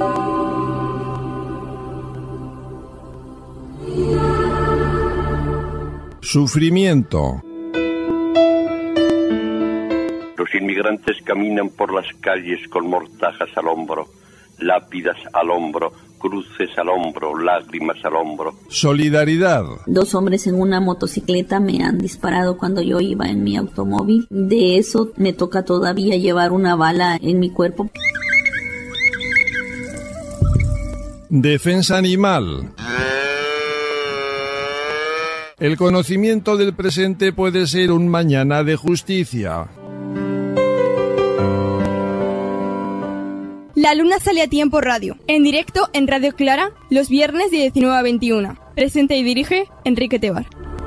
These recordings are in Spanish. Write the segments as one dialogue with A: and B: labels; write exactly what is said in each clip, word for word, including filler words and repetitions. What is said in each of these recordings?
A: Sufrimiento.
B: Los inmigrantes caminan por las calles con mortajas al hombro, lápidas al hombro, cruces al hombro, lágrimas al hombro.
A: Solidaridad.
C: Dos hombres en una motocicleta me han disparado cuando yo iba en mi automóvil. De eso me toca todavía llevar una bala en mi cuerpo.
A: Defensa animal. El conocimiento del presente puede ser un mañana de justicia.
D: La Luna sale a tiempo radio, en directo en Radio Clara, los viernes de diecinueve a veintiuna. Presenta y dirige Enrique Tebar.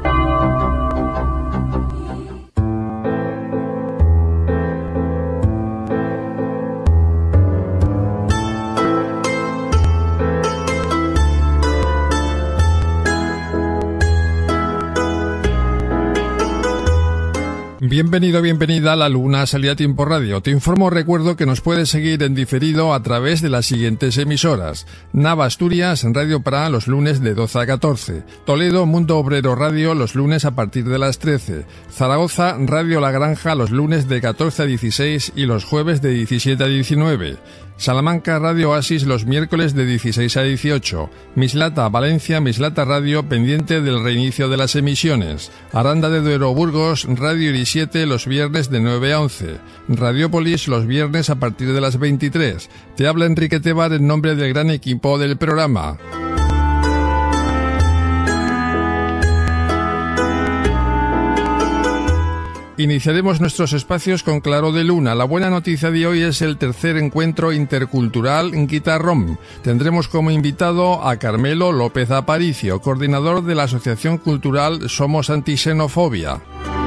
A: Bienvenido, bienvenida a La Luna Salía a Tiempo Radio. Te informo, recuerdo que nos puedes seguir en diferido a través de las siguientes emisoras. Nava Asturias, Radio Pra, los lunes de doce a catorce. Toledo, Mundo Obrero Radio, los lunes a partir de las trece. Zaragoza, Radio La Granja, los lunes de catorce a dieciséis y los jueves de diecisiete a diecinueve. Salamanca, Radio Oasis, los miércoles de dieciséis a dieciocho. Mislata, Valencia, Mislata Radio, pendiente del reinicio de las emisiones. Aranda de Duero, Burgos, Radio Irisiete, los viernes de nueve a once. Radiopolis, los viernes a partir de las veintitrés. Te habla Enrique Tebar en nombre del gran equipo del programa. Iniciaremos nuestros espacios con Claro de Luna. La buena noticia de hoy es el tercer encuentro intercultural en Guitarrón. Tendremos como invitado a Carmelo López Aparicio, coordinador de la Asociación Cultural Somos Antixenofobia.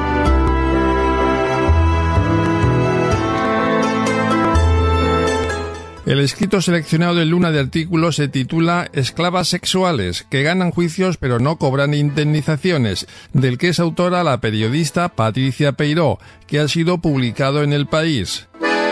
A: El escrito seleccionado de Luna de artículos se titula Esclavas sexuales, que ganan juicios pero no cobran indemnizaciones, del que es autora la periodista Patricia Peiró, que ha sido publicado en El País.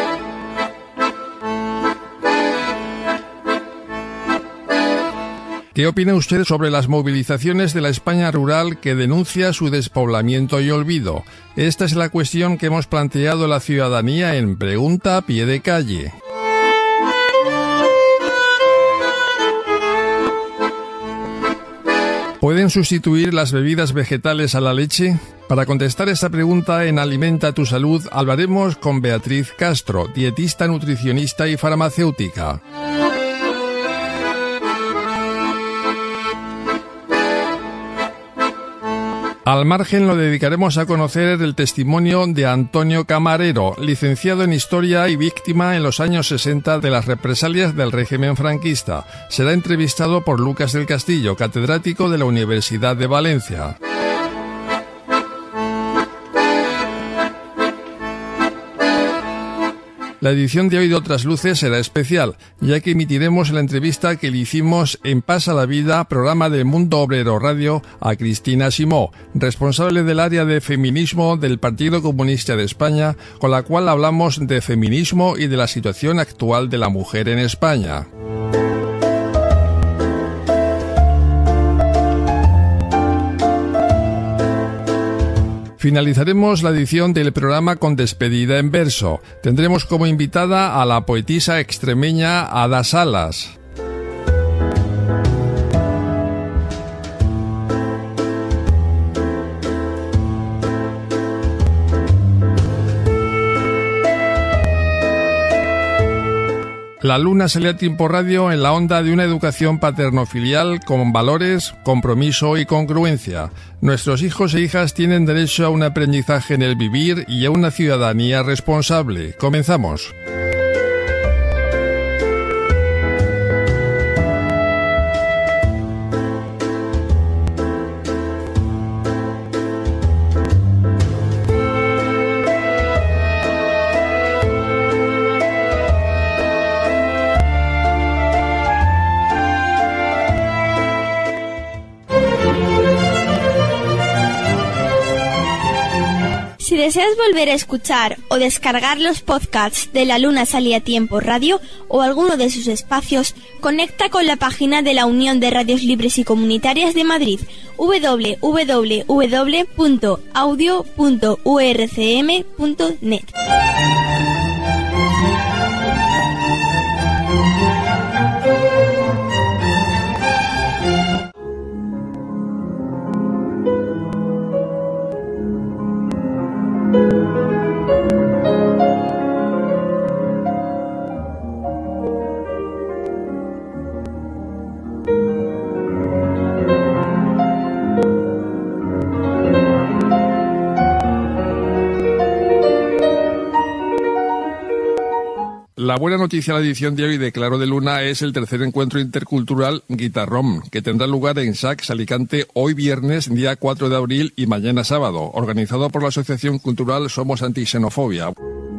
A: ¿Qué opina usted sobre las movilizaciones de la España rural que denuncia su despoblamiento y olvido? Esta es la cuestión que hemos planteado a la ciudadanía en Pregunta a Pie de Calle. ¿Pueden sustituir las bebidas vegetales a la leche? Para contestar esta pregunta en Alimenta tu Salud hablaremos con Beatriz Castro, dietista, nutricionista y farmacéutica. Al margen lo dedicaremos a conocer el testimonio de Antonio Camarero, licenciado en Historia y víctima en los años sesenta de las represalias del régimen franquista. Será entrevistado por Lucas del Castillo, catedrático de la Universidad de Valencia. La edición de hoy de Otras Luces será especial, ya que emitiremos la entrevista que le hicimos en Pasa la Vida, programa de Mundo Obrero Radio, a Cristina Simó, responsable del área de feminismo del Partido Comunista de España, con la cual hablamos de feminismo y de la situación actual de la mujer en España. Finalizaremos la edición del programa con despedida en verso. Tendremos como invitada a la poetisa extremeña Ada Salas. La Luna Salía a Tiempo Radio en la onda de una educación paterno-filial con valores, compromiso y congruencia. Nuestros hijos e hijas tienen derecho a un aprendizaje en el vivir y a una ciudadanía responsable. Comenzamos.
E: deseas volver a escuchar o descargar los podcasts de La Luna Salía Tiempo Radio o alguno de sus espacios, conecta con la página de la Unión de Radios Libres y Comunitarias de Madrid, doble u doble u doble u punto audio punto u r c m punto net.
A: La buena noticia de la edición de hoy de Claro de Luna es el tercer encuentro intercultural Guitarrón, que tendrá lugar en Sacs, Alicante, hoy viernes, día cuatro de abril, y mañana sábado, organizado por la Asociación Cultural Somos Antixenofobia.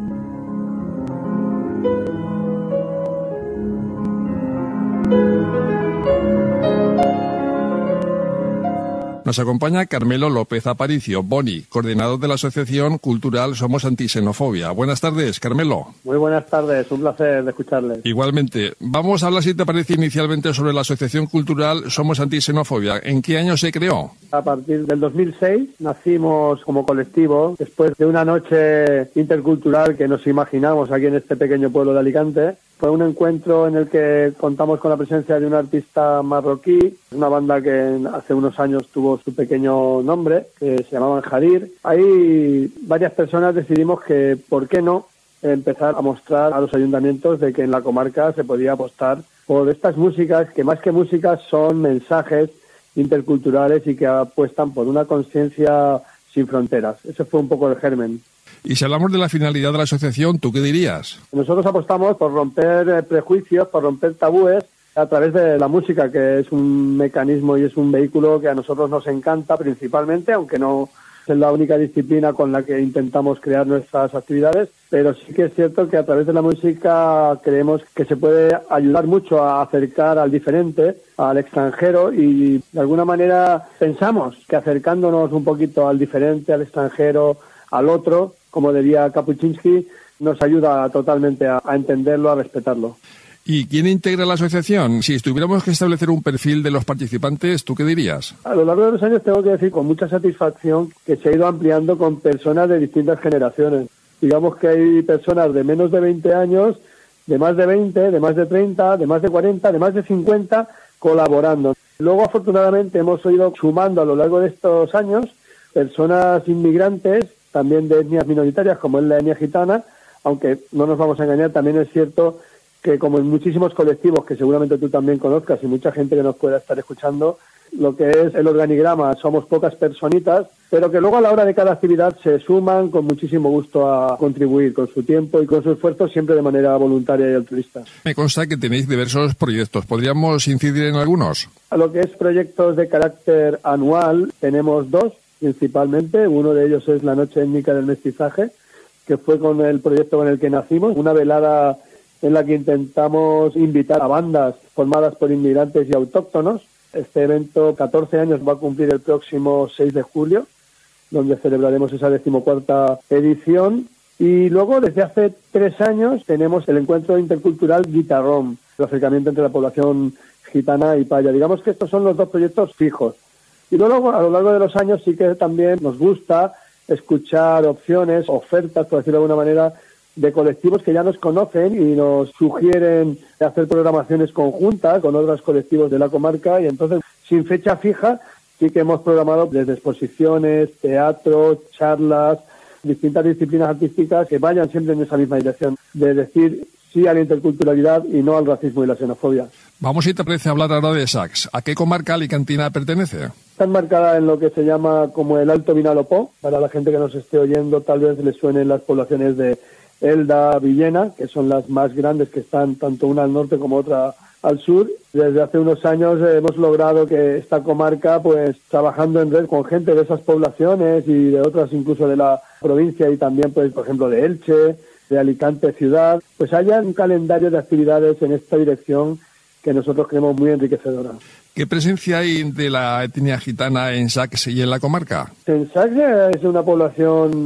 A: Nos acompaña Carmelo López Aparicio, Boni, coordinador de la Asociación Cultural Somos Antixenofobia. Buenas tardes, Carmelo.
F: Muy buenas tardes, un placer de escucharles.
A: Igualmente. Vamos a hablar, si te parece, inicialmente sobre la Asociación Cultural Somos Antixenofobia. ¿En qué año se creó?
F: A partir del dos mil seis nacimos como colectivo, después de una noche intercultural que nos imaginamos aquí en este pequeño pueblo de Alicante. Fue un encuentro en el que contamos con la presencia de un artista marroquí, una banda que hace unos años tuvo su pequeño nombre, que se llamaban Jadir. Ahí varias personas decidimos que, ¿por qué no?, empezar a mostrar a los ayuntamientos de que en la comarca se podía apostar por estas músicas, que más que músicas son mensajes interculturales y que apuestan por una conciencia sin fronteras. Ese fue un poco el germen.
A: Y si hablamos de la finalidad de la asociación, ¿tú qué dirías?
F: Nosotros apostamos por romper prejuicios, por romper tabúes a través de la música, que es un mecanismo y es un vehículo que a nosotros nos encanta principalmente, aunque no es la única disciplina con la que intentamos crear nuestras actividades, pero sí que es cierto que a través de la música creemos que se puede ayudar mucho a acercar al diferente, al extranjero, y de alguna manera pensamos que acercándonos un poquito al diferente, al extranjero, al otro, como diría Kapuscinski, nos ayuda totalmente a, a entenderlo, a respetarlo.
A: ¿Y quién integra la asociación? Si tuviéramos que establecer un perfil de los participantes, ¿tú qué dirías?
F: A lo largo de los años tengo que decir con mucha satisfacción que se ha ido ampliando con personas de distintas generaciones. Digamos que hay personas de menos de veinte años, de más de veinte, de más de treinta, de más de cuarenta, de más de cincuenta, colaborando. Luego, afortunadamente, hemos ido sumando a lo largo de estos años personas inmigrantes, también de etnias minoritarias, como es la etnia gitana, aunque no nos vamos a engañar, también es cierto que, como en muchísimos colectivos que seguramente tú también conozcas y mucha gente que nos pueda estar escuchando, lo que es el organigrama somos pocas personitas, pero que luego a la hora de cada actividad se suman con muchísimo gusto a contribuir con su tiempo y con su esfuerzo, siempre de manera voluntaria y altruista.
A: Me consta que tenéis diversos proyectos. ¿Podríamos incidir en algunos?
F: A lo que es proyectos de carácter anual, tenemos dos principalmente. Uno de ellos es la Noche Étnica del Mestizaje, que fue con el proyecto con el que nacimos, una velada en la que intentamos invitar a bandas formadas por inmigrantes y autóctonos. Este evento, catorce años, va a cumplir el próximo seis de julio, donde celebraremos esa decimocuarta edición. Y luego, desde hace tres años, tenemos el encuentro intercultural Guitarrón, el acercamiento entre la población gitana y paya. Digamos que estos son los dos proyectos fijos. Y luego, a lo largo de los años, sí que también nos gusta escuchar opciones, ofertas, por decirlo de alguna manera, de colectivos que ya nos conocen y nos sugieren hacer programaciones conjuntas con otros colectivos de la comarca. Y entonces, sin fecha fija, sí que hemos programado desde exposiciones, teatro, charlas, distintas disciplinas artísticas que vayan siempre en esa misma dirección, de decir sí a la interculturalidad y no al racismo y la xenofobia.
A: Vamos, si te parece, hablar ahora de Sacs. ¿A qué comarca alicantina pertenece?
F: Está enmarcada en lo que se llama como el Alto Vinalopó. Para la gente que nos esté oyendo, tal vez les suenen las poblaciones de Elda, Villena, que son las más grandes, que están tanto una al norte como otra al sur. Desde hace unos años eh, hemos logrado que esta comarca, pues trabajando en red con gente de esas poblaciones y de otras incluso de la provincia y también, pues por ejemplo, de Elche, de Alicante ciudad, pues haya un calendario de actividades en esta dirección que nosotros creemos muy enriquecedora.
A: ¿Qué presencia hay de la etnia gitana en Sacs y en la comarca?
F: En Sacs es una población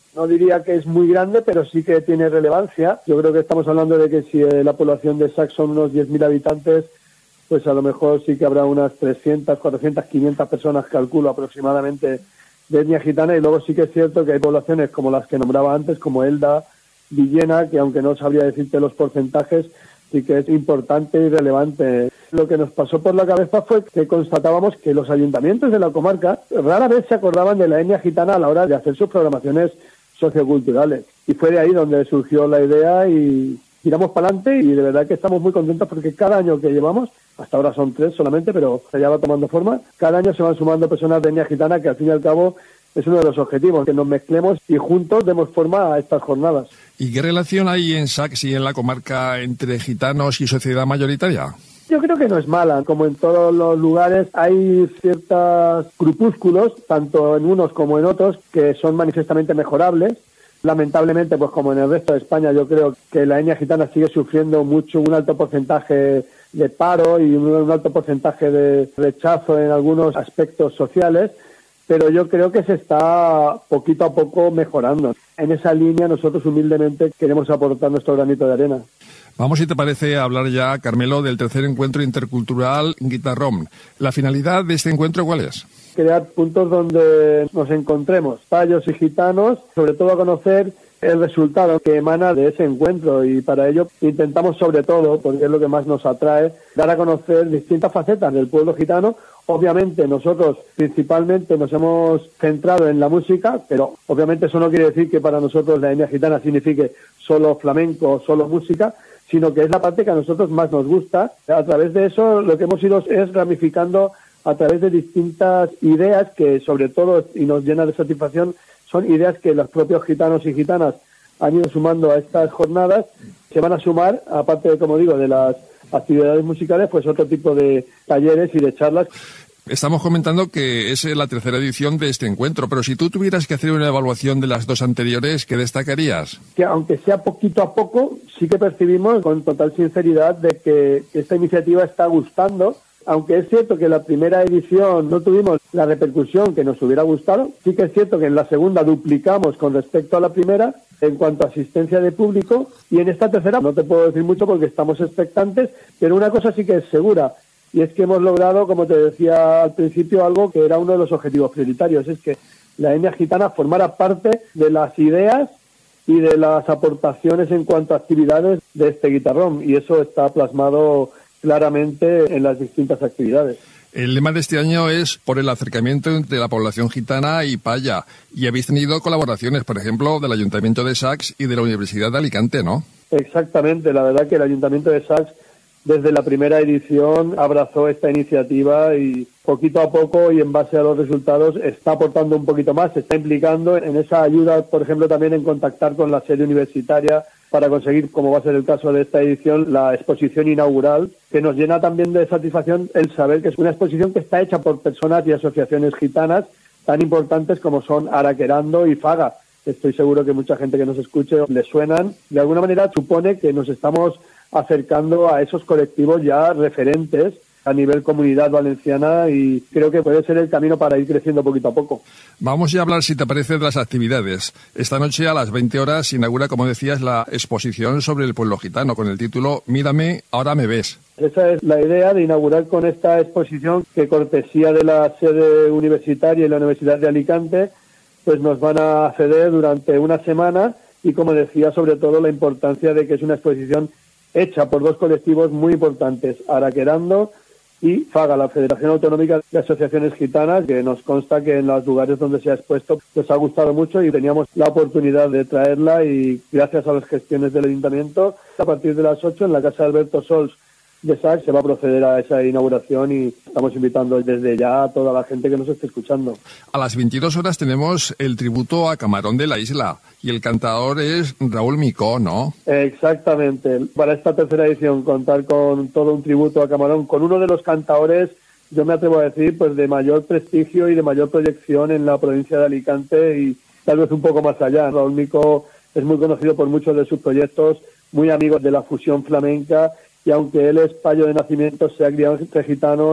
F: No diría que es muy grande, pero sí que tiene relevancia. Yo creo que estamos hablando de que si eh, la población de Sax son unos diez mil habitantes, pues a lo mejor sí que habrá unas trescientas, cuatrocientas, quinientas personas, calculo aproximadamente, de etnia gitana. Y luego sí que es cierto que hay poblaciones como las que nombraba antes, como Elda, Villena, que aunque no sabría decirte los porcentajes, sí que es importante y relevante. Lo que nos pasó por la cabeza fue que constatábamos que los ayuntamientos de la comarca rara vez se acordaban de la etnia gitana a la hora de hacer sus programaciones socioculturales. Y fue de ahí donde surgió la idea y tiramos para adelante, y de verdad que estamos muy contentos porque cada año que llevamos, hasta ahora son tres solamente, pero ya va tomando forma, cada año se van sumando personas de etnia gitana, que al fin y al cabo es uno de los objetivos, que nos mezclemos y juntos demos forma a estas jornadas.
A: ¿Y qué relación hay en Sax y en la comarca entre gitanos y sociedad mayoritaria?
F: Yo creo que no es mala. Como en todos los lugares, hay ciertos grupúsculos, tanto en unos como en otros, que son manifiestamente mejorables. Lamentablemente, pues como en el resto de España, yo creo que la etnia gitana sigue sufriendo mucho, un alto porcentaje de paro y un alto porcentaje de rechazo en algunos aspectos sociales, pero yo creo que se está poquito a poco mejorando. En esa línea nosotros humildemente queremos aportar nuestro granito de arena.
A: Vamos, si te parece, a hablar ya, Carmelo, del tercer encuentro intercultural Guitarrón. ¿La finalidad de este encuentro cuál es?
F: Crear puntos donde nos encontremos, payos y gitanos, sobre todo a conocer el resultado que emana de ese encuentro, y para ello intentamos, sobre todo, porque es lo que más nos atrae, dar a conocer distintas facetas del pueblo gitano. Obviamente nosotros principalmente nos hemos centrado en la música, pero obviamente eso no quiere decir que para nosotros la etnia gitana signifique solo flamenco o solo música, sino que es la parte que a nosotros más nos gusta. A través de eso lo que hemos ido es ramificando a través de distintas ideas que, sobre todo, y nos llena de satisfacción, son ideas que los propios gitanos y gitanas han ido sumando a estas jornadas. Se van a sumar, aparte de, como digo, de las actividades musicales, pues otro tipo de talleres y de charlas.
A: Estamos comentando que es la tercera edición de este encuentro, pero si tú tuvieras que hacer una evaluación de las dos anteriores, ¿qué destacarías?
F: Que aunque sea poquito a poco, sí que percibimos con total sinceridad de que esta iniciativa está gustando. Aunque es cierto que en la primera edición no tuvimos la repercusión que nos hubiera gustado, sí que es cierto que en la segunda duplicamos con respecto a la primera en cuanto a asistencia de público, y en esta tercera no te puedo decir mucho porque estamos expectantes, pero una cosa sí que es segura, y es que hemos logrado, como te decía al principio, algo que era uno de los objetivos prioritarios, es que la etnia gitana formara parte de las ideas y de las aportaciones en cuanto a actividades de este guitarrón, y eso está plasmado claramente en las distintas actividades.
A: El lema de este año es por el acercamiento entre la población gitana y paya, y habéis tenido colaboraciones, por ejemplo, del Ayuntamiento de Sax y de la Universidad de Alicante, ¿no?
F: Exactamente, la verdad que el Ayuntamiento de Sax desde la primera edición abrazó esta iniciativa y poquito a poco y en base a los resultados está aportando un poquito más, se está implicando en esa ayuda, por ejemplo, también en contactar con la sede universitaria para conseguir, como va a ser el caso de esta edición, la exposición inaugural, que nos llena también de satisfacción el saber que es una exposición que está hecha por personas y asociaciones gitanas tan importantes como son Araquerando y Faga. Estoy seguro que mucha gente que nos escuche le suenan. De alguna manera supone que nos estamos acercando a esos colectivos ya referentes a nivel comunidad valenciana, y creo que puede ser el camino para ir creciendo poquito a poco.
A: Vamos ya a hablar, si te parece, de las actividades. Esta noche a las veinte horas se inaugura, como decías, la exposición sobre el pueblo gitano con el título Mírame, ahora me ves.
F: Esa es la idea de inaugurar con esta exposición, que cortesía de la sede universitaria y la Universidad de Alicante, pues nos van a ceder durante una semana, y como decía, sobre todo la importancia de que es una exposición hecha por dos colectivos muy importantes, Araquerando y Faga, la Federación Autonómica de Asociaciones Gitanas, que nos consta que en los lugares donde se ha expuesto les ha gustado mucho y teníamos la oportunidad de traerla, y gracias a las gestiones del Ayuntamiento, a partir de las ocho en la Casa de Alberto Sols de Sax se va a proceder a esa inauguración, y estamos invitando desde ya a toda la gente que nos esté escuchando.
A: A las veintidós horas tenemos el tributo a Camarón de la Isla, y el cantador es Raúl Micó, ¿no?
F: Exactamente. Para esta tercera edición contar con todo un tributo a Camarón, con uno de los cantadores, yo me atrevo a decir, pues de mayor prestigio y de mayor proyección en la provincia de Alicante, y tal vez un poco más allá. Raúl Micó es muy conocido por muchos de sus proyectos, muy amigo de la fusión flamenca, y aunque él es payo de nacimiento, se ha criado entre gitanos,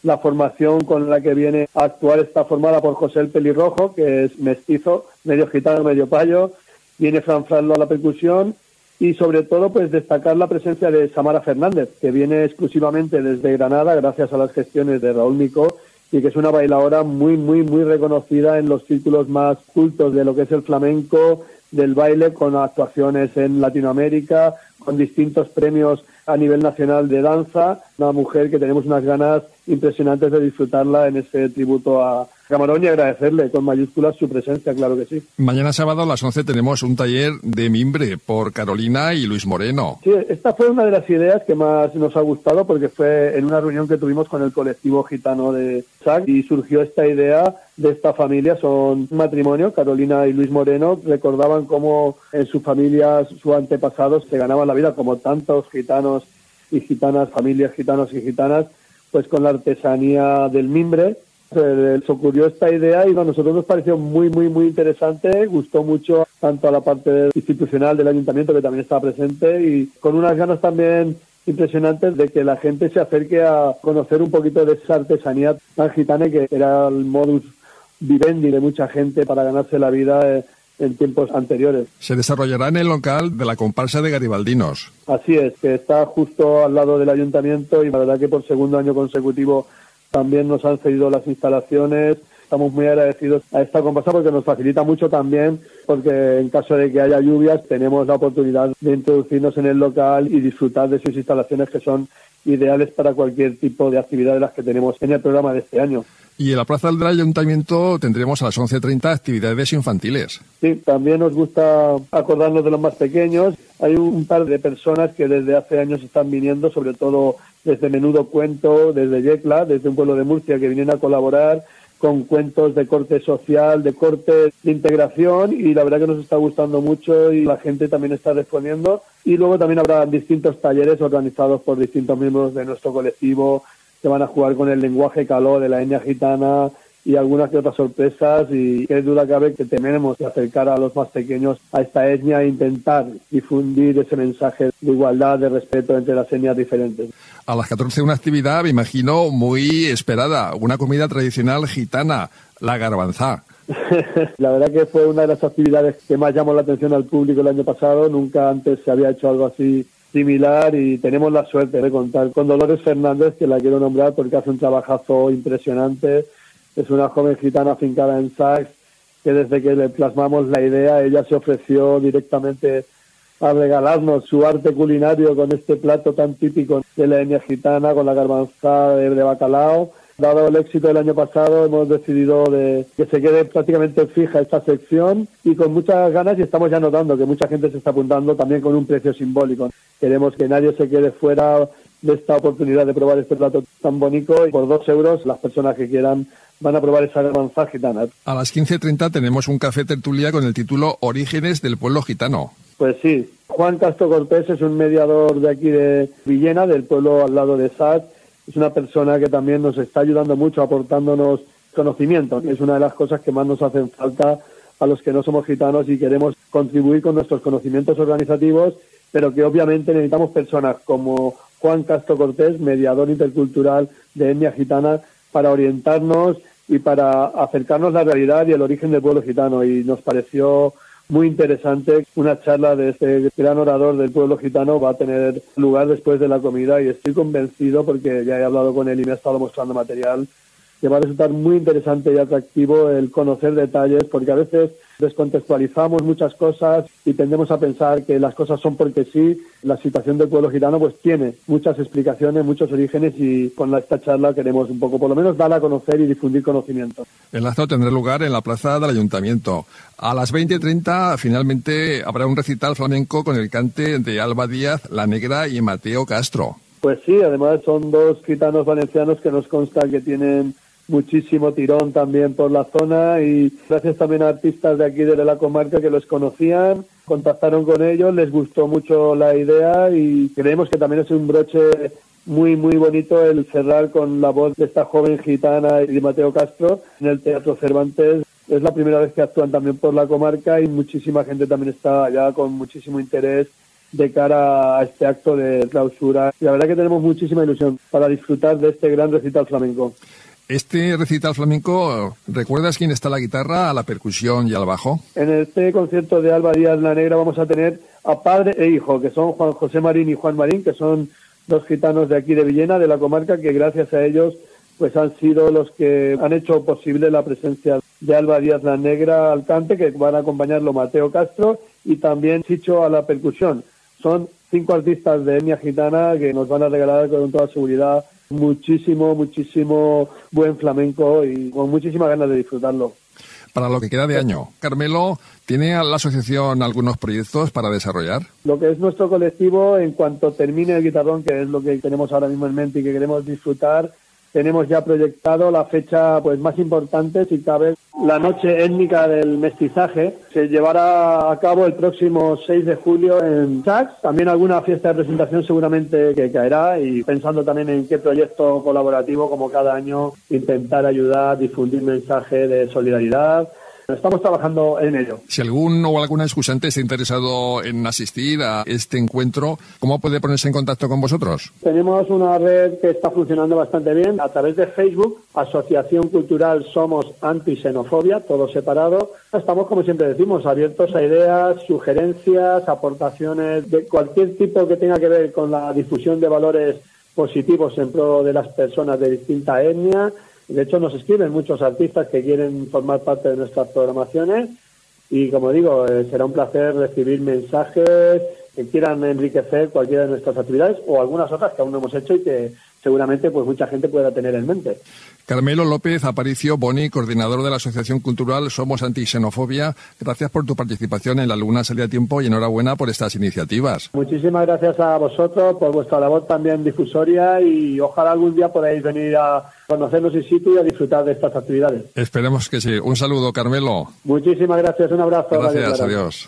F: La formación con la que viene a actuar está formada por José el Pelirrojo, que es mestizo, medio gitano, medio payo. Viene Fran Franlo a la percusión y sobre todo pues destacar la presencia de Samara Fernández, que viene exclusivamente desde Granada gracias a las gestiones de Raúl Micó y que es una bailadora muy, muy, muy reconocida en los círculos más cultos de lo que es el flamenco, del baile, con actuaciones en Latinoamérica, con distintos premios a nivel nacional de danza. Una mujer que tenemos unas ganas impresionantes de disfrutarla en ese tributo a Camarón y agradecerle con mayúsculas su presencia, claro que sí.
A: Mañana sábado a las once tenemos un taller de mimbre por Carolina y Luis Moreno.
F: Sí, esta fue una de las ideas que más nos ha gustado porque fue en una reunión que tuvimos con el colectivo gitano de S A C y surgió esta idea de esta familia. Son un matrimonio, Carolina y Luis Moreno. Recordaban cómo en su familia, sus antepasados, se ganaban la vida como tantos gitanos y gitanas, familias gitanos y gitanas, pues con la artesanía del mimbre. Les ocurrió esta idea y a nosotros nos pareció muy, muy, muy interesante. Gustó mucho tanto a la parte institucional del ayuntamiento, que también estaba presente, y con unas ganas también impresionantes de que la gente se acerque a conocer un poquito de esa artesanía tan gitana que era el modus vivendi de mucha gente para ganarse la vida en tiempos anteriores.
A: Se desarrollará en el local de la comparsa de Garibaldinos.
F: Así es, que está justo al lado del ayuntamiento y la verdad que por segundo año consecutivo también nos han cedido las instalaciones. Estamos muy agradecidos a esta comparsa porque nos facilita mucho también, porque en caso de que haya lluvias tenemos la oportunidad de introducirnos en el local y disfrutar de sus instalaciones, que son ideales para cualquier tipo de actividad de las que tenemos en el programa de este año.
A: Y en la plaza del ayuntamiento tendremos a las once treinta actividades infantiles.
F: Sí, también nos gusta acordarnos de los más pequeños. Hay un par de personas que desde hace años están viniendo, sobre todo desde Menudo Cuento, desde Yecla, desde un pueblo de Murcia, que vienen a colaborar con cuentos de corte social, de corte de integración, y la verdad que nos está gustando mucho y la gente también está respondiendo. Y luego también habrá distintos talleres organizados por distintos miembros de nuestro colectivo que van a jugar con el lenguaje caló de la etnia gitana y algunas que otras sorpresas, y qué duda cabe que tenemos que acercar a los más pequeños a esta etnia e intentar difundir ese mensaje de igualdad, de respeto entre las etnias diferentes.
A: A las catorce una actividad, me imagino, muy esperada, una comida tradicional gitana, la garbanzá.
F: La verdad que fue una de las actividades que más llamó la atención al público el año pasado. Nunca antes se había hecho algo así similar y tenemos la suerte de contar con Dolores Fernández, que la quiero nombrar porque hace un trabajazo impresionante. Es una joven gitana afincada en Sax, que desde que le plasmamos la idea, ella se ofreció directamente a regalarnos su arte culinario con este plato tan típico de la etnia gitana, con la garbanzá de, de bacalao. Dado el éxito del año pasado, hemos decidido de que se quede prácticamente fija esta sección y con muchas ganas, y estamos ya notando que mucha gente se está apuntando también con un precio simbólico. Queremos que nadie se quede fuera de esta oportunidad de probar este plato tan bonito, y por dos euros las personas que quieran van a probar esa garbanzá gitana.
A: A las quince treinta tenemos un café tertulia con el título Orígenes del pueblo gitano.
F: Pues sí, Juan Castro Cortés es un mediador de aquí de Villena, del pueblo al lado de Sat. Es una persona que también nos está ayudando mucho, aportándonos conocimiento. Es una de las cosas que más nos hacen falta a los que no somos gitanos y queremos contribuir con nuestros conocimientos organizativos, pero que obviamente necesitamos personas como Juan Castro Cortés, mediador intercultural de etnia gitana, para orientarnos y para acercarnos a la realidad y el origen del pueblo gitano. Y nos pareció muy interesante una charla de este gran orador del pueblo gitano. Va a tener lugar después de la comida y estoy convencido, porque ya he hablado con él y me ha estado mostrando material, que va a resultar muy interesante y atractivo el conocer detalles, porque a veces descontextualizamos muchas cosas y tendemos a pensar que las cosas son porque sí. La situación del pueblo gitano pues tiene muchas explicaciones, muchos orígenes, y con esta charla queremos un poco, por lo menos, dar a conocer y difundir conocimiento.
A: El acto tendrá lugar en la plaza del ayuntamiento. A las veinte treinta finalmente habrá un recital flamenco con el cante de Alba Díaz, La Negra y Mateo Castro.
F: Pues sí, además son dos gitanos valencianos que nos consta que tienen muchísimo tirón también por la zona, y gracias también a artistas de aquí de la comarca que los conocían, contactaron con ellos, les gustó mucho la idea y creemos que también es un broche muy muy bonito el cerrar con la voz de esta joven gitana y de Mateo Castro en el Teatro Cervantes. Es la primera vez que actúan también por la comarca y muchísima gente también está allá con muchísimo interés de cara a este acto de clausura. Y la verdad que tenemos muchísima ilusión para disfrutar de este gran recital flamenco.
A: Este recital flamenco, ¿recuerdas quién está a la guitarra, a la percusión y al bajo?
F: En este concierto de Alba Díaz La Negra vamos a tener a padre e hijo, que son Juan José Marín y Juan Marín, que son dos gitanos de aquí de Villena, de la comarca, que gracias a ellos pues han sido los que han hecho posible la presencia de Alba Díaz La Negra al cante, que van a acompañarlo Mateo Castro y también Chicho a la percusión. Son cinco artistas de etnia gitana que nos van a regalar con toda seguridad muchísimo, muchísimo buen flamenco y con muchísimas ganas de disfrutarlo.
A: Para lo que queda de año, Carmelo, ¿tiene la asociación algunos proyectos para desarrollar?
F: Lo que es nuestro colectivo, en cuanto termine el guitarrón, que es lo que tenemos ahora mismo en mente y que queremos disfrutar, tenemos ya proyectado la fecha pues más importante, si cabe, la noche étnica del mestizaje. Se llevará a cabo el próximo seis de julio en Sax. También alguna fiesta de presentación seguramente que caerá, y pensando también en qué proyecto colaborativo, como cada año, intentar ayudar, difundir mensaje de solidaridad. Estamos trabajando en ello.
A: Si algún o alguna excusante está interesado en asistir a este encuentro, ¿cómo puede ponerse en contacto con vosotros?
F: Tenemos una red que está funcionando bastante bien a través de Facebook, Asociación Cultural Somos Anti-Xenofobia, todo separado. Estamos, como siempre decimos, abiertos a ideas, sugerencias, aportaciones de cualquier tipo que tenga que ver con la difusión de valores positivos en pro de las personas de distinta etnia. De hecho, nos escriben muchos artistas que quieren formar parte de nuestras programaciones y, como digo, eh, será un placer recibir mensajes que quieran enriquecer cualquiera de nuestras actividades o algunas otras que aún no hemos hecho y que seguramente pues mucha gente pueda tener en mente.
A: Carmelo López Aparicio Boni, coordinador de la Asociación Cultural Somos Anti-Xenofobia, gracias por tu participación en La Luna Sale a Tiempo y enhorabuena por estas iniciativas.
F: Muchísimas gracias a vosotros por vuestra labor también difusoria y ojalá algún día podáis venir a conocernos in situ y a disfrutar de estas actividades.
A: Esperemos que sí. Un saludo, Carmelo.
F: Muchísimas gracias, un abrazo.
A: Gracias, adiós.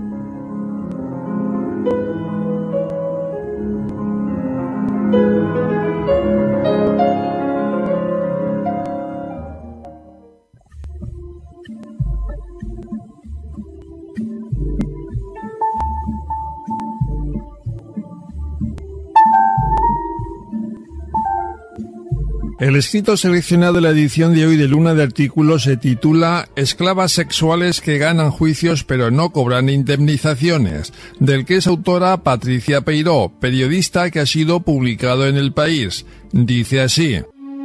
A: El escrito seleccionado de la edición de hoy de Luna de Artículos se titula Esclavas sexuales que ganan juicios pero no cobran indemnizaciones, del que es autora Patricia Peiró, periodista que ha sido publicado en El País. Dice así: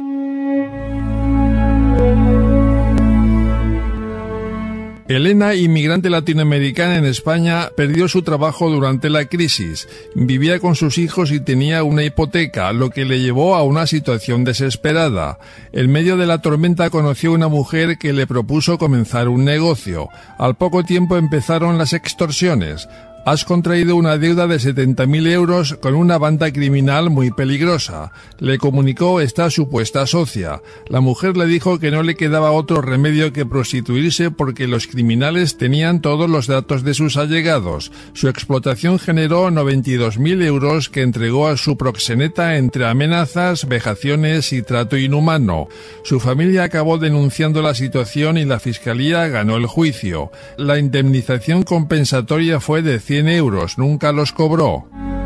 A: Elena, inmigrante latinoamericana en España, perdió su trabajo durante la crisis. Vivía con sus hijos y tenía una hipoteca, lo que le llevó a una situación desesperada. En medio de la tormenta conoció a una mujer que le propuso comenzar un negocio. Al poco tiempo empezaron las extorsiones. Has contraído una deuda de setenta mil euros con una banda criminal muy peligrosa, le comunicó esta supuesta socia. La mujer le dijo que no le quedaba otro remedio que prostituirse porque los criminales tenían todos los datos de sus allegados. Su explotación generó noventa y dos mil euros que entregó a su proxeneta entre amenazas, vejaciones y trato inhumano. Su familia acabó denunciando la situación y la fiscalía ganó el juicio. La indemnización compensatoria fue de cien euros, nunca los cobró.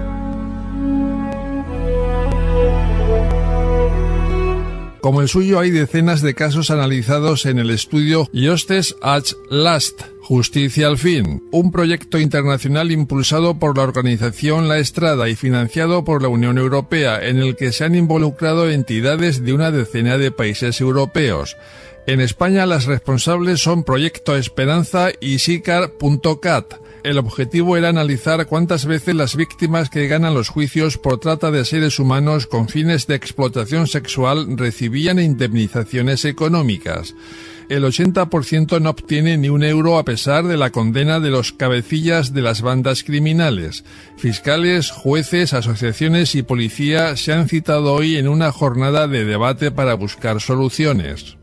A: Como el suyo hay decenas de casos analizados en el estudio Justice at Last, Justicia al Fin, un proyecto internacional impulsado por la organización La Estrada y financiado por la Unión Europea, en el que se han involucrado entidades de una decena de países europeos. En España las responsables son Proyecto Esperanza y Sicar punto cat. El objetivo era analizar cuántas veces las víctimas que ganan los juicios por trata de seres humanos con fines de explotación sexual recibían indemnizaciones económicas. El ochenta por ciento no obtiene ni un euro a pesar de la condena de los cabecillas de las bandas criminales. Fiscales, jueces, asociaciones y policía se han citado hoy en una jornada de debate para buscar soluciones.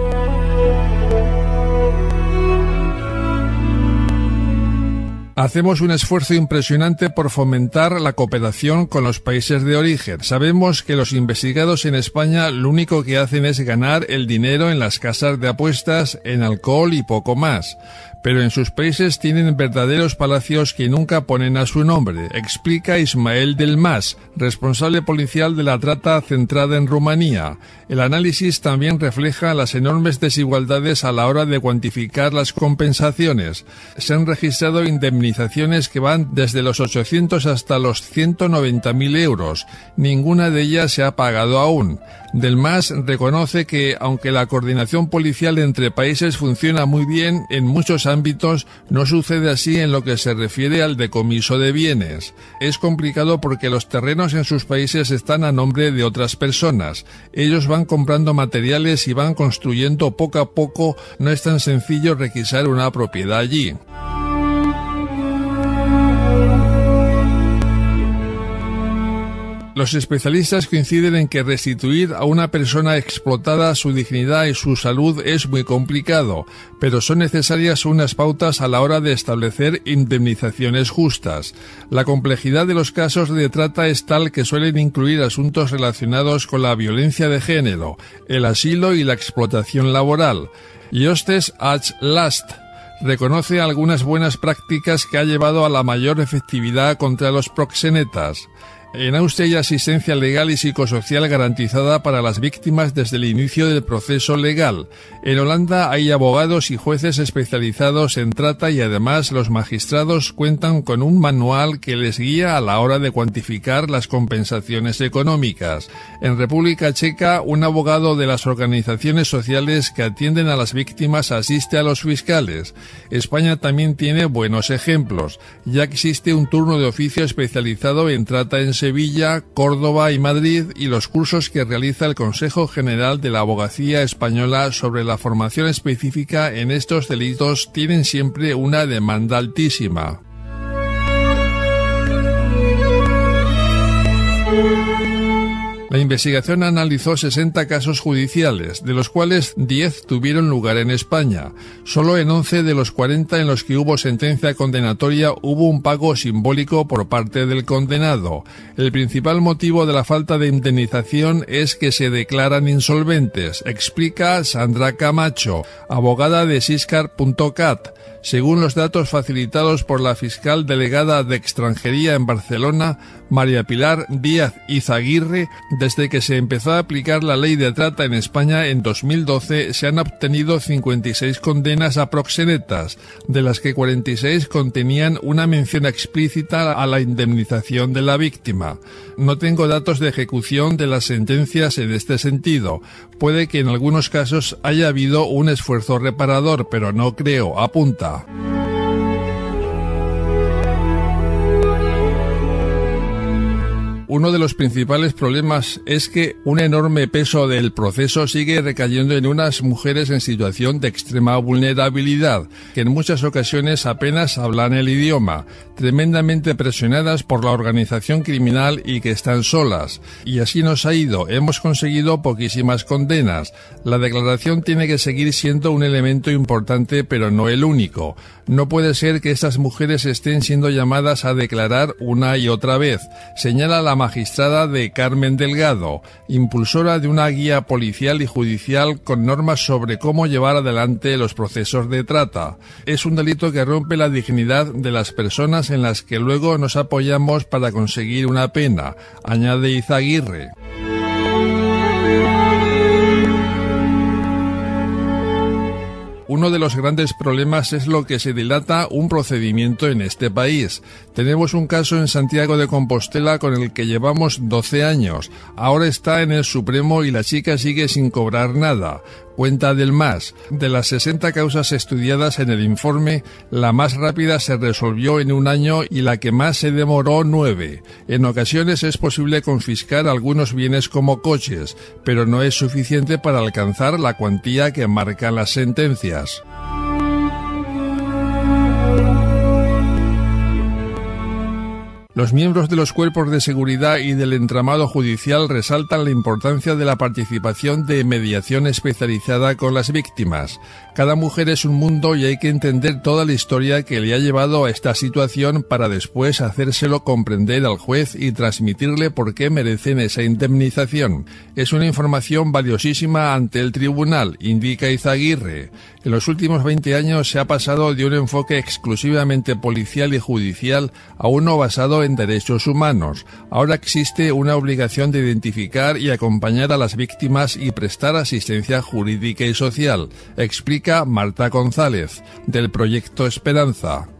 A: Hacemos un esfuerzo impresionante por fomentar la cooperación con los países de origen. Sabemos que los investigados en España lo único que hacen es ganar el dinero en las casas de apuestas, en alcohol y poco más. pero en sus países tienen verdaderos palacios que nunca ponen a su nombre, explica Ismael del Mas, responsable policial de la trata centrada en Rumanía. El análisis también refleja las enormes desigualdades a la hora de cuantificar las compensaciones. Se han registrado indemnizaciones que van desde los ochocientos hasta los ciento noventa mil euros. Ninguna de ellas se ha pagado aún. Del Mas reconoce que, aunque la coordinación policial entre países funciona muy bien, en muchos ámbitos no sucede así en lo que se refiere al decomiso de bienes. Es complicado porque los terrenos en sus países están a nombre de otras personas. Ellos van comprando materiales y van construyendo poco a poco. No es tan sencillo requisar una propiedad allí. Los especialistas coinciden en que restituir a una persona explotada su dignidad y su salud es muy complicado, pero son necesarias unas pautas a la hora de establecer indemnizaciones justas. La complejidad de los casos de trata es tal que suelen incluir asuntos relacionados con la violencia de género, el asilo y la explotación laboral. Jostes H. Last reconoce algunas buenas prácticas que ha llevado a la mayor efectividad contra los proxenetas. En Austria hay asistencia legal y psicosocial garantizada para las víctimas desde el inicio del proceso legal. En Holanda hay abogados y jueces especializados en trata y además los magistrados cuentan con un manual que les guía a la hora de cuantificar las compensaciones económicas. En República Checa, un abogado de las organizaciones sociales que atienden a las víctimas asiste a los fiscales. España también tiene buenos ejemplos. Ya existe un turno de oficio especializado en trata en Sevilla, Córdoba y Madrid, y los cursos que realiza el Consejo General de la Abogacía Española sobre la formación específica en estos delitos tienen siempre una demanda altísima. La investigación analizó sesenta casos judiciales, de los cuales diez tuvieron lugar en España. Solo en once de los cuarenta en los que hubo sentencia condenatoria hubo un pago simbólico por parte del condenado. El principal motivo de la falta de indemnización es que se declaran insolventes, explica Sandra Camacho, abogada de Siscar punto cat. Según los datos facilitados por la fiscal delegada de Extranjería en Barcelona, María Pilar Díaz Izaguirre, desde que se empezó a aplicar la ley de trata en España en dos mil doce, se han obtenido cincuenta y seis condenas a proxenetas, de las que cuarenta y seis contenían una mención explícita a la indemnización de la víctima. No tengo datos de ejecución de las sentencias en este sentido. Puede que en algunos casos haya habido un esfuerzo reparador, pero no creo, apunta. Uno de los principales problemas es que un enorme peso del proceso sigue recayendo en unas mujeres en situación de extrema vulnerabilidad, que en muchas ocasiones apenas hablan el idioma, tremendamente presionadas por la organización criminal y que están solas. Y así nos ha ido, hemos conseguido poquísimas condenas. La declaración tiene que seguir siendo un elemento importante, pero no el único. No puede ser que estas mujeres estén siendo llamadas a declarar una y otra vez, señala la magistrada de Carmen Delgado, impulsora de una guía policial y judicial con normas sobre cómo llevar adelante los procesos de trata. Es un delito que rompe la dignidad de las personas en las que luego nos apoyamos para conseguir una pena, añade Izaguirre. Uno de los grandes problemas es lo que se dilata un procedimiento en este país. Tenemos un caso en Santiago de Compostela con el que llevamos doce años. Ahora está en el Supremo y la chica sigue sin cobrar nada. Cuenta del Mas. De las sesenta causas estudiadas en el informe, la más rápida se resolvió en un año y la que más se demoró nueve. En ocasiones es posible confiscar algunos bienes como coches, pero no es suficiente para alcanzar la cuantía que marcan las sentencias. Los miembros de los cuerpos de seguridad y del entramado judicial resaltan la importancia de la participación de mediación especializada con las víctimas. Cada mujer es un mundo y hay que entender toda la historia que le ha llevado a esta situación para después hacérselo comprender al juez y transmitirle por qué merecen esa indemnización. Es una información valiosísima ante el tribunal, indica Izaguirre. En los últimos veinte años se ha pasado de un enfoque exclusivamente policial y judicial a uno basado en derechos humanos. Ahora existe una obligación de identificar y acompañar a las víctimas y prestar asistencia jurídica y social, explica Marta González, del proyecto Esperanza.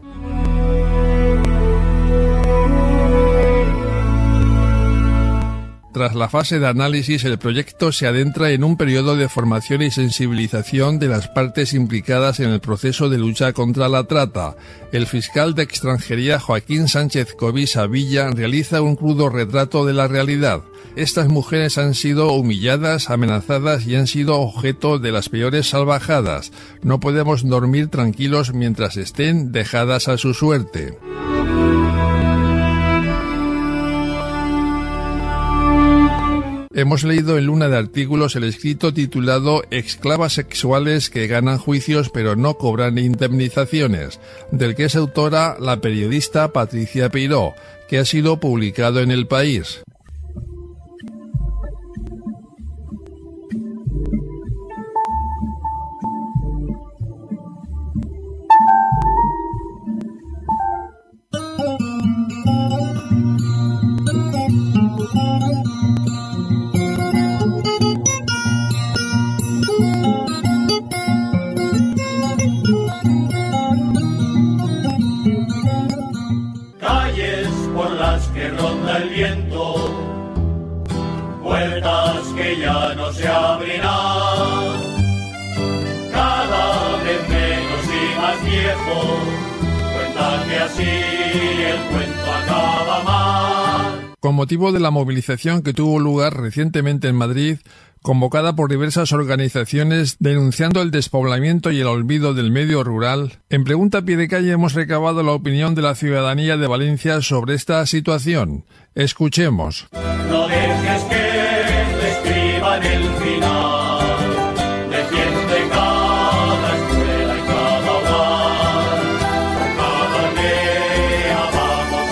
A: Tras la fase de análisis, el proyecto se adentra en un periodo de formación y sensibilización de las partes implicadas en el proceso de lucha contra la trata. El fiscal de extranjería Joaquín Sánchez Covisa Villa realiza un crudo retrato de la realidad. Estas mujeres han sido humilladas, amenazadas y han sido objeto de las peores salvajadas. No podemos dormir tranquilos mientras estén dejadas a su suerte. Hemos leído en Luna de Artículos el escrito titulado Esclavas sexuales que ganan juicios pero no cobran indemnizaciones, del que es autora la periodista Patricia Peiró, que ha sido publicado en El País.
G: Que ronda el viento, puertas que ya no se abrirán, cada vez menos y más viejo, cuenta que así el cuento acaba mal.
A: Con motivo de la movilización que tuvo lugar recientemente en Madrid, convocada por diversas organizaciones denunciando el despoblamiento y el olvido del medio rural, en Pregunta a Pie de Calle hemos recabado la opinión de la ciudadanía de Valencia sobre esta situación. Escuchemos.
G: No dejes que te escriban el final, defiende cada escuela y cada hogar, por cada aldea vamos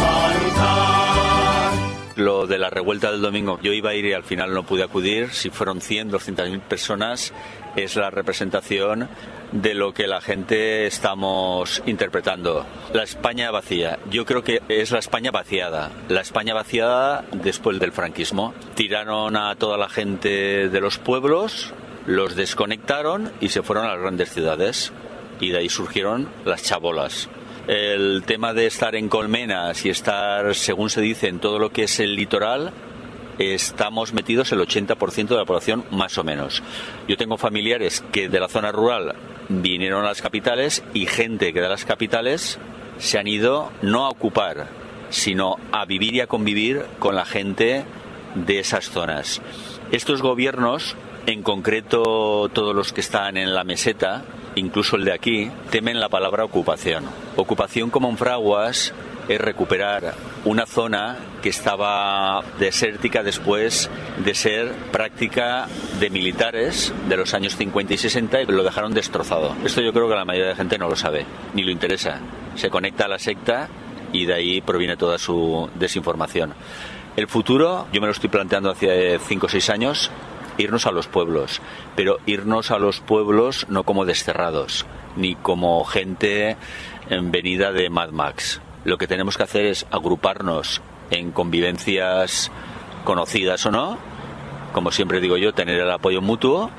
G: a luchar.
H: Lo de la revuelta del domingo, yo iba a ir y al final no pude acudir. Si fueron cien, doscientas mil personas, es la representación de lo que la gente estamos interpretando. La España vacía, yo creo que es la España vaciada. La España vaciada después del franquismo. Tiraron a toda la gente de los pueblos, los desconectaron y se fueron a las grandes ciudades. Y de ahí surgieron las chabolas. El tema de estar en colmenas y estar, según se dice, en todo lo que es el litoral, estamos metidos el ochenta por ciento de la población más o menos. Yo tengo familiares que de la zona rural vinieron a las capitales y gente que de las capitales se han ido no a ocupar, sino a vivir y a convivir con la gente de esas zonas. Estos gobiernos, en concreto todos los que están en la meseta, incluso el de aquí, temen la palabra ocupación. Ocupación como en Fraguas es recuperar una zona que estaba desértica después de ser práctica de militares de los años cincuenta y sesenta y lo dejaron destrozado. Esto yo creo que la mayoría de la gente no lo sabe, ni lo interesa. Se conecta a la secta y de ahí proviene toda su desinformación. El futuro, yo me lo estoy planteando hace cinco o seis años, irnos a los pueblos, pero irnos a los pueblos no como desterrados, ni como gente venida de Mad Max. Lo que tenemos que hacer es agruparnos en convivencias conocidas o no, como siempre digo yo, tener el apoyo mutuo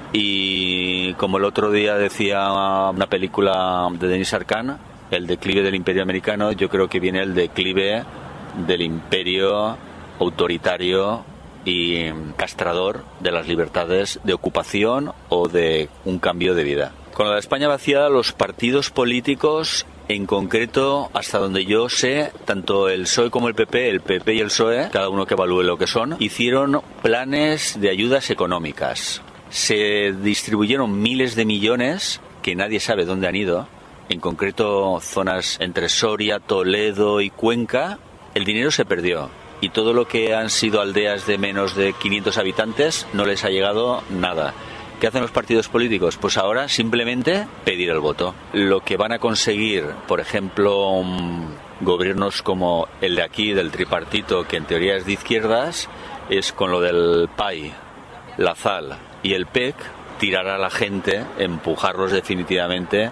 H: y como el otro día decía una película de Denis Arcand, el declive del imperio americano, yo creo que viene el declive del imperio autoritario y castrador de las libertades de ocupación o de un cambio de vida. Con la España vaciada, los partidos políticos, en concreto, hasta donde yo sé, tanto el P S O E como el P P, el P P y el P S O E, cada uno que evalúe lo que son, hicieron planes de ayudas económicas. Se distribuyeron miles de millones, que nadie sabe dónde han ido, en concreto zonas entre Soria, Toledo y Cuenca, el dinero se perdió y todo lo que han sido aldeas de menos de quinientos habitantes no les ha llegado nada. ¿Qué hacen los partidos políticos? Pues ahora simplemente pedir el voto. Lo que van a conseguir, por ejemplo, gobiernos como el de aquí, del tripartito, que en teoría es de izquierdas, es con lo del P A I, la Z A L y el P E C, tirar a la gente, empujarlos definitivamente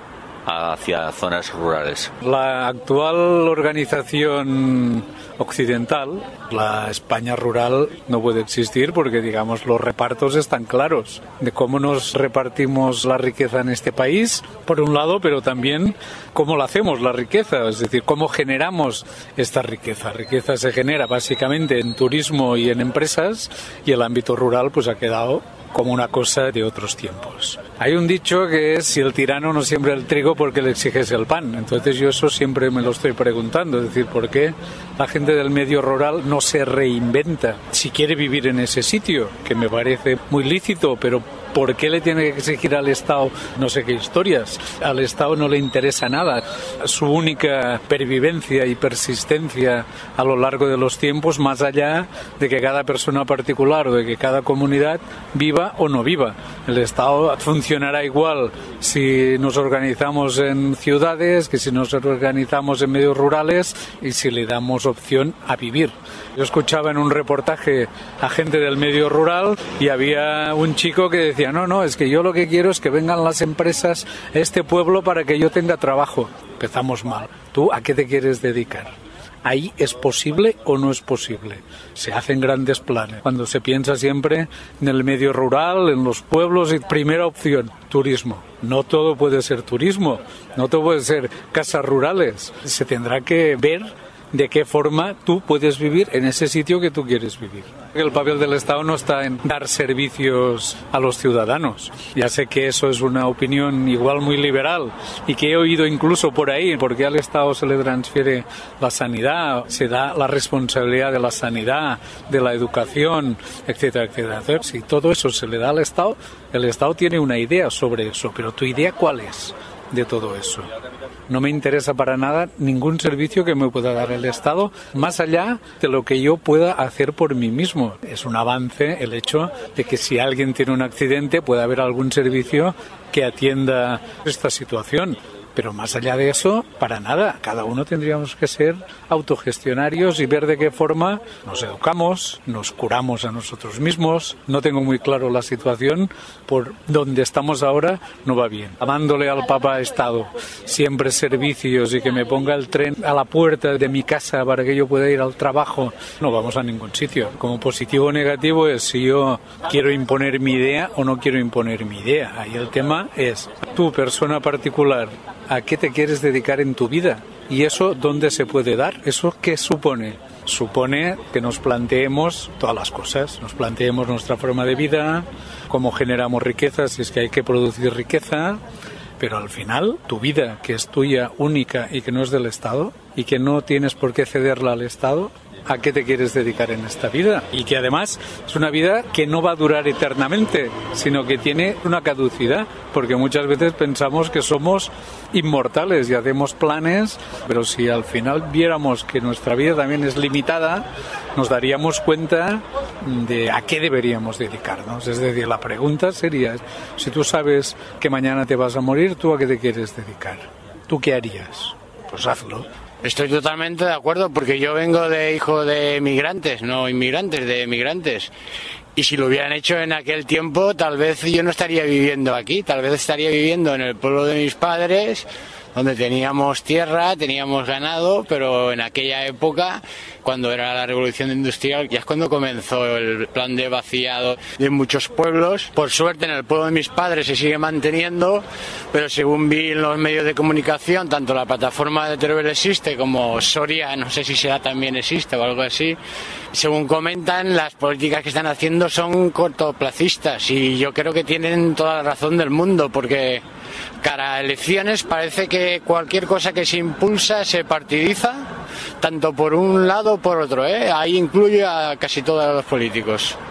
H: hacia zonas rurales.
I: La actual organización occidental, la España rural, no puede existir porque, digamos, los repartos están claros de cómo nos repartimos la riqueza en este país, por un lado, pero también cómo la hacemos la riqueza, es decir, cómo generamos esta riqueza. La riqueza se genera básicamente en turismo y en empresas, y el ámbito rural pues ha quedado como una cosa de otros tiempos. Hay un dicho que es: si el tirano no siembra el trigo, ¿por qué le exiges el pan? Entonces yo eso siempre me lo estoy preguntando, es decir, ¿por qué la gente del medio rural no se reinventa si quiere vivir en ese sitio? Que me parece muy lícito, pero ¿por qué le tiene que exigir al Estado no sé qué historias? Al Estado no le interesa nada. Su única pervivencia y persistencia a lo largo de los tiempos, más allá de que cada persona particular o de que cada comunidad viva o no viva. El Estado funcionará igual si nos organizamos en ciudades que si nos organizamos en medios rurales y si le damos opción a vivir. Yo escuchaba en un reportaje a gente del medio rural y había un chico que decía: no, no, es que yo lo que quiero es que vengan las empresas a este pueblo para que yo tenga trabajo. Empezamos mal. ¿Tú a qué te quieres dedicar? ¿Ahí es posible o no es posible? Se hacen grandes planes. Cuando se piensa siempre en el medio rural, en los pueblos, y primera opción, turismo. No todo puede ser turismo, no todo puede ser casas rurales. Se tendrá que ver de qué forma tú puedes vivir en ese sitio que tú quieres vivir. El papel del Estado no está en dar servicios a los ciudadanos. Ya sé que eso es una opinión igual muy liberal y que he oído incluso por ahí, porque al Estado se le transfiere la sanidad, se da la responsabilidad de la sanidad, de la educación, etcétera, etcétera. Entonces, si todo eso se le da al Estado, el Estado tiene una idea sobre eso, pero ¿tu idea cuál es de todo eso? No me interesa para nada ningún servicio que me pueda dar el Estado, más allá de lo que yo pueda hacer por mí mismo. Es un avance el hecho de que si alguien tiene un accidente pueda haber algún servicio que atienda esta situación. Pero más allá de eso, para nada. Cada uno tendríamos que ser autogestionarios y ver de qué forma nos educamos, nos curamos a nosotros mismos. No tengo muy claro la situación. Por donde estamos ahora no va bien. Amándole al Papa Estado siempre servicios y que me ponga el tren a la puerta de mi casa para que yo pueda ir al trabajo, no vamos a ningún sitio. Como positivo o negativo es si yo quiero imponer mi idea o no quiero imponer mi idea. Ahí el tema es, tú, persona particular, ¿a qué te quieres dedicar en tu vida? ¿Y eso dónde se puede dar? ¿Eso qué supone? Supone que nos planteemos todas las cosas, nos planteemos nuestra forma de vida, cómo generamos riqueza, si es que hay que producir riqueza, pero al final tu vida, que es tuya, única y que no es del Estado y que no tienes por qué cederla al Estado, ¿a qué te quieres dedicar en esta vida? Y que además es una vida que no va a durar eternamente, sino que tiene una caducidad, porque muchas veces pensamos que somos inmortales y hacemos planes, pero si al final viéramos que nuestra vida también es limitada, nos daríamos cuenta de a qué deberíamos dedicarnos. Es decir, la pregunta sería, si tú sabes que mañana te vas a morir, ¿tú a qué te quieres dedicar? ¿Tú qué harías? Pues hazlo.
J: Estoy totalmente de acuerdo, porque yo vengo de hijo de migrantes, no inmigrantes, de migrantes. Y si lo hubieran hecho en aquel tiempo, tal vez yo no estaría viviendo aquí, tal vez estaría viviendo en el pueblo de mis padres, donde teníamos tierra, teníamos ganado, pero en aquella época, cuando era la revolución industrial, ya es cuando comenzó el plan de vaciado de muchos pueblos. Por suerte en el pueblo de mis padres se sigue manteniendo, pero según vi en los medios de comunicación, tanto la plataforma de Teruel existe como Soria, no sé si será también existe o algo así, según comentan, las políticas que están haciendo son cortoplacistas y yo creo que tienen toda la razón del mundo, porque cara a elecciones parece que cualquier cosa que se impulsa se partidiza, tanto por un lado o por otro, ¿eh? Ahí incluye a casi todos los políticos.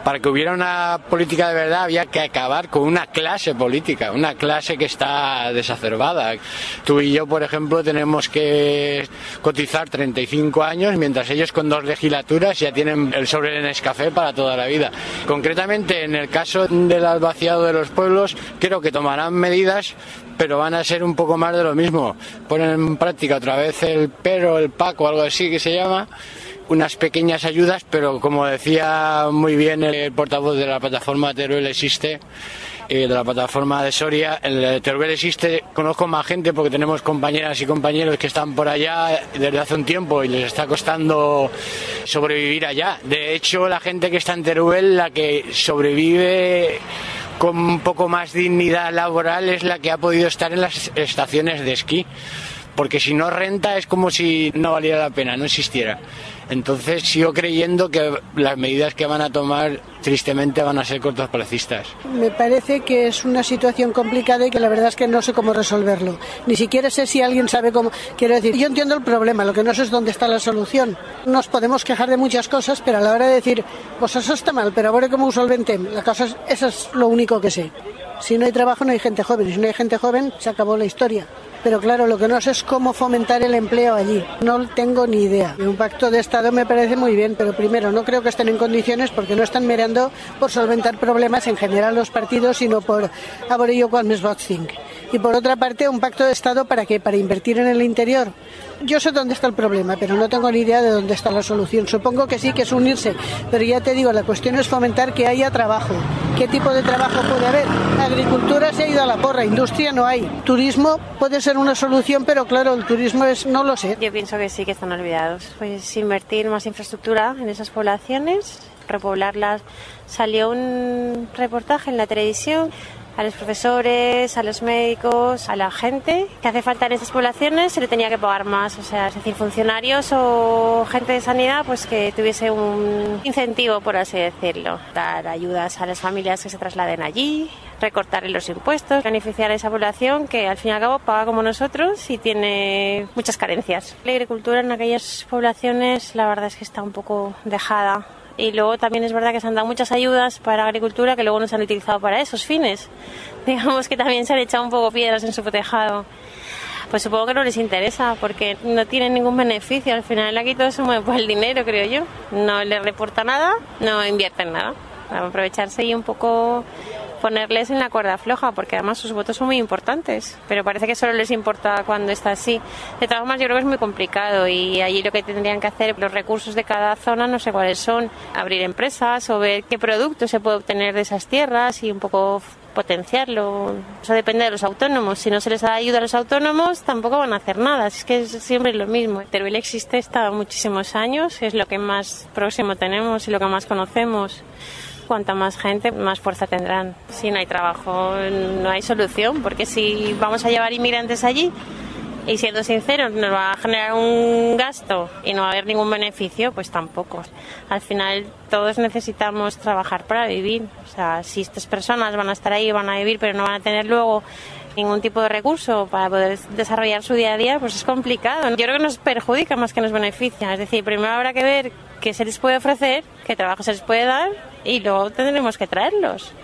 J: Para que hubiera una política de verdad había que acabar con una clase política, una clase que está desacerbada. Tú y yo, por ejemplo, tenemos que cotizar treinta y cinco años, mientras ellos con dos legislaturas ya tienen el sobre de Nescafé para toda la vida. Concretamente, en el caso del vaciado de los pueblos, creo que tomarán medidas, pero van a ser un poco más de lo mismo. Ponen en práctica otra vez el pero, el paco, algo así que se llama, unas pequeñas ayudas, pero como decía muy bien el portavoz de la plataforma Teruel Existe, de la plataforma de Soria, el Teruel Existe, conozco más gente porque tenemos compañeras y compañeros que están por allá desde hace un tiempo y les está costando sobrevivir allá. De hecho, la gente que está en Teruel, la que sobrevive con un poco más dignidad laboral es la que ha podido estar en las estaciones de esquí, porque si no renta es como si no valiera la pena, no existiera. Entonces sigo creyendo que las medidas que van a tomar tristemente van a ser cortoplacistas.
K: Me parece que es una situación complicada y que la verdad es que no sé cómo resolverlo. Ni siquiera sé si alguien sabe cómo. Quiero decir, yo entiendo el problema, lo que no sé es dónde está la solución. Nos podemos quejar de muchas cosas, pero a la hora de decir, pues eso está mal, pero ahora cómo solventem, la cosa es, eso es lo único que sé. Si no hay trabajo no hay gente joven, y si no hay gente joven se acabó la historia. Pero claro, lo que no sé es cómo fomentar el empleo allí. No tengo ni idea. Un pacto de Estado me parece muy bien, pero primero no creo que estén en condiciones porque no están mirando por solventar problemas en general los partidos, sino por a veure jo quan més vots tinc. Y por otra parte, un pacto de Estado ¿para qué? Para invertir en el interior. Yo sé dónde está el problema, pero no tengo ni idea de dónde está la solución. Supongo que sí, que es unirse, pero ya te digo, la cuestión es fomentar que haya trabajo. ¿Qué tipo de trabajo puede haber? Agricultura se ha ido a la porra, industria no hay. Turismo puede ser una solución, pero claro, el turismo es, no lo sé.
L: Yo pienso que sí, que están olvidados. Pues invertir más infraestructura en esas poblaciones, repoblarlas. Salió un reportaje en la televisión a los profesores, a los médicos, a la gente que hace falta en esas poblaciones, se le tenía que pagar más, o sea, es decir, funcionarios o gente de sanidad, pues que tuviese un incentivo, por así decirlo, dar ayudas a las familias que se trasladen allí, recortar los impuestos, beneficiar a esa población que al fin y al cabo paga como nosotros y tiene muchas carencias. La agricultura en aquellas poblaciones la verdad es que está un poco dejada. Y luego también es verdad que se han dado muchas ayudas para la agricultura que luego no se han utilizado para esos fines. Digamos que también se han echado un poco piedras en su tejado. Pues supongo que no les interesa porque no tienen ningún beneficio. Al final aquí todo se mueve por el dinero, creo yo. No les reporta nada, no invierten nada. Para aprovecharse y un poco ponerles en la cuerda floja, porque además sus votos son muy importantes, pero parece que solo les importa cuando está así. De todas formas, yo creo que es muy complicado y allí lo que tendrían que hacer, los recursos de cada zona, no sé cuáles son, abrir empresas o ver qué producto se puede obtener de esas tierras y un poco potenciarlo. Eso depende de los autónomos. Si no se les da ayuda a los autónomos, tampoco van a hacer nada. Es que es siempre lo mismo. Teruel existe, está muchísimos años, es lo que más próximo tenemos y lo que más conocemos. Cuanta más gente, más fuerza tendrán. Si no hay trabajo, no hay solución, porque si vamos a llevar inmigrantes allí y siendo sinceros nos va a generar un gasto y no va a haber ningún beneficio, pues tampoco. Al final todos necesitamos trabajar para vivir. O sea, si estas personas van a estar ahí, van a vivir, pero no van a tener luego ningún tipo de recurso para poder desarrollar su día a día, pues es complicado. Yo creo que nos perjudica más que nos beneficia. Es decir, primero habrá que ver qué se les puede ofrecer, qué trabajo se les puede dar y luego tendremos que traerlos.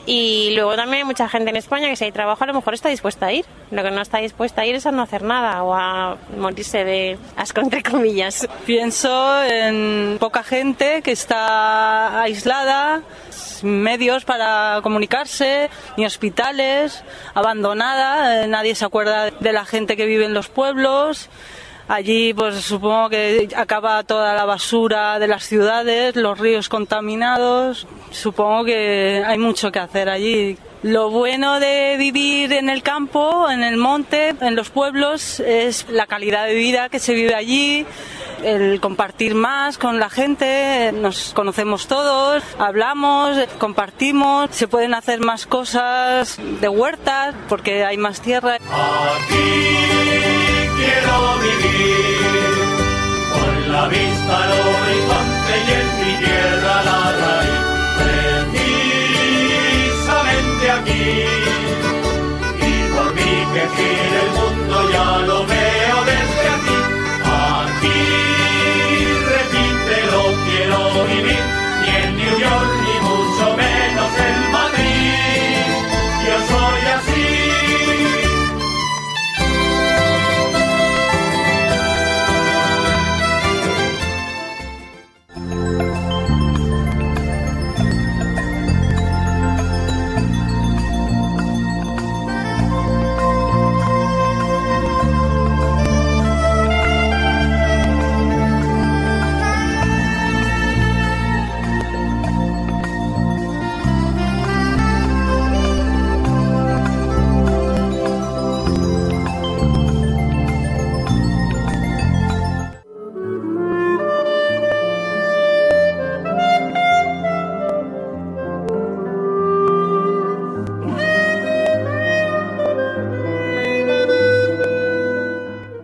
L: Y luego también hay mucha gente en España que si hay trabajo a lo mejor está dispuesta a ir. Lo que no está dispuesta a ir es a no hacer nada o a morirse de asco, entre comillas.
M: Pienso en poca gente que está aislada, medios para comunicarse, ni hospitales, abandonada, nadie se acuerda de la gente que vive en los pueblos. Allí pues supongo que acaba toda la basura de las ciudades, los ríos contaminados. Supongo que hay mucho que hacer allí. Lo bueno de vivir en el campo, en el monte, en los pueblos, es la calidad de vida que se vive allí, el compartir más con la gente, nos conocemos todos, hablamos, compartimos, se pueden hacer más cosas de huertas porque hay más tierra.
G: Aquí quiero vivir, con la vista al horizonte y en mi tierra la raíz. Precisamente aquí, y por mí que gire el mundo ya lo veo desde aquí. Aquí, repítelo, quiero vivir, ni en New York ni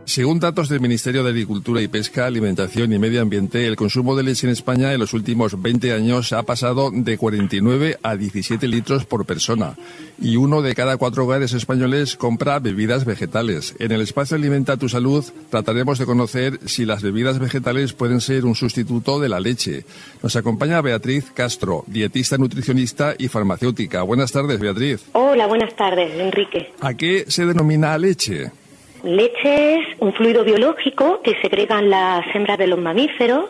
A: Según datos del Ministerio de Agricultura y Pesca, Alimentación y Medio Ambiente, el consumo de leche en España en los últimos veinte años ha pasado de cuarenta y nueve a diecisiete litros por persona. Y uno de cada cuatro hogares españoles compra bebidas vegetales. En el espacio Alimenta tu Salud trataremos de conocer si las bebidas vegetales pueden ser un sustituto de la leche. Nos acompaña Beatriz Castro, dietista, nutricionista y farmacéutica. Buenas tardes, Beatriz.
N: Hola, buenas tardes, Enrique.
A: ¿A qué se denomina leche?
N: Leche es un fluido biológico que segregan las hembras de los mamíferos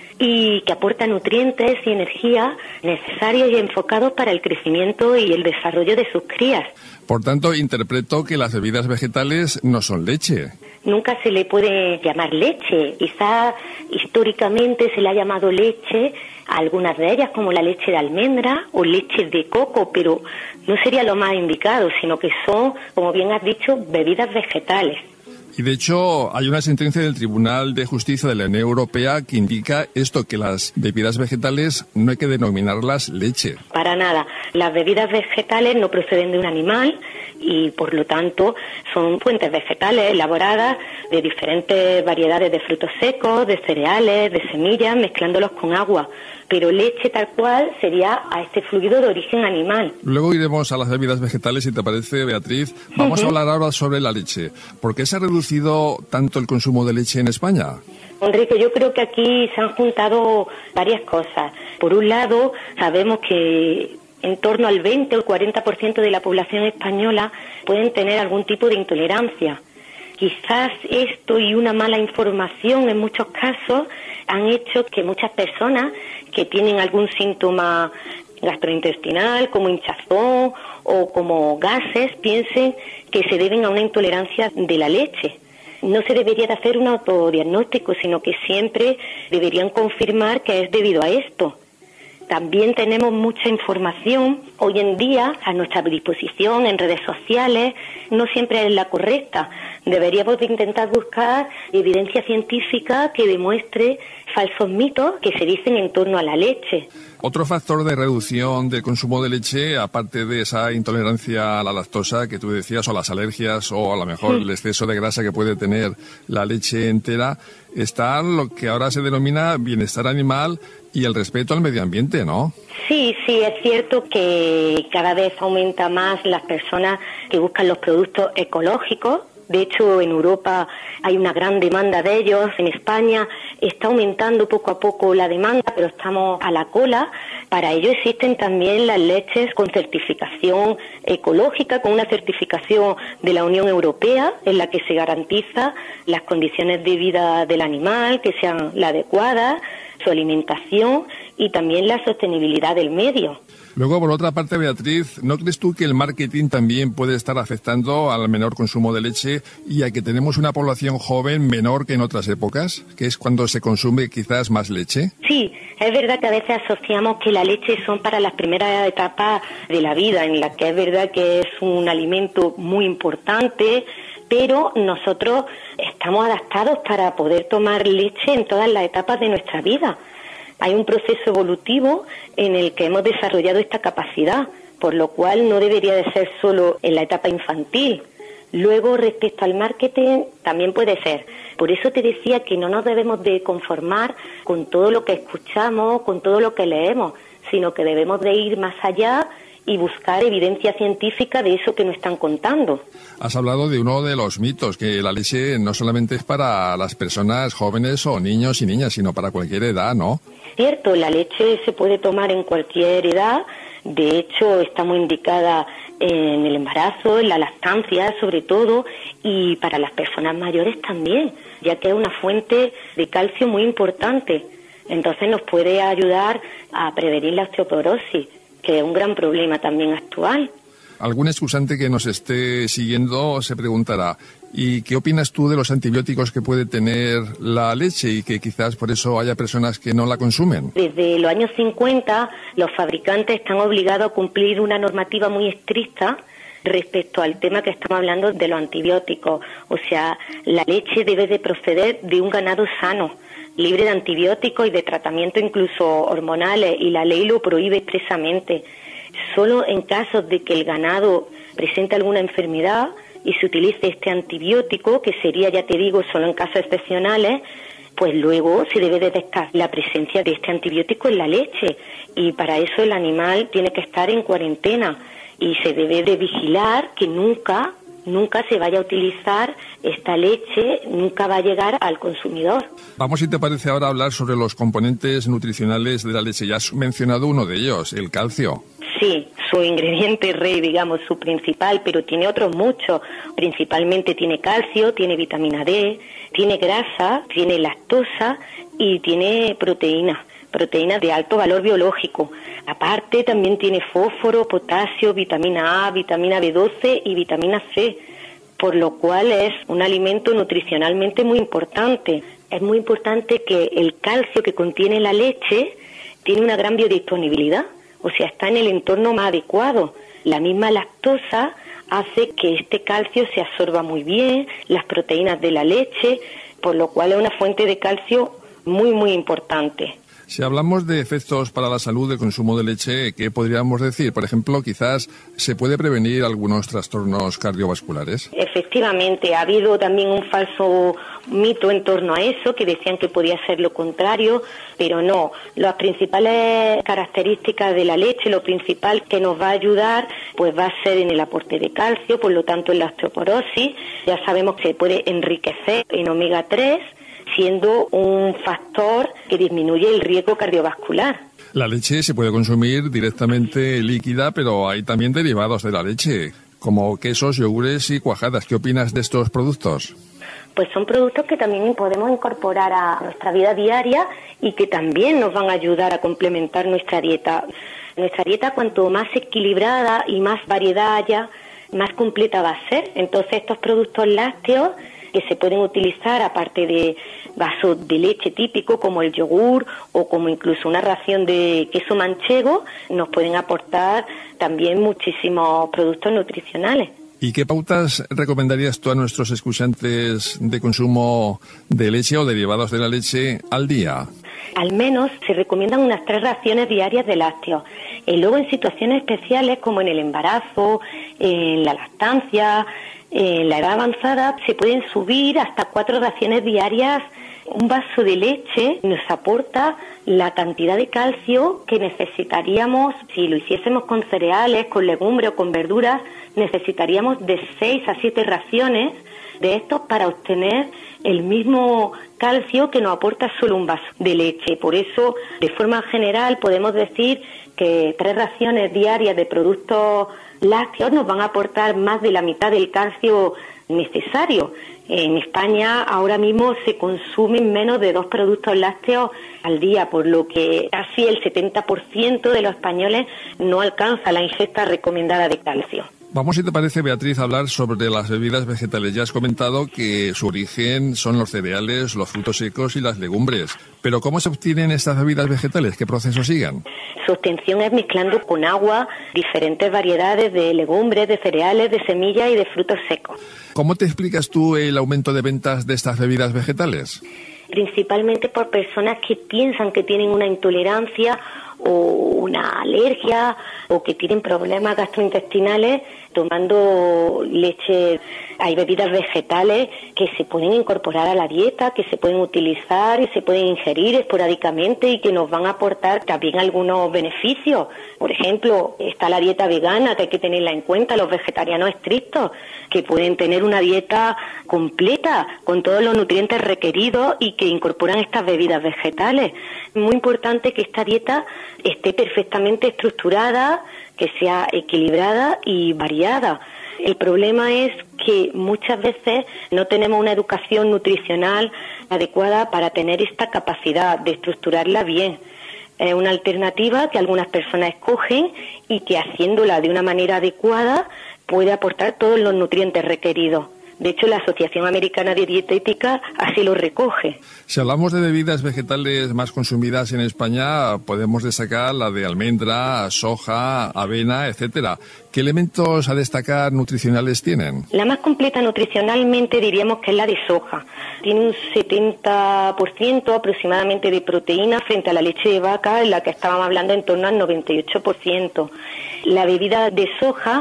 N: y que aporta nutrientes y energía necesarios y enfocados para el crecimiento y el desarrollo de sus crías.
A: Por tanto, interpreto que las bebidas vegetales no son leche.
N: Nunca se le puede llamar leche. Quizá históricamente se le ha llamado leche a algunas de ellas, como la leche de almendra o leche de coco, pero no sería lo más indicado, sino que son, como bien has dicho, bebidas vegetales.
A: Y de hecho, hay una sentencia del Tribunal de Justicia de la Unión Europea que indica esto, que las bebidas vegetales no hay que denominarlas leche.
N: Para nada. Las bebidas vegetales no proceden de un animal y, por lo tanto, son fuentes vegetales elaboradas de diferentes variedades de frutos secos, de cereales, de semillas, mezclándolos con agua. Pero leche tal cual sería a este fluido de origen animal.
A: Luego iremos a las bebidas vegetales, si te parece, Beatriz. Vamos uh-huh. a hablar ahora sobre la leche. ¿Por qué se ha reducido tanto el consumo de leche en España?
N: Enrique, yo creo que aquí se han juntado varias cosas. Por un lado, sabemos que en torno al veinte o el cuarenta por ciento de la población española pueden tener algún tipo de intolerancia. Quizás esto y una mala información en muchos casos han hecho que muchas personas que tienen algún síntoma gastrointestinal, como hinchazón o como gases, piensen que se deben a una intolerancia de la leche. No se debería de hacer un autodiagnóstico, sino que siempre deberían confirmar que es debido a esto. También tenemos mucha información hoy en día a nuestra disposición en redes sociales, no siempre es la correcta. Deberíamos de intentar buscar evidencia científica que demuestre falsos mitos que se dicen en torno a la leche.
A: Otro factor de reducción del consumo de leche, aparte de esa intolerancia a la lactosa que tú decías, o las alergias, o a lo mejor sí. el exceso de grasa que puede tener la leche entera, está lo que ahora se denomina bienestar animal y el respeto al medio ambiente, ¿no?
N: Sí, sí, es cierto que cada vez aumenta más las personas que buscan los productos ecológicos. De hecho, en Europa hay una gran demanda de ellos. En España está aumentando poco a poco la demanda, pero estamos a la cola. Para ello existen también las leches con certificación ecológica, con una certificación de la Unión Europea, en la que se garantiza las condiciones de vida del animal, que sean las adecuadas, su alimentación y también la sostenibilidad del medio.
A: Luego, por otra parte, Beatriz, ¿no crees tú que el marketing también puede estar afectando al menor consumo de leche y a que tenemos una población joven menor que en otras épocas, que es cuando se consume quizás más leche?
N: Sí, es verdad que a veces asociamos que la leche son para las primeras etapas de la vida, en la que es verdad que es un alimento muy importante, pero nosotros estamos adaptados para poder tomar leche en todas las etapas de nuestra vida. Hay un proceso evolutivo en el que hemos desarrollado esta capacidad, por lo cual no debería de ser solo en la etapa infantil. Luego, respecto al marketing, también puede ser. Por eso te decía que no nos debemos de conformar con todo lo que escuchamos, con todo lo que leemos, sino que debemos de ir más allá y buscar evidencia científica de eso que nos están contando.
A: Has hablado de uno de los mitos, que la leche no solamente es para las personas jóvenes o niños y niñas, sino para cualquier edad, ¿no?
N: Cierto, la leche se puede tomar en cualquier edad. De hecho, está muy indicada en el embarazo, en la lactancia sobre todo, y para las personas mayores también, ya que es una fuente de calcio muy importante. Entonces nos puede ayudar a prevenir la osteoporosis, que es un gran problema también actual.
A: Algún excusante que nos esté siguiendo se preguntará, ¿y qué opinas tú de los antibióticos que puede tener la leche y que quizás por eso haya personas que no la consumen?
N: Desde los años cincuenta, los fabricantes están obligados a cumplir una normativa muy estricta respecto al tema que estamos hablando de los antibióticos. O sea, la leche debe de proceder de un ganado sano, libre de antibióticos y de tratamiento incluso hormonales, y la ley lo prohíbe expresamente. Solo en casos de que el ganado presente alguna enfermedad y se utilice este antibiótico, que sería, ya te digo, solo en casos excepcionales, pues luego se debe de detectar la presencia de este antibiótico en la leche, y para eso el animal tiene que estar en cuarentena y se debe de vigilar que nunca, nunca se vaya a utilizar esta leche, nunca va a llegar al consumidor.
A: Vamos, si te parece, ahora a hablar sobre los componentes nutricionales de la leche. Ya has mencionado uno de ellos, el calcio.
N: Sí, su ingrediente rey, digamos, su principal, pero tiene otros muchos. Principalmente tiene calcio, tiene vitamina D, tiene grasa, tiene lactosa y tiene proteína, proteínas de alto valor biológico. Aparte también tiene fósforo, potasio, vitamina A, vitamina B doce y vitamina C, por lo cual es un alimento nutricionalmente muy importante. Es muy importante que el calcio que contiene la leche tiene una gran biodisponibilidad, o sea, está en el entorno más adecuado. La misma lactosa hace que este calcio se absorba muy bien, las proteínas de la leche, por lo cual es una fuente de calcio muy, muy importante.
A: Si hablamos de efectos para la salud del consumo de leche, ¿qué podríamos decir? Por ejemplo, quizás se puede prevenir algunos trastornos cardiovasculares.
N: Efectivamente, ha habido también un falso mito en torno a eso, que decían que podía ser lo contrario, pero no. Las principales características de la leche, lo principal que nos va a ayudar, pues va a ser en el aporte de calcio, por lo tanto en la osteoporosis. Ya sabemos que se puede enriquecer en omega tres, siendo un factor que disminuye el riesgo cardiovascular.
A: La leche se puede consumir directamente líquida, pero hay también derivados de la leche, como quesos, yogures y cuajadas. ¿Qué opinas de estos productos?
N: Pues son productos que también podemos incorporar a nuestra vida diaria y que también nos van a ayudar a complementar nuestra dieta. Nuestra dieta, cuanto más equilibrada y más variedad haya, más completa va a ser. Entonces estos productos lácteos que se pueden utilizar aparte de vasos de leche típico como el yogur o como incluso una ración de queso manchego, nos pueden aportar también muchísimos productos nutricionales.
A: ¿Y qué pautas recomendarías tú a nuestros escuchantes de consumo de leche o derivados de la leche al día?
N: Al menos se recomiendan unas tres raciones diarias de lácteos. Y luego en situaciones especiales como en el embarazo, en la lactancia, en la edad avanzada, se pueden subir hasta cuatro raciones diarias. Un vaso de leche nos aporta la cantidad de calcio que necesitaríamos, si lo hiciésemos con cereales, con legumbres o con verduras, necesitaríamos de seis a siete raciones de estos para obtener el mismo calcio que nos aporta solo un vaso de leche. Por eso, de forma general, podemos decir que tres raciones diarias de productos lácteos nos van a aportar más de la mitad del calcio necesario. En España ahora mismo se consumen menos de dos productos lácteos al día, por lo que casi el setenta por ciento de los españoles no alcanza la ingesta recomendada de calcio.
A: Vamos, si te parece, Beatriz, a hablar sobre las bebidas vegetales. Ya has comentado que su origen son los cereales, los frutos secos y las legumbres. Pero ¿cómo se obtienen estas bebidas vegetales? ¿Qué proceso sigan?
N: Su obtención es mezclando con agua diferentes variedades de legumbres, de cereales, de semillas y de frutos secos.
A: ¿Cómo te explicas tú el aumento de ventas de estas bebidas vegetales?
N: Principalmente por personas que piensan que tienen una intolerancia o una alergia o que tienen problemas gastrointestinales tomando leche. Hay bebidas vegetales que se pueden incorporar a la dieta, que se pueden utilizar y se pueden ingerir esporádicamente y que nos van a aportar también algunos beneficios. Por ejemplo, está la dieta vegana, que hay que tenerla en cuenta, los vegetarianos estrictos, que pueden tener una dieta completa con todos los nutrientes requeridos y que incorporan estas bebidas vegetales. Es muy importante que esta dieta esté perfectamente estructurada, que sea equilibrada y variada. El problema es que muchas veces no tenemos una educación nutricional adecuada para tener esta capacidad de estructurarla bien. Es una alternativa que algunas personas escogen y que haciéndola de una manera adecuada puede aportar todos los nutrientes requeridos. De hecho, la Asociación Americana de Dietética así lo recoge.
A: Si hablamos de bebidas vegetales más consumidas en España, podemos destacar la de almendra, soja, avena, etcétera. ¿Qué elementos a destacar nutricionales tienen?
N: La más completa nutricionalmente diríamos que es la de soja. Tiene un setenta por ciento aproximadamente de proteína frente a la leche de vaca, en la que estábamos hablando en torno al noventa y ocho por ciento. La bebida de soja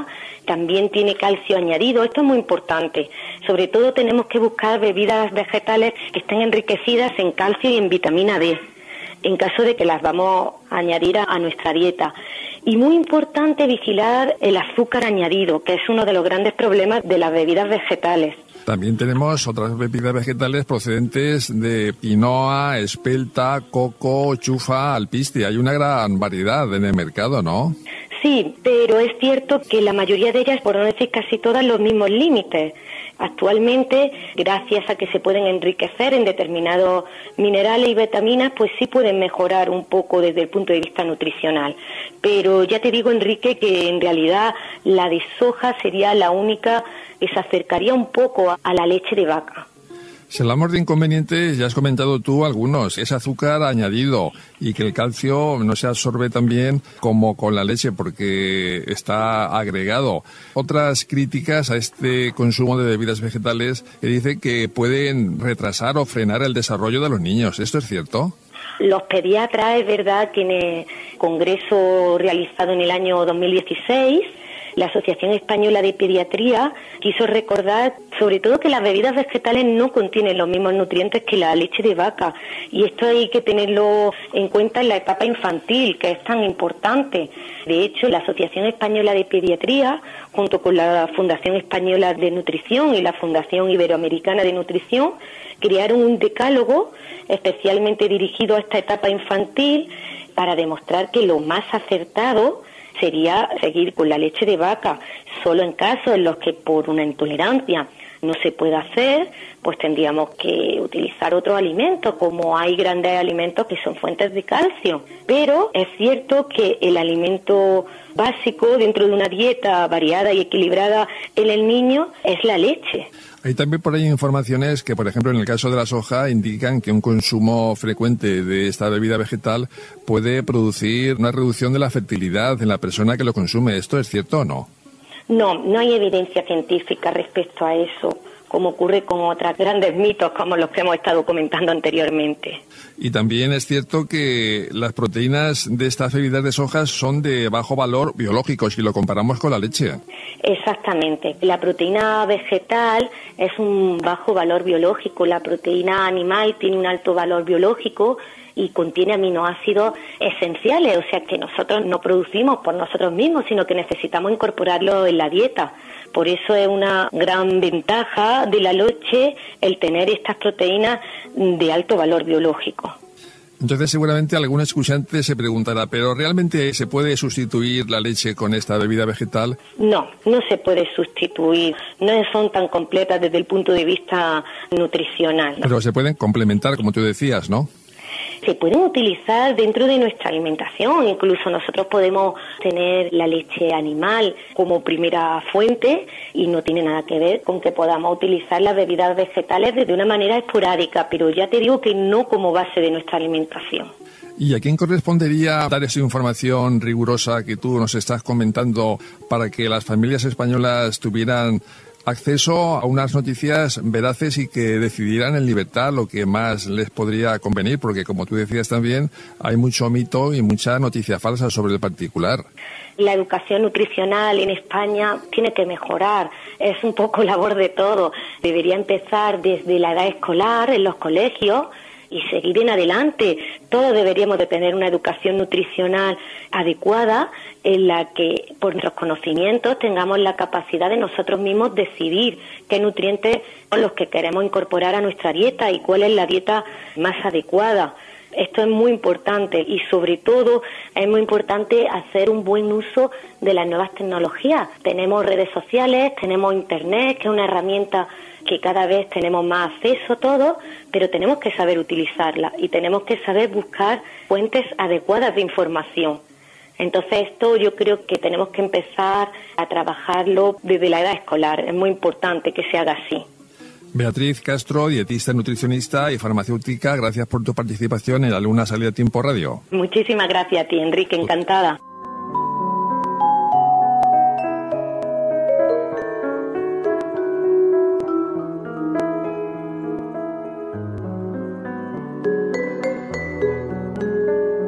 N: también tiene calcio añadido. Esto es muy importante. Sobre todo tenemos que buscar bebidas vegetales que estén enriquecidas en calcio y en vitamina D, en caso de que las vamos a añadir a, a nuestra dieta. Y muy importante vigilar el azúcar añadido, que es uno de los grandes problemas de las bebidas vegetales.
A: También tenemos otras bebidas vegetales procedentes de quinoa, espelta, coco, chufa, alpiste. Hay una gran variedad en el mercado, ¿no?
N: Sí, pero es cierto que la mayoría de ellas, por no decir casi todas, los mismos límites. Actualmente, gracias a que se pueden enriquecer en determinados minerales y vitaminas, pues sí pueden mejorar un poco desde el punto de vista nutricional. Pero ya te digo, Enrique, que en realidad la de soja sería la única que se acercaría un poco a la leche de vaca.
A: Si hablamos de inconvenientes, ya has comentado tú algunos. Es azúcar añadido y que el calcio no se absorbe tan bien como con la leche porque está agregado. Otras críticas a este consumo de bebidas vegetales que dicen que pueden retrasar o frenar el desarrollo de los niños. ¿Esto es cierto?
N: Los pediatras, es verdad que en el congreso realizado en el año dos mil dieciséis, la Asociación Española de Pediatría quiso recordar sobre todo que las bebidas vegetales no contienen los mismos nutrientes que la leche de vaca, y esto hay que tenerlo en cuenta en la etapa infantil, que es tan importante. De hecho, la Asociación Española de Pediatría, junto con la Fundación Española de Nutrición y la Fundación Iberoamericana de Nutrición, crearon un decálogo especialmente dirigido a esta etapa infantil para demostrar que lo más acertado sería seguir con la leche de vaca. Solo en casos en los que por una intolerancia no se pueda hacer, pues tendríamos que utilizar otros alimentos, como hay grandes alimentos que son fuentes de calcio. Pero es cierto que el alimento básico dentro de una dieta variada y equilibrada en el niño es la leche.
A: Hay también por ahí informaciones que, por ejemplo, en el caso de la soja, indican que un consumo frecuente de esta bebida vegetal puede producir una reducción de la fertilidad en la persona que lo consume. ¿Esto es cierto o no?
N: No, no hay evidencia científica respecto a eso, como ocurre con otros grandes mitos como los que hemos estado comentando anteriormente.
A: Y también es cierto que las proteínas de estas bebidas de soja son de bajo valor biológico si lo comparamos con la leche.
N: Exactamente. La proteína vegetal es un bajo valor biológico. La proteína animal tiene un alto valor biológico y contiene aminoácidos esenciales, o sea que nosotros no producimos por nosotros mismos, sino que necesitamos incorporarlo en la dieta. Por eso es una gran ventaja de la leche el tener estas proteínas de alto valor biológico.
A: Entonces seguramente algún escuchante se preguntará, ¿pero realmente se puede sustituir la leche con esta bebida vegetal?
N: No, no se puede sustituir. No son tan completas desde el punto de vista nutricional, ¿no?
A: Pero se pueden complementar, como tú decías, ¿no?
N: Se pueden utilizar dentro de nuestra alimentación. Incluso nosotros podemos tener la leche animal como primera fuente y no tiene nada que ver con que podamos utilizar las bebidas vegetales de una manera esporádica, pero ya te digo que no como base de nuestra alimentación.
A: ¿Y a quién correspondería dar esa información rigurosa que tú nos estás comentando para que las familias españolas tuvieran acceso a unas noticias veraces y que decidieran en libertad lo que más les podría convenir? Porque, como tú decías también, hay mucho mito y mucha noticia falsa sobre el particular.
N: La educación nutricional en España tiene que mejorar. Es un poco labor de todo. Debería empezar desde la edad escolar, en los colegios, y seguir en adelante. Todos deberíamos de tener una educación nutricional adecuada en la que, por nuestros conocimientos, tengamos la capacidad de nosotros mismos decidir qué nutrientes son los que queremos incorporar a nuestra dieta y cuál es la dieta más adecuada. Esto es muy importante y, sobre todo, es muy importante hacer un buen uso de las nuevas tecnologías. Tenemos redes sociales, tenemos Internet, que es una herramienta que cada vez tenemos más acceso todos, pero tenemos que saber utilizarla y tenemos que saber buscar fuentes adecuadas de información. Entonces esto yo creo que tenemos que empezar a trabajarlo desde la edad escolar. Es muy importante que se haga así.
A: Beatriz Castro, dietista, nutricionista y farmacéutica, gracias por tu participación en la Luna Salida a Tiempo Radio.
N: Muchísimas gracias a ti, Enrique, encantada.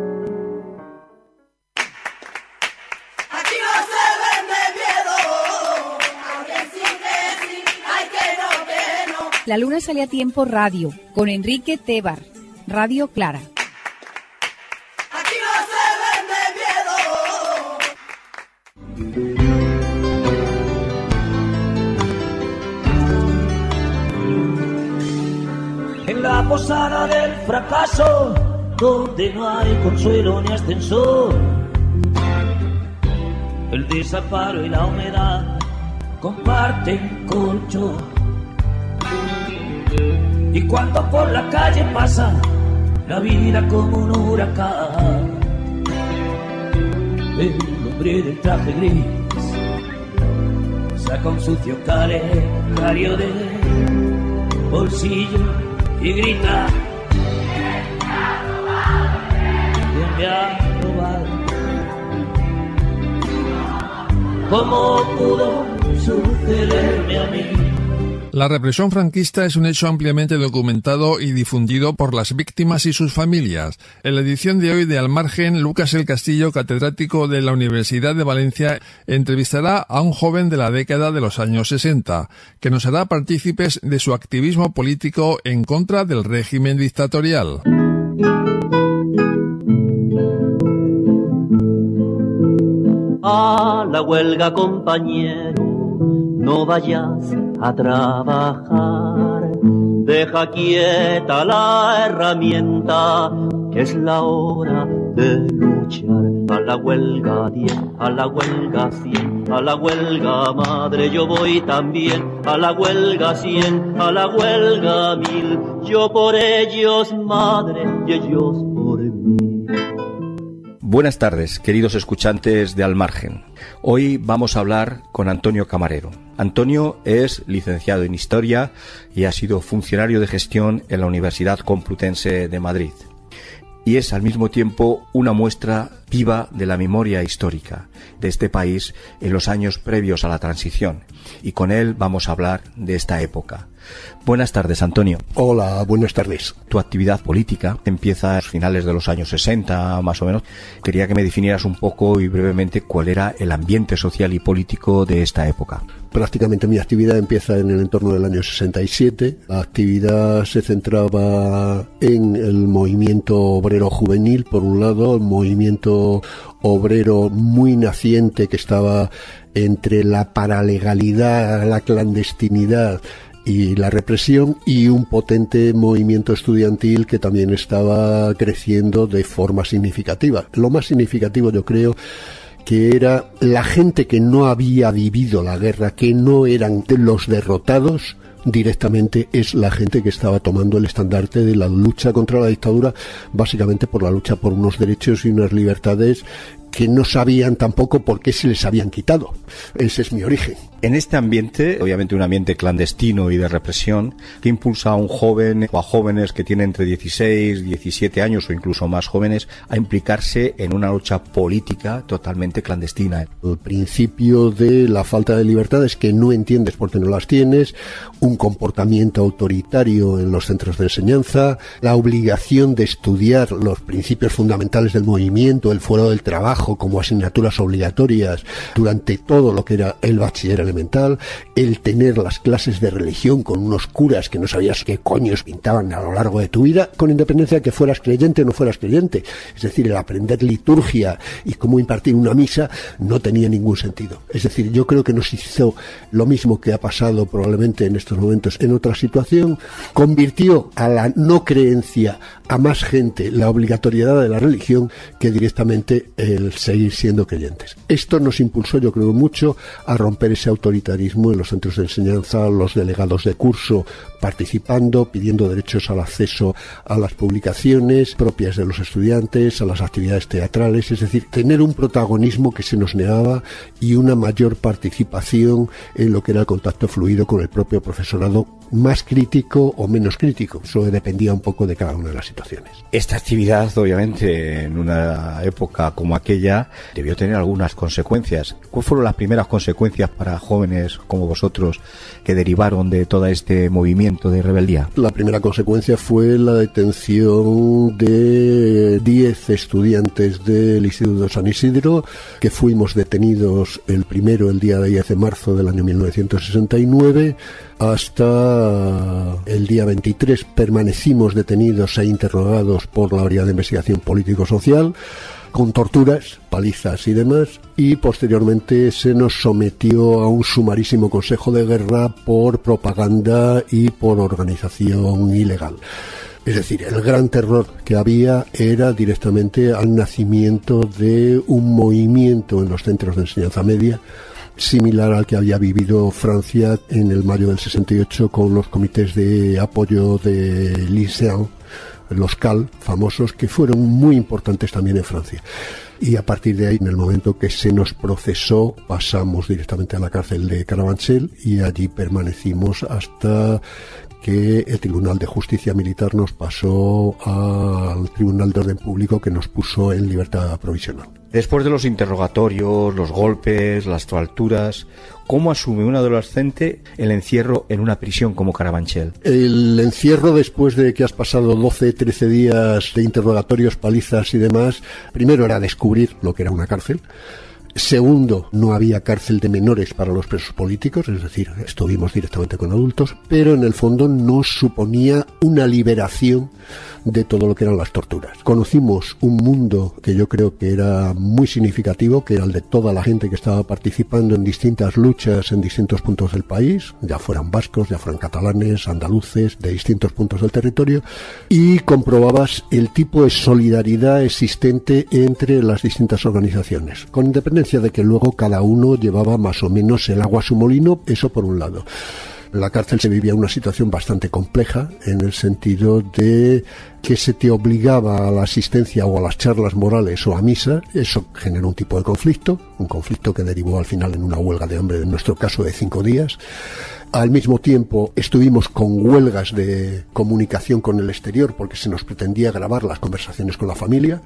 G: Aquí no se vende miedo.
O: La Luna Sale a Tiempo Radio, con Enrique Tebar, Radio Clara.
G: Aquí no se vende miedo.
P: En la posada del fracaso, donde no hay consuelo ni ascensor, el desamparo y la humedad comparten colchón. Y cuando por la calle pasa la vida como un huracán, el hombre del traje gris saca un sucio calendario de bolsillo y grita: ¿quién me ha robado? ¿Cómo pudo sucederme a mí?
A: La represión franquista es un hecho ampliamente documentado y difundido por las víctimas y sus familias. En la edición de hoy de Al Margen, Lucas El Castillo, catedrático de la Universidad de Valencia, entrevistará a un joven de la década de los años sesenta, que nos hará partícipes de su activismo político en contra del régimen dictatorial.
P: A la huelga, compañero, no vayas a trabajar, deja quieta la herramienta, que es la hora de luchar. A la huelga diez, a la huelga cien, a la huelga madre yo voy también, a la huelga cien, a la huelga mil, yo por ellos madre y ellos por mí.
Q: Buenas tardes, queridos escuchantes de Al Margen. Hoy vamos a hablar con Antonio Camarero. Antonio es licenciado en Historia y ha sido funcionario de gestión en la Universidad Complutense de Madrid. Y es al mismo tiempo una muestra viva de la memoria histórica de este país en los años previos a la transición. Y con él vamos a hablar de esta época. Buenas tardes, Antonio.
R: Hola, buenas tardes.
Q: Tu actividad política empieza a finales de los años sesenta, más o menos. Quería que me definieras un poco y brevemente cuál era el ambiente social y político de esta época.
R: Prácticamente mi actividad empieza en el entorno del año sesenta y siete. La actividad se centraba en el movimiento obrero juvenil, por un lado, el movimiento obrero muy naciente que estaba entre la paralegalidad, la clandestinidad y la represión, y un potente movimiento estudiantil que también estaba creciendo de forma significativa. Lo más significativo, yo creo, que era la gente que no había vivido la guerra, que no eran de los derrotados directamente, es la gente que estaba tomando el estandarte de la lucha contra la dictadura, básicamente por la lucha por unos derechos y unas libertades que no sabían tampoco por qué se les habían quitado. Ese es mi origen.
Q: En este ambiente, obviamente un ambiente clandestino y de represión, que impulsa a un joven o a jóvenes que tienen entre dieciséis, diecisiete años o incluso más jóvenes a implicarse en una lucha política totalmente clandestina.
R: El principio de la falta de libertades, que no entiendes porque no las tienes, un comportamiento autoritario en los centros de enseñanza, la obligación de estudiar los principios fundamentales del movimiento, el fuero del trabajo como asignaturas obligatorias durante todo lo que era el bachiller elemental, el tener las clases de religión con unos curas que no sabías qué coños pintaban a lo largo de tu vida, con independencia de que fueras creyente o no fueras creyente. Es decir, el aprender liturgia y cómo impartir una misa no tenía ningún sentido. Es decir, yo creo que nos hizo lo mismo que ha pasado probablemente en estos momentos en otra situación, convirtió a la no creencia a más gente la obligatoriedad de la religión que directamente el seguir siendo creyentes. Esto nos impulsó, yo creo, mucho a romper ese autoritarismo en los centros de enseñanza, los delegados de curso participando, pidiendo derechos al acceso a las publicaciones propias de los estudiantes, a las actividades teatrales, es decir, tener un protagonismo que se nos negaba y una mayor participación en lo que era el contacto fluido con el propio profesorado, más crítico o menos crítico. Eso dependía un poco de cada una de las situaciones.
Q: Esta actividad, obviamente, en una época como aquella, debió tener algunas consecuencias. ¿Cuáles fueron las primeras consecuencias para jóvenes como vosotros que derivaron de todo este movimiento de rebeldía?
R: La primera consecuencia fue la detención de diez estudiantes del Instituto San Isidro, que fuimos detenidos el primero, el día diez de marzo del año mil novecientos sesenta y nueve, hasta hasta el día veintitrés permanecimos detenidos e interrogados por la Unidad de Investigación Político-Social, con torturas, palizas y demás, y posteriormente se nos sometió a un sumarísimo consejo de guerra por propaganda y por organización ilegal. Es decir, el gran terror que había era directamente al nacimiento de un movimiento en los centros de enseñanza media, similar al que había vivido Francia en el mayo del sesenta y ocho con los comités de apoyo de lycéens, los C A L famosos, que fueron muy importantes también en Francia. Y a partir de ahí, en el momento que se nos procesó, pasamos directamente a la cárcel de Carabanchel y allí permanecimos hasta que el Tribunal de Justicia Militar nos pasó al Tribunal de Orden Público, que nos puso en libertad provisional.
Q: Después de los interrogatorios, los golpes, las torturas, ¿cómo asume un adolescente el encierro en una prisión como Carabanchel?
R: El encierro, después de que has pasado doce, trece días de interrogatorios, palizas y demás, primero era descubrir lo que era una cárcel. Segundo, no había cárcel de menores para los presos políticos, es decir, estuvimos directamente con adultos, pero en el fondo no suponía una liberación de todo lo que eran las torturas. Conocimos un mundo que yo creo que era muy significativo, que era el de toda la gente que estaba participando en distintas luchas en distintos puntos del país, ya fueran vascos, ya fueran catalanes, andaluces, de distintos puntos del territorio, y comprobabas el tipo de solidaridad existente entre las distintas organizaciones, con independencia de que luego cada uno llevaba más o menos el agua a su molino, eso por un lado. En la cárcel se vivía una situación bastante compleja, en el sentido de que se te obligaba a la asistencia o a las charlas morales o a misa. Eso generó un tipo de conflicto, un conflicto que derivó al final en una huelga de hambre, en nuestro caso de cinco días. Al mismo tiempo estuvimos con huelgas de comunicación con el exterior, porque se nos pretendía grabar las conversaciones con la familia.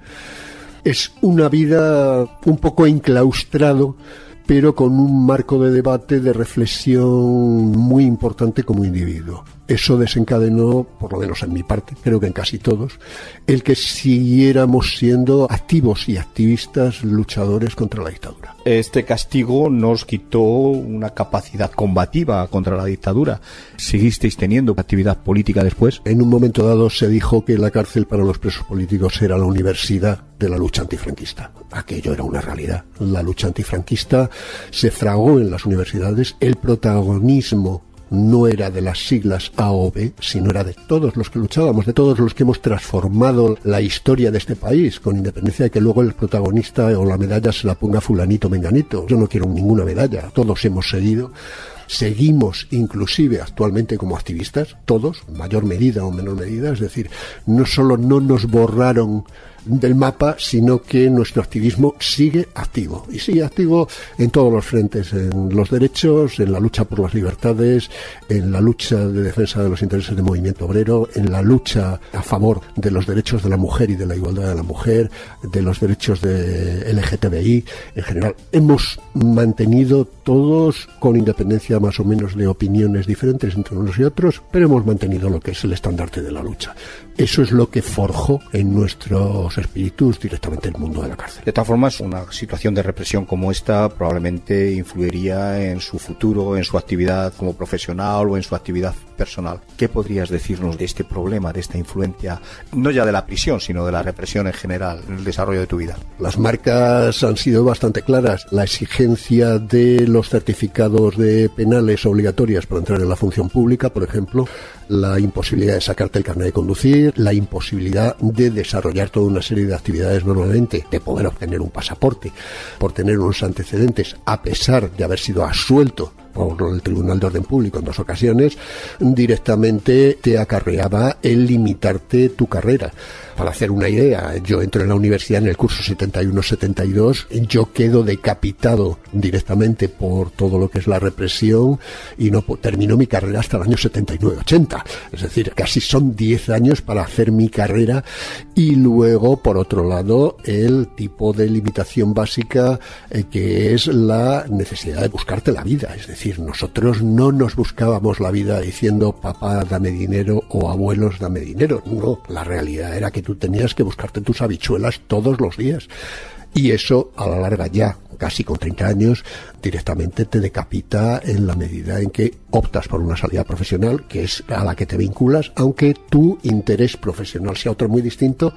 R: Es una vida un poco enclaustrado, pero con un marco de debate, de reflexión muy importante como individuo. Eso desencadenó, por lo menos en mi parte, creo que en casi todos, el que siguiéramos siendo activos y activistas luchadores contra la dictadura.
Q: Este castigo nos quitó una capacidad combativa contra la dictadura. ¿Seguisteis teniendo actividad política después?
R: En un momento dado se dijo que la cárcel para los presos políticos era la universidad de la lucha antifranquista. Aquello era una realidad. La lucha antifranquista se fragó en las universidades. El protagonismo no era de las siglas A o B, sino era de todos los que luchábamos, de todos los que hemos transformado la historia de este país, con independencia de que luego el protagonista o la medalla se la ponga fulanito menganito. Yo no quiero ninguna medalla, todos hemos seguido. Seguimos inclusive actualmente como activistas, todos, en mayor medida o menor medida, es decir, no solo no nos borraron del mapa, sino que nuestro activismo sigue activo, y sigue activo en todos los frentes, en los derechos, en la lucha por las libertades, en la lucha de defensa de los intereses del movimiento obrero, en la lucha a favor de los derechos de la mujer y de la igualdad de la mujer, de los derechos de L G T B I en general. Hemos mantenido todos, con independencia más o menos de opiniones diferentes entre unos y otros, pero hemos mantenido lo que es el estandarte de la lucha. Eso es lo que forjó en nuestros espíritus directamente el mundo de la cárcel.
Q: De todas formas, una situación de represión como esta probablemente influiría en su futuro, en su actividad como profesional o en su actividad personal. ¿Qué podrías decirnos de este problema, de esta influencia, no ya de la prisión, sino de la represión en general en el desarrollo de tu vida?
R: Las marcas han sido bastante claras. La exigencia de los certificados de penales obligatorias para entrar en la función pública, por ejemplo, la imposibilidad de sacarte el carnet de conducir, la imposibilidad de desarrollar toda una serie de actividades normalmente, de poder obtener un pasaporte, por tener unos antecedentes, a pesar de haber sido absuelto por el Tribunal de Orden Público en dos ocasiones, directamente te acarreaba el limitarte tu carrera. Para hacer una idea, yo entro en la universidad en el curso setenta y uno setenta y dos, yo quedo decapitado directamente por todo lo que es la represión y no termino mi carrera hasta el año setenta y nueve ochenta. Es decir, casi son diez años para hacer mi carrera. Y luego, por otro lado, el tipo de limitación básica eh, que es la necesidad de buscarte la vida. Es decir, decir, nosotros no nos buscábamos la vida diciendo papá dame dinero o abuelos dame dinero. No, la realidad era que tú tenías que buscarte tus habichuelas todos los días. Y eso, a la larga ya, casi con treinta años, directamente te decapita en la medida en que optas por una salida profesional, que es a la que te vinculas, aunque tu interés profesional sea otro muy distinto.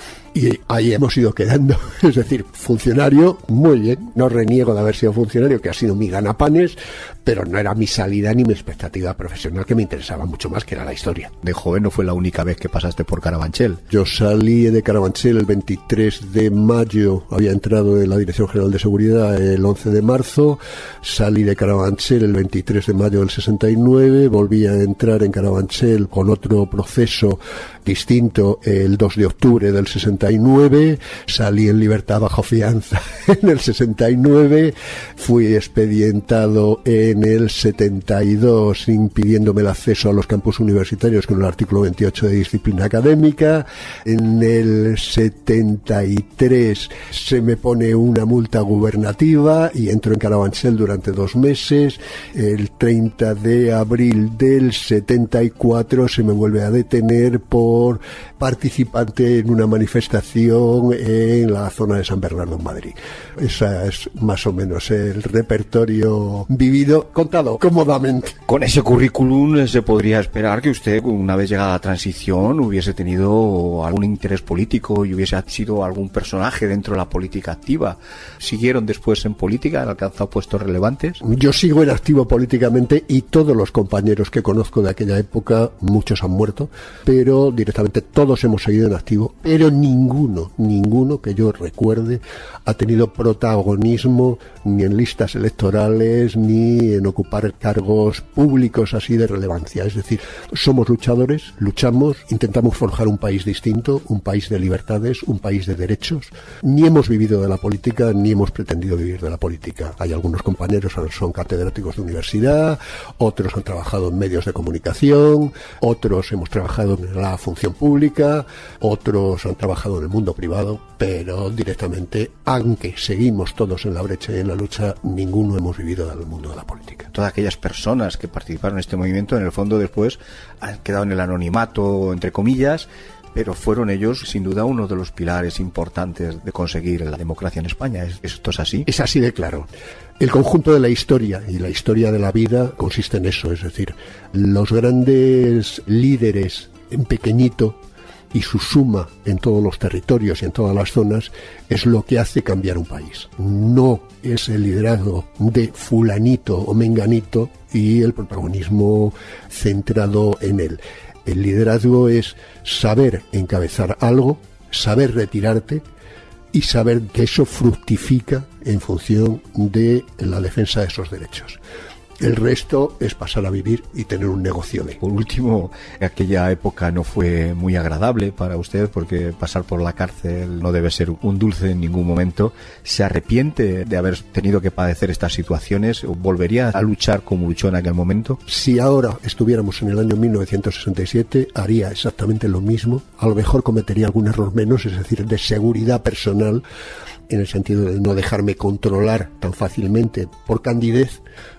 R: Y ahí hemos ido quedando, es decir, funcionario, muy bien, no reniego de haber sido funcionario, que ha sido mi ganapanes, pero no era mi salida ni mi expectativa profesional, que me interesaba mucho más, que era la historia.
Q: De joven no fue la única vez que pasaste por Carabanchel.
R: Yo salí de Carabanchel el veintitrés de mayo, había entrado en la Dirección General de Seguridad el once de marzo, salí de Carabanchel el veintitrés de mayo del sesenta y nueve, volví a entrar en Carabanchel con otro proceso distinto el dos de octubre del sesenta y nueve, salí en libertad bajo fianza en el sesenta y nueve, fui expedientado en el setenta y dos impidiéndome el acceso a los campus universitarios con el artículo veintiocho de disciplina académica, en el setenta y tres se me pone una multa gubernativa y entro en Carabanchel durante dos meses, el treinta de abril del setenta y cuatro se me vuelve a detener por participante en una manifestación en la zona de San Bernardo, en Madrid. Ese es más o menos el repertorio vivido, contado cómodamente.
Q: Con ese currículum se podría esperar que usted, una vez llegada la transición, hubiese tenido algún interés político y hubiese sido algún personaje dentro de la política activa. ¿Siguieron después en política? ¿Han alcanzado puestos relevantes?
R: Yo sigo en activo políticamente y todos los compañeros que conozco de aquella época, muchos han muerto, pero directamente todos hemos seguido en activo, pero ninguno, ninguno que yo recuerde ha tenido protagonismo ni en listas electorales ni en ocupar cargos públicos así de relevancia. Es decir, somos luchadores, luchamos, intentamos forjar un país distinto, un país de libertades, un país de derechos. Ni hemos vivido de la política, ni hemos pretendido vivir de la política. Hay algunos compañeros que son catedráticos de universidad, otros han trabajado en medios de comunicación, otros hemos trabajado en la función pública, otros han trabajado en el mundo privado, pero directamente, aunque seguimos todos en la brecha y en la lucha, ninguno hemos vivido del mundo de la política.
Q: Todas aquellas personas que participaron en este movimiento, en el fondo después han quedado en el anonimato, entre comillas, pero fueron ellos sin duda uno de los pilares importantes de conseguir la democracia en España. ¿Esto es así?
R: Es así de claro. El conjunto de la historia y la historia de la vida consiste en eso, es decir, los grandes líderes en pequeñito y su suma en todos los territorios y en todas las zonas es lo que hace cambiar un país. No es el liderazgo de fulanito o menganito y el protagonismo centrado en él. El liderazgo es saber encabezar algo, saber retirarte y saber que eso fructifica en función de la defensa de esos derechos. El resto es pasar a vivir y tener un negocio de.
Q: Por último, aquella época no fue muy agradable para usted porque pasar por la cárcel no debe ser un dulce en ningún momento. ¿Se arrepiente de haber tenido que padecer estas situaciones? ¿Volvería a luchar como luchó en aquel momento?
R: Si ahora estuviéramos en el año mil novecientos sesenta y siete, haría exactamente lo mismo. A lo mejor cometería algún error menos, es decir, de seguridad personal, en el sentido de no dejarme controlar tan fácilmente por candidez,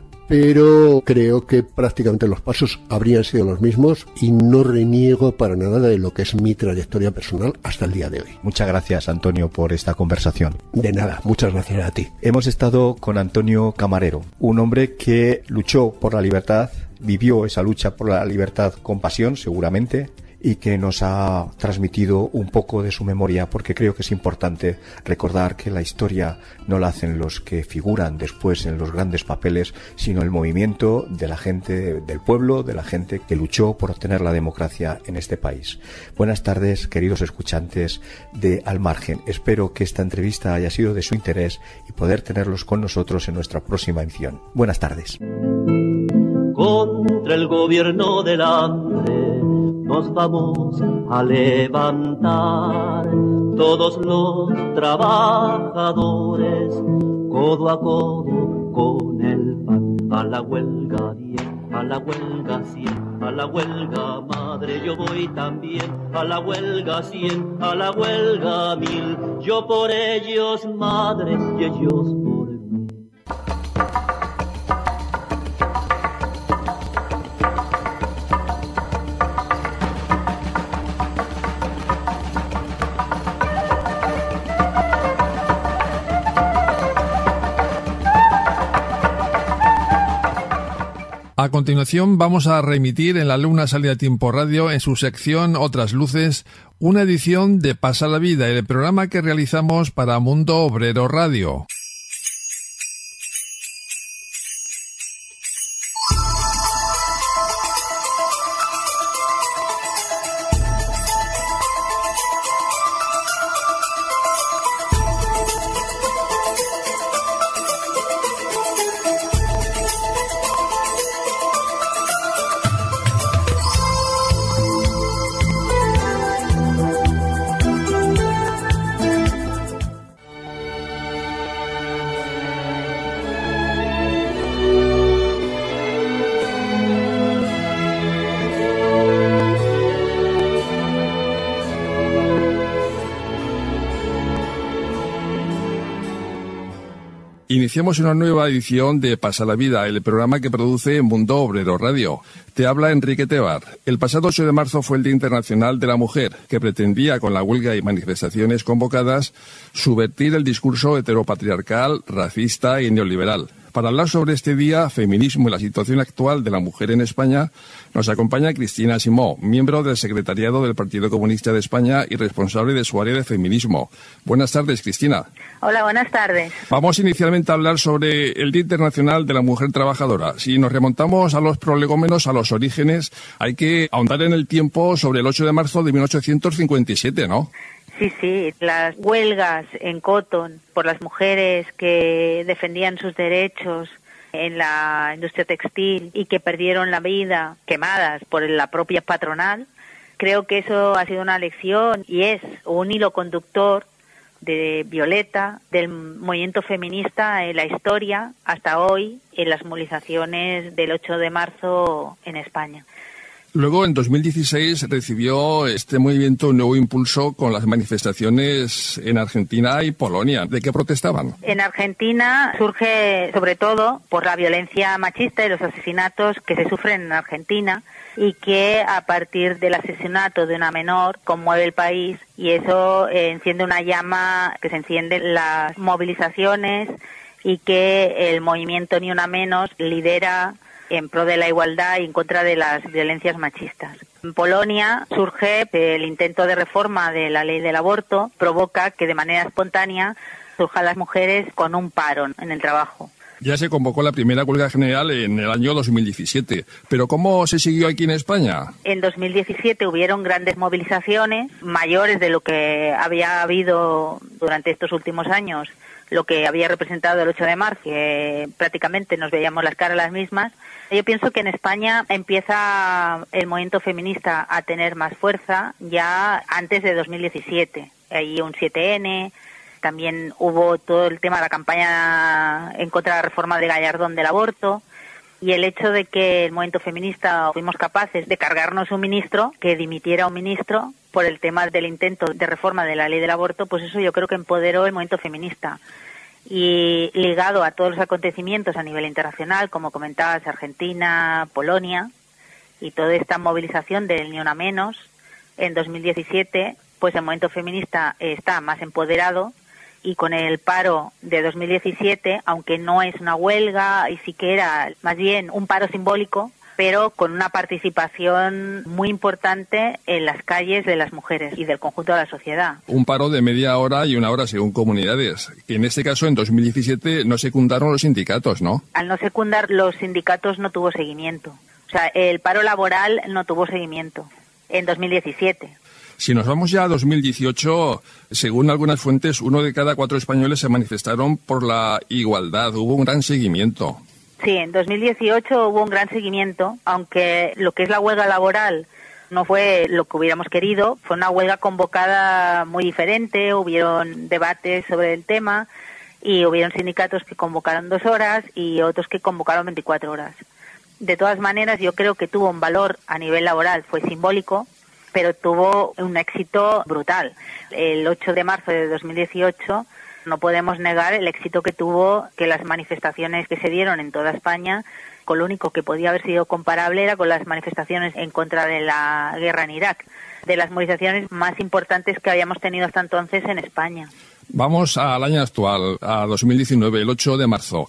R: pero creo que prácticamente los pasos habrían sido los mismos y no reniego para nada de lo que es mi trayectoria personal hasta el día de hoy.
Q: Muchas gracias, Antonio, por esta conversación.
R: De nada, muchas gracias a ti.
Q: Hemos estado con Antonio Camarero, un hombre que luchó por la libertad, vivió esa lucha por la libertad con pasión, seguramente, y que nos ha transmitido un poco de su memoria, porque creo que es importante recordar que la historia no la hacen los que figuran después en los grandes papeles, sino el movimiento de la gente del pueblo, de la gente que luchó por obtener la democracia en este país. Buenas tardes, queridos escuchantes de Al Margen. Espero que esta entrevista haya sido de su interés y poder tenerlos con nosotros en nuestra próxima edición. Buenas tardes.
P: Contra el gobierno del hambre nos vamos a levantar, todos los trabajadores, codo a codo con el pan, a la huelga diez, a la huelga cien, a la huelga madre, yo voy también, a la huelga cien, a la huelga mil, yo por ellos madre y ellos por mí.
A: A continuación vamos a remitir en La Luna Sale a Tiempo Radio, en su sección Otras Luces, una edición de Pasa la Vida, el programa que realizamos para Mundo Obrero Radio. Iniciamos una nueva edición de Pasa la Vida, el programa que produce Mundo Obrero Radio. Te habla Enrique Tebar. El pasado ocho de marzo fue el Día Internacional de la Mujer, que pretendía, con la huelga y manifestaciones convocadas, subvertir el discurso heteropatriarcal, racista y neoliberal. Para hablar sobre este día, feminismo y la situación actual de la mujer en España, nos acompaña Cristina Simó, miembro del secretariado del Partido Comunista de España y responsable de su área de feminismo. Buenas tardes, Cristina.
S: Hola, buenas tardes.
A: Vamos inicialmente a hablar sobre el Día Internacional de la Mujer Trabajadora. Si nos remontamos a los prolegómenos, a los orígenes, hay que ahondar en el tiempo sobre el ocho de marzo de mil ochocientos cincuenta y siete, ¿no?
S: Sí, sí, las huelgas en Cotton por las mujeres que defendían sus derechos en la industria textil y que perdieron la vida quemadas por la propia patronal, creo que eso ha sido una lección y es un hilo conductor de Violeta, del movimiento feminista en la historia hasta hoy en las movilizaciones del ocho de marzo en España.
A: Luego, en dos mil dieciséis, recibió este movimiento un nuevo impulso con las manifestaciones en Argentina y Polonia. ¿De qué protestaban?
S: En Argentina surge sobre todo por la violencia machista y los asesinatos que se sufren en Argentina y que a partir del asesinato de una menor conmueve el país y eso eh, enciende una llama que se enciende en las movilizaciones y que el movimiento Ni Una Menos lidera en pro de la igualdad y en contra de las violencias machistas. En Polonia surge el intento de reforma de la ley del aborto, provoca que de manera espontánea surjan las mujeres con un paro en el trabajo.
A: Ya se convocó la primera huelga general en el año dos mil diecisiete, pero ¿cómo se siguió aquí en España?
S: En dos mil diecisiete hubieron grandes movilizaciones, mayores de lo que había habido durante estos últimos años, lo que había representado el ocho de marzo, que prácticamente nos veíamos las caras las mismas. Yo pienso que en España empieza el movimiento feminista a tener más fuerza ya antes de dos mil diecisiete. Hay un siete ene, también hubo todo el tema de la campaña en contra de la reforma de Gallardón del aborto, y el hecho de que el movimiento feminista fuimos capaces de cargarnos un ministro, que dimitiera un ministro por el tema del intento de reforma de la ley del aborto, pues eso yo creo que empoderó el movimiento feminista. Y ligado a todos los acontecimientos a nivel internacional, como comentabas, Argentina, Polonia, y toda esta movilización del Ni Una Menos, en dos mil diecisiete, pues el movimiento feminista está más empoderado, y con el paro de dos mil diecisiete, aunque no es una huelga, y sí que era más bien un paro simbólico, pero con una participación muy importante en las calles de las mujeres y del conjunto de la sociedad.
A: Un paro de media hora y una hora según comunidades. En este caso, en dos mil diecisiete, no secundaron los sindicatos, ¿no?
S: Al no secundar los sindicatos no tuvo seguimiento. O sea, el paro laboral no tuvo seguimiento en dos mil diecisiete.
A: Si nos vamos ya a dos mil dieciocho, según algunas fuentes, uno de cada cuatro españoles se manifestaron por la igualdad. Hubo un gran seguimiento.
S: Sí, en dos mil dieciocho hubo un gran seguimiento, aunque lo que es la huelga laboral no fue lo que hubiéramos querido. Fue una huelga convocada muy diferente, hubieron debates sobre el tema y hubieron sindicatos que convocaron dos horas y otros que convocaron veinticuatro horas. De todas maneras, yo creo que tuvo un valor a nivel laboral, fue simbólico, pero tuvo un éxito brutal. El ocho de marzo de dos mil dieciocho no podemos negar el éxito que tuvo, que las manifestaciones que se dieron en toda España, con lo único que podía haber sido comparable era con las manifestaciones en contra de la guerra en Irak, de las movilizaciones más importantes que habíamos tenido hasta entonces en España.
A: Vamos al año actual, a dos mil diecinueve, el ocho de marzo.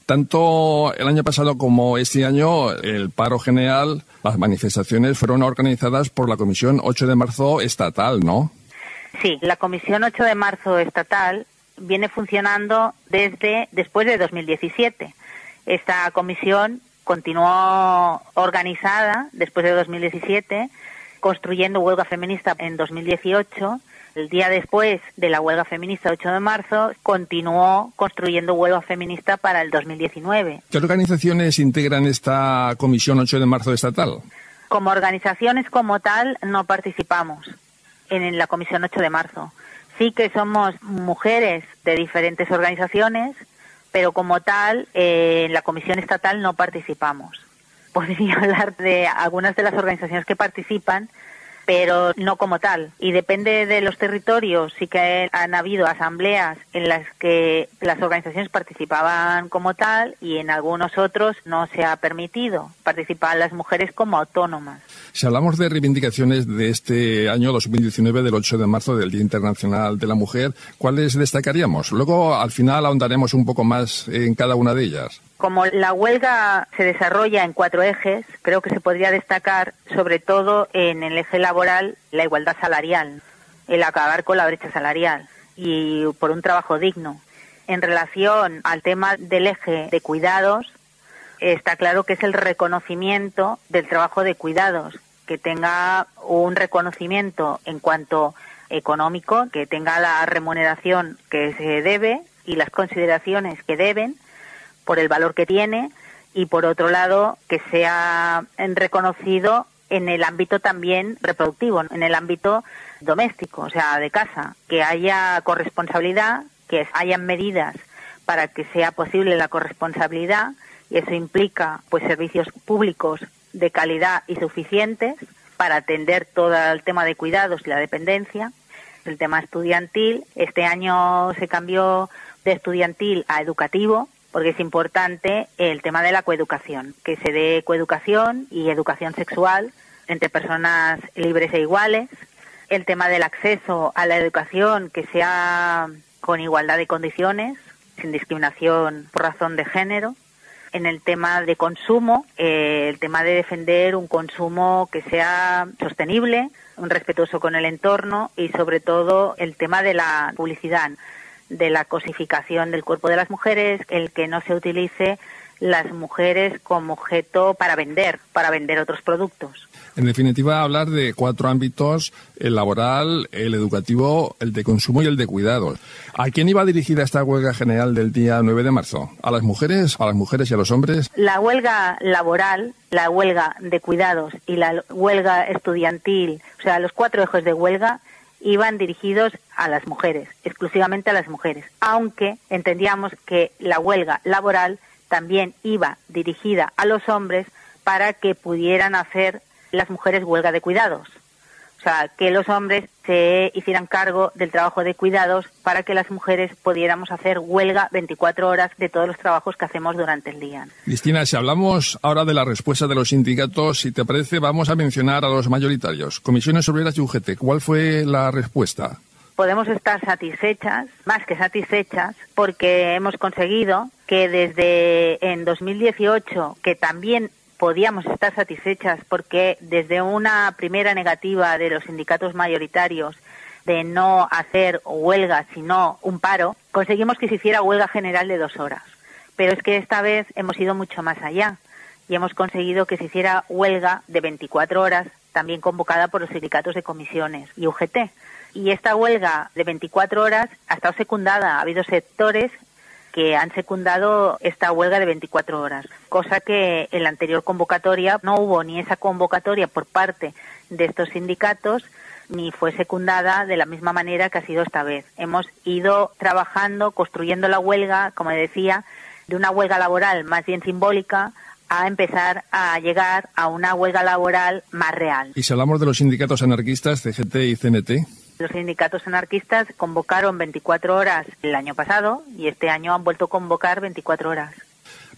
A: Tanto el año pasado como este año, el paro general, las manifestaciones fueron organizadas por la Comisión ocho de marzo estatal, ¿no?
S: Sí, la Comisión ocho de marzo estatal viene funcionando desde después de dos mil diecisiete. Esta comisión continuó organizada después de dos mil diecisiete, construyendo huelga feminista en dos mil dieciocho. El día después de la huelga feminista ocho de marzo, continuó construyendo huelga feminista para el dos mil diecinueve.
A: ¿Qué organizaciones integran esta Comisión ocho de marzo estatal?
S: Como organizaciones como tal no participamos en la Comisión ocho de marzo. Sí que somos mujeres de diferentes organizaciones, pero como tal eh, en la Comisión estatal no participamos. Podría hablar de algunas de las organizaciones que participan, pero no como tal. Y depende de los territorios, sí que han habido asambleas en las que las organizaciones participaban como tal y en algunos otros no se ha permitido. Participaban las mujeres como autónomas.
A: Si hablamos de reivindicaciones de este año dos mil diecinueve, del ocho de marzo, del Día Internacional de la Mujer, ¿cuáles destacaríamos? Luego, al final, ahondaremos un poco más en cada una de ellas.
S: Como la huelga se desarrolla en cuatro ejes, creo que se podría destacar sobre todo en el eje laboral la igualdad salarial, el acabar con la brecha salarial y por un trabajo digno. En relación al tema del eje de cuidados, está claro que es el reconocimiento del trabajo de cuidados, que tenga un reconocimiento en cuanto económico, que tenga la remuneración que se debe y las consideraciones que deben por el valor que tiene, y por otro lado que sea reconocido en el ámbito también reproductivo, en el ámbito doméstico, o sea, de casa, que haya corresponsabilidad, que hayan medidas para que sea posible la corresponsabilidad, y eso implica pues servicios públicos de calidad y suficientes para atender todo el tema de cuidados y la dependencia. El tema estudiantil, este año se cambió de estudiantil a educativo, porque es importante el tema de la coeducación, que se dé coeducación y educación sexual entre personas libres e iguales. El tema del acceso a la educación, que sea con igualdad de condiciones, sin discriminación por razón de género. En el tema de consumo, eh, el tema de defender un consumo que sea sostenible, un respetuoso con el entorno, y sobre todo el tema de la publicidad, de la cosificación del cuerpo de las mujeres, el que no se utilice las mujeres como objeto para vender, para vender otros productos.
A: En definitiva, hablar de cuatro ámbitos: el laboral, el educativo, el de consumo y el de cuidados. ¿A quién iba dirigida esta huelga general del día nueve de marzo? ¿A las mujeres? ¿A las mujeres y a los hombres?
S: La huelga laboral, la huelga de cuidados y la huelga estudiantil, o sea, los cuatro ejes de huelga, iban dirigidos a las mujeres, exclusivamente a las mujeres, aunque entendíamos que la huelga laboral también iba dirigida a los hombres para que pudieran hacer las mujeres huelga de cuidados. O sea, que los hombres se hicieran cargo del trabajo de cuidados para que las mujeres pudiéramos hacer huelga veinticuatro horas de todos los trabajos que hacemos durante el día.
A: Cristina, si hablamos ahora de la respuesta de los sindicatos, si te parece, vamos a mencionar a los mayoritarios. Comisiones Obreras y U G T, ¿cuál fue la respuesta?
S: Podemos estar satisfechas, más que satisfechas, porque hemos conseguido que desde en dos mil dieciocho, que también podíamos estar satisfechas porque desde una primera negativa de los sindicatos mayoritarios de no hacer huelga sino un paro, conseguimos que se hiciera huelga general de dos horas. Pero es que esta vez hemos ido mucho más allá y hemos conseguido que se hiciera huelga de veinticuatro horas, también convocada por los sindicatos de comisiones y U G T. Y esta huelga de veinticuatro horas ha estado secundada. Ha habido sectores que han secundado esta huelga de veinticuatro horas, cosa que en la anterior convocatoria no hubo ni esa convocatoria por parte de estos sindicatos, ni fue secundada de la misma manera que ha sido esta vez. Hemos ido trabajando, construyendo la huelga, como decía, de una huelga laboral más bien simbólica a empezar a llegar a una huelga laboral más real.
A: Y si hablamos de los sindicatos anarquistas, C G T y C N T...
S: Los sindicatos anarquistas convocaron veinticuatro horas el año pasado y este año han vuelto a convocar veinticuatro horas.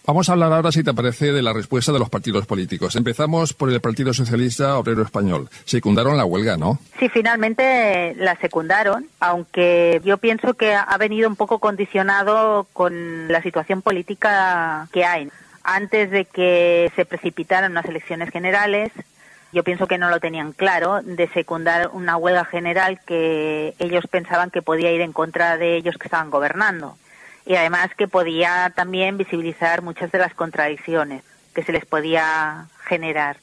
A: Vamos a hablar ahora, si te parece, de la respuesta de los partidos políticos. Empezamos por el Partido Socialista Obrero Español. Secundaron la huelga, ¿no?
S: Sí, finalmente la secundaron, aunque yo pienso que ha venido un poco condicionado con la situación política que hay. Antes de que se precipitaran unas elecciones generales, yo pienso que no lo tenían claro, de secundar una huelga general que ellos pensaban que podía ir en contra de ellos que estaban gobernando. Y además que podía también visibilizar muchas de las contradicciones que se les podía generar.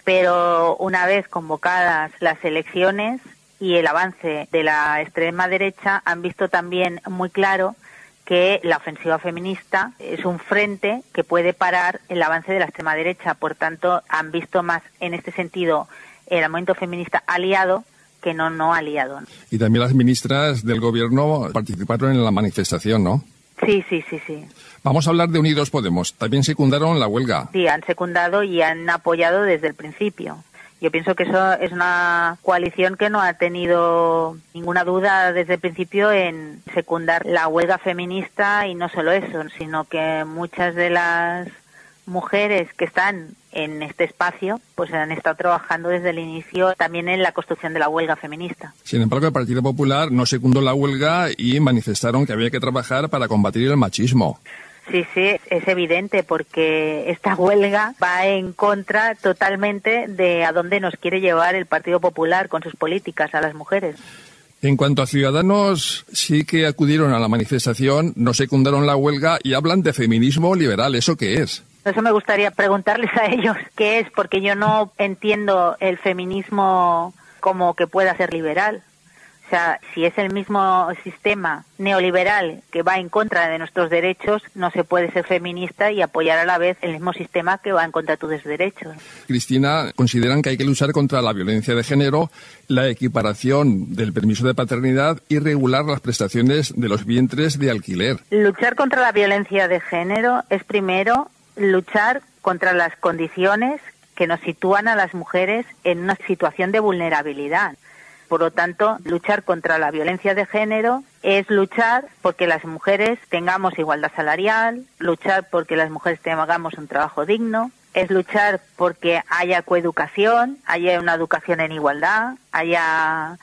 S: Pero una vez convocadas las elecciones y el avance de la extrema derecha, han visto también muy claro que la ofensiva feminista es un frente que puede parar el avance de la extrema derecha. Por tanto, han visto más en este sentido el movimiento feminista aliado que no no aliado.
A: Y también las ministras del gobierno participaron en la manifestación, ¿no?
S: Sí, sí, sí, sí.
A: Vamos a hablar de Unidos Podemos. También secundaron la huelga.
S: Sí, han secundado y han apoyado desde el principio. Yo pienso que eso es una coalición que no ha tenido ninguna duda desde el principio en secundar la huelga feminista, y no solo eso, sino que muchas de las mujeres que están en este espacio pues han estado trabajando desde el inicio también en la construcción de la huelga feminista.
A: Sin embargo, el Partido Popular no secundó la huelga y manifestaron que había que trabajar para combatir el machismo.
S: Sí, sí, es evidente, porque esta huelga va en contra totalmente de a dónde nos quiere llevar el Partido Popular con sus políticas a las mujeres.
A: En cuanto a Ciudadanos, sí que acudieron a la manifestación, no secundaron la huelga y hablan de feminismo liberal. ¿Eso qué es?
S: Eso me gustaría preguntarles a ellos qué es, porque yo no entiendo el feminismo como que pueda ser liberal. O sea, si es el mismo sistema neoliberal que va en contra de nuestros derechos, no se puede ser feminista y apoyar a la vez el mismo sistema que va en contra de tus derechos.
A: Cristina, consideran que hay que luchar contra la violencia de género, la equiparación del permiso de paternidad y regular las prestaciones de los vientres de alquiler.
S: Luchar contra la violencia de género es primero luchar contra las condiciones que nos sitúan a las mujeres en una situación de vulnerabilidad. Por lo tanto, luchar contra la violencia de género es luchar porque las mujeres tengamos igualdad salarial, luchar porque las mujeres tengamos un trabajo digno, es luchar porque haya coeducación, haya una educación en igualdad, haya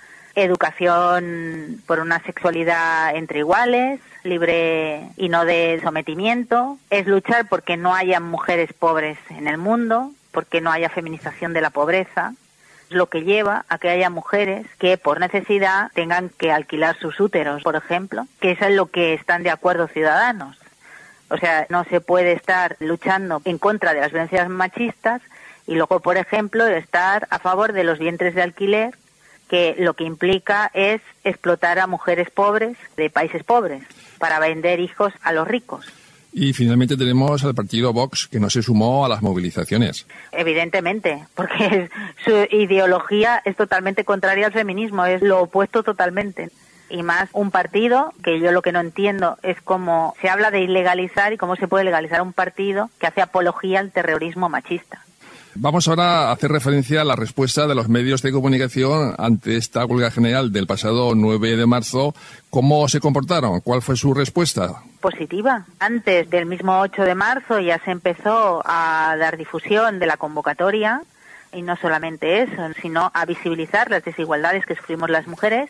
S: educación por una sexualidad entre iguales, libre y no de sometimiento, es luchar porque no haya mujeres pobres en el mundo, porque no haya feminización de la pobreza, lo que lleva a que haya mujeres que por necesidad tengan que alquilar sus úteros, por ejemplo, que eso es lo que están de acuerdo Ciudadanos. O sea, no se puede estar luchando en contra de las violencias machistas y luego, por ejemplo, estar a favor de los vientres de alquiler, que lo que implica es explotar a mujeres pobres de países pobres para vender hijos a los ricos.
A: Y finalmente tenemos al partido Vox, que no se sumó a las movilizaciones.
S: Evidentemente, porque su ideología es totalmente contraria al feminismo, es lo opuesto totalmente. Y más un partido, que yo lo que no entiendo es cómo se habla de ilegalizar y cómo se puede legalizar un partido que hace apología al terrorismo machista.
A: Vamos ahora a hacer referencia a la respuesta de los medios de comunicación ante esta huelga general del pasado nueve de marzo. ¿Cómo se comportaron? ¿Cuál fue su respuesta?
S: Positiva. Antes del mismo ocho de marzo ya se empezó a dar difusión de la convocatoria, y no solamente eso, sino a visibilizar las desigualdades que sufrimos las mujeres.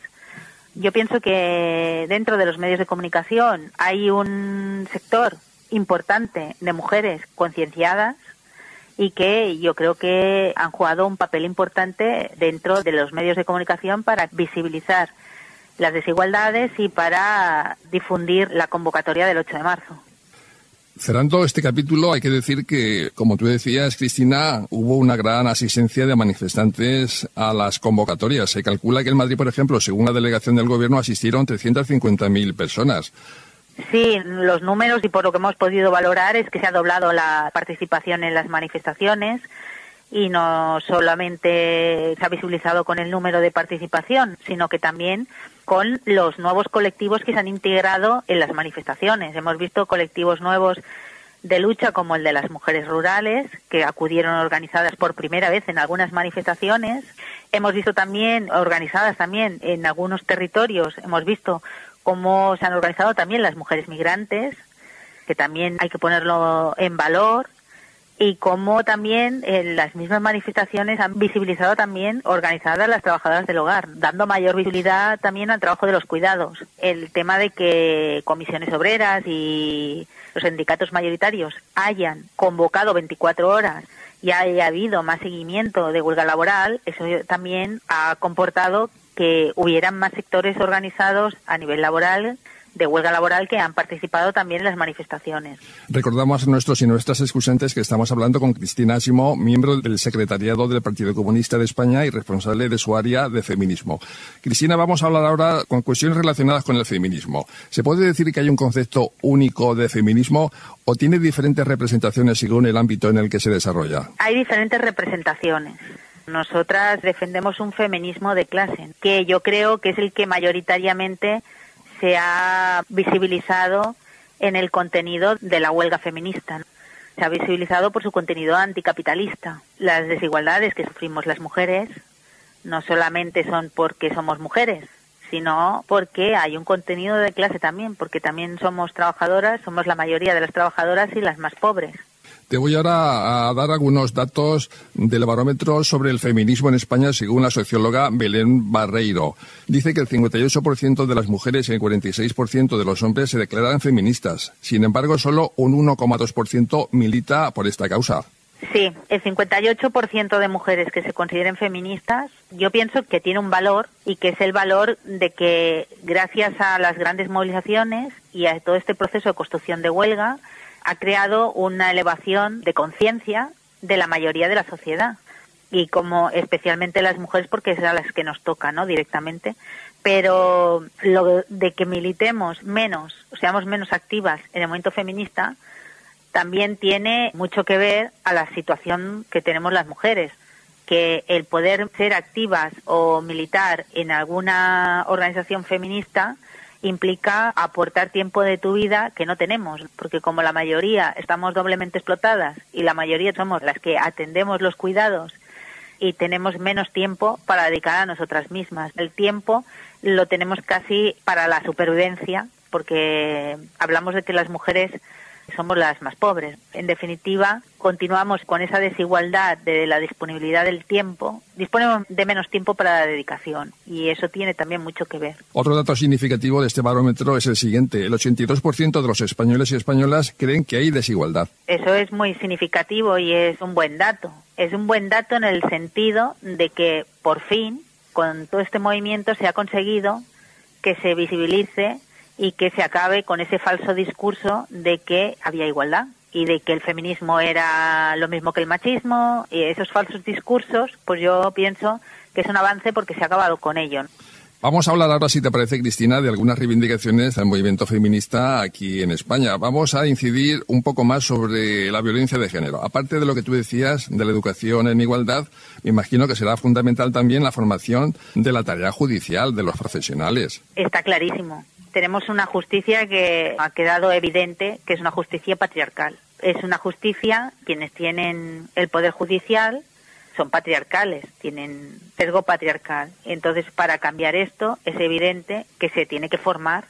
S: Yo pienso que dentro de los medios de comunicación hay un sector importante de mujeres concienciadas y que yo creo que han jugado un papel importante dentro de los medios de comunicación para visibilizar las desigualdades y para difundir la convocatoria del ocho de marzo.
A: Cerrando este capítulo, hay que decir que, como tú decías, Cristina, hubo una gran asistencia de manifestantes a las convocatorias. Se calcula que en Madrid, por ejemplo, según la delegación del Gobierno, asistieron trescientas cincuenta mil personas.
S: Sí, los números y por lo que hemos podido valorar es que se ha doblado la participación en las manifestaciones, y no solamente se ha visibilizado con el número de participación, sino que también con los nuevos colectivos que se han integrado en las manifestaciones. Hemos visto colectivos nuevos de lucha como el de las mujeres rurales, que acudieron organizadas por primera vez en algunas manifestaciones. Hemos visto también organizadas también en algunos territorios, hemos visto cómo se han organizado también las mujeres migrantes. que también hay que ponerlo en valor, y cómo también eh, las mismas manifestaciones han visibilizado también organizadas las trabajadoras del hogar, dando mayor visibilidad también al trabajo de los cuidados. El tema de que comisiones obreras y los sindicatos mayoritarios hayan convocado veinticuatro horas y haya habido más seguimiento de huelga laboral, eso también ha comportado que hubieran más sectores organizados a nivel laboral, de huelga laboral, que han participado también en las manifestaciones.
A: Recordamos a nuestros y nuestras escuchantes que estamos hablando con Cristina Asimó, miembro del secretariado del Partido Comunista de España y responsable de su área de feminismo. Cristina, vamos a hablar ahora con cuestiones relacionadas con el feminismo. ¿Se puede decir que hay un concepto único de feminismo o tiene diferentes representaciones según el ámbito en el que se desarrolla?
S: Hay diferentes representaciones. Nosotras defendemos un feminismo de clase, que yo creo que es el que mayoritariamente se ha visibilizado en el contenido de la huelga feminista. Se ha visibilizado por su contenido anticapitalista. Las desigualdades que sufrimos las mujeres no solamente son porque somos mujeres, sino porque hay un contenido de clase también, porque también somos trabajadoras, somos la mayoría de las trabajadoras y las más pobres.
A: Te voy ahora a dar algunos datos del barómetro sobre el feminismo en España según la socióloga Belén Barreiro. Dice que el cincuenta y ocho por ciento de las mujeres y el cuarenta y seis por ciento de los hombres se declaran feministas. Sin embargo, solo un uno coma dos por ciento milita por esta causa.
S: Sí, el cincuenta y ocho por ciento de mujeres que se consideren feministas, yo pienso que tiene un valor, y que es el valor de que gracias a las grandes movilizaciones y a todo este proceso de construcción de huelga, ha creado una elevación de conciencia de la mayoría de la sociedad, y como especialmente las mujeres, porque es a las que nos toca, ¿no?, directamente. Pero lo de que militemos menos, o seamos menos activas en el movimiento feminista, también tiene mucho que ver a la situación que tenemos las mujeres, que el poder ser activas o militar en alguna organización feminista implica aportar tiempo de tu vida que no tenemos, porque como la mayoría estamos doblemente explotadas y la mayoría somos las que atendemos los cuidados y tenemos menos tiempo para dedicar a nosotras mismas. El tiempo lo tenemos casi para la supervivencia, porque hablamos de que las mujeres somos las más pobres. En definitiva, continuamos con esa desigualdad de la disponibilidad del tiempo. Disponemos de menos tiempo para la dedicación, y eso tiene también mucho que ver.
A: Otro dato significativo de este barómetro es el siguiente. El ochenta y dos por ciento de los españoles y españolas creen que hay desigualdad.
S: Eso es muy significativo y es un buen dato. Es un buen dato en el sentido de que, por fin, con todo este movimiento se ha conseguido que se visibilice y que se acabe con ese falso discurso de que había igualdad y de que el feminismo era lo mismo que el machismo, y esos falsos discursos, pues yo pienso que es un avance porque se ha acabado con ello.
A: Vamos a hablar ahora, si te parece, Cristina, de algunas reivindicaciones del movimiento feminista aquí en España. Vamos a incidir un poco más sobre la violencia de género. Aparte de lo que tú decías de la educación en igualdad, me imagino que será fundamental también la formación de la tarea judicial de los profesionales.
S: Está clarísimo. Tenemos una justicia que ha quedado evidente que es una justicia patriarcal. Es una justicia, quienes tienen el poder judicial son patriarcales, tienen sesgo patriarcal. Entonces, para cambiar esto, es evidente que se tiene que formar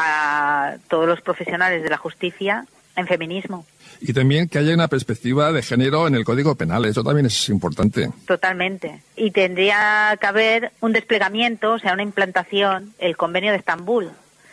S: a todos los profesionales de la justicia en feminismo.
A: Y también que haya una perspectiva de género en el Código Penal, eso también es importante.
S: Totalmente. Y tendría que haber un desplegamiento, o sea, una implantación, el Convenio de Estambul,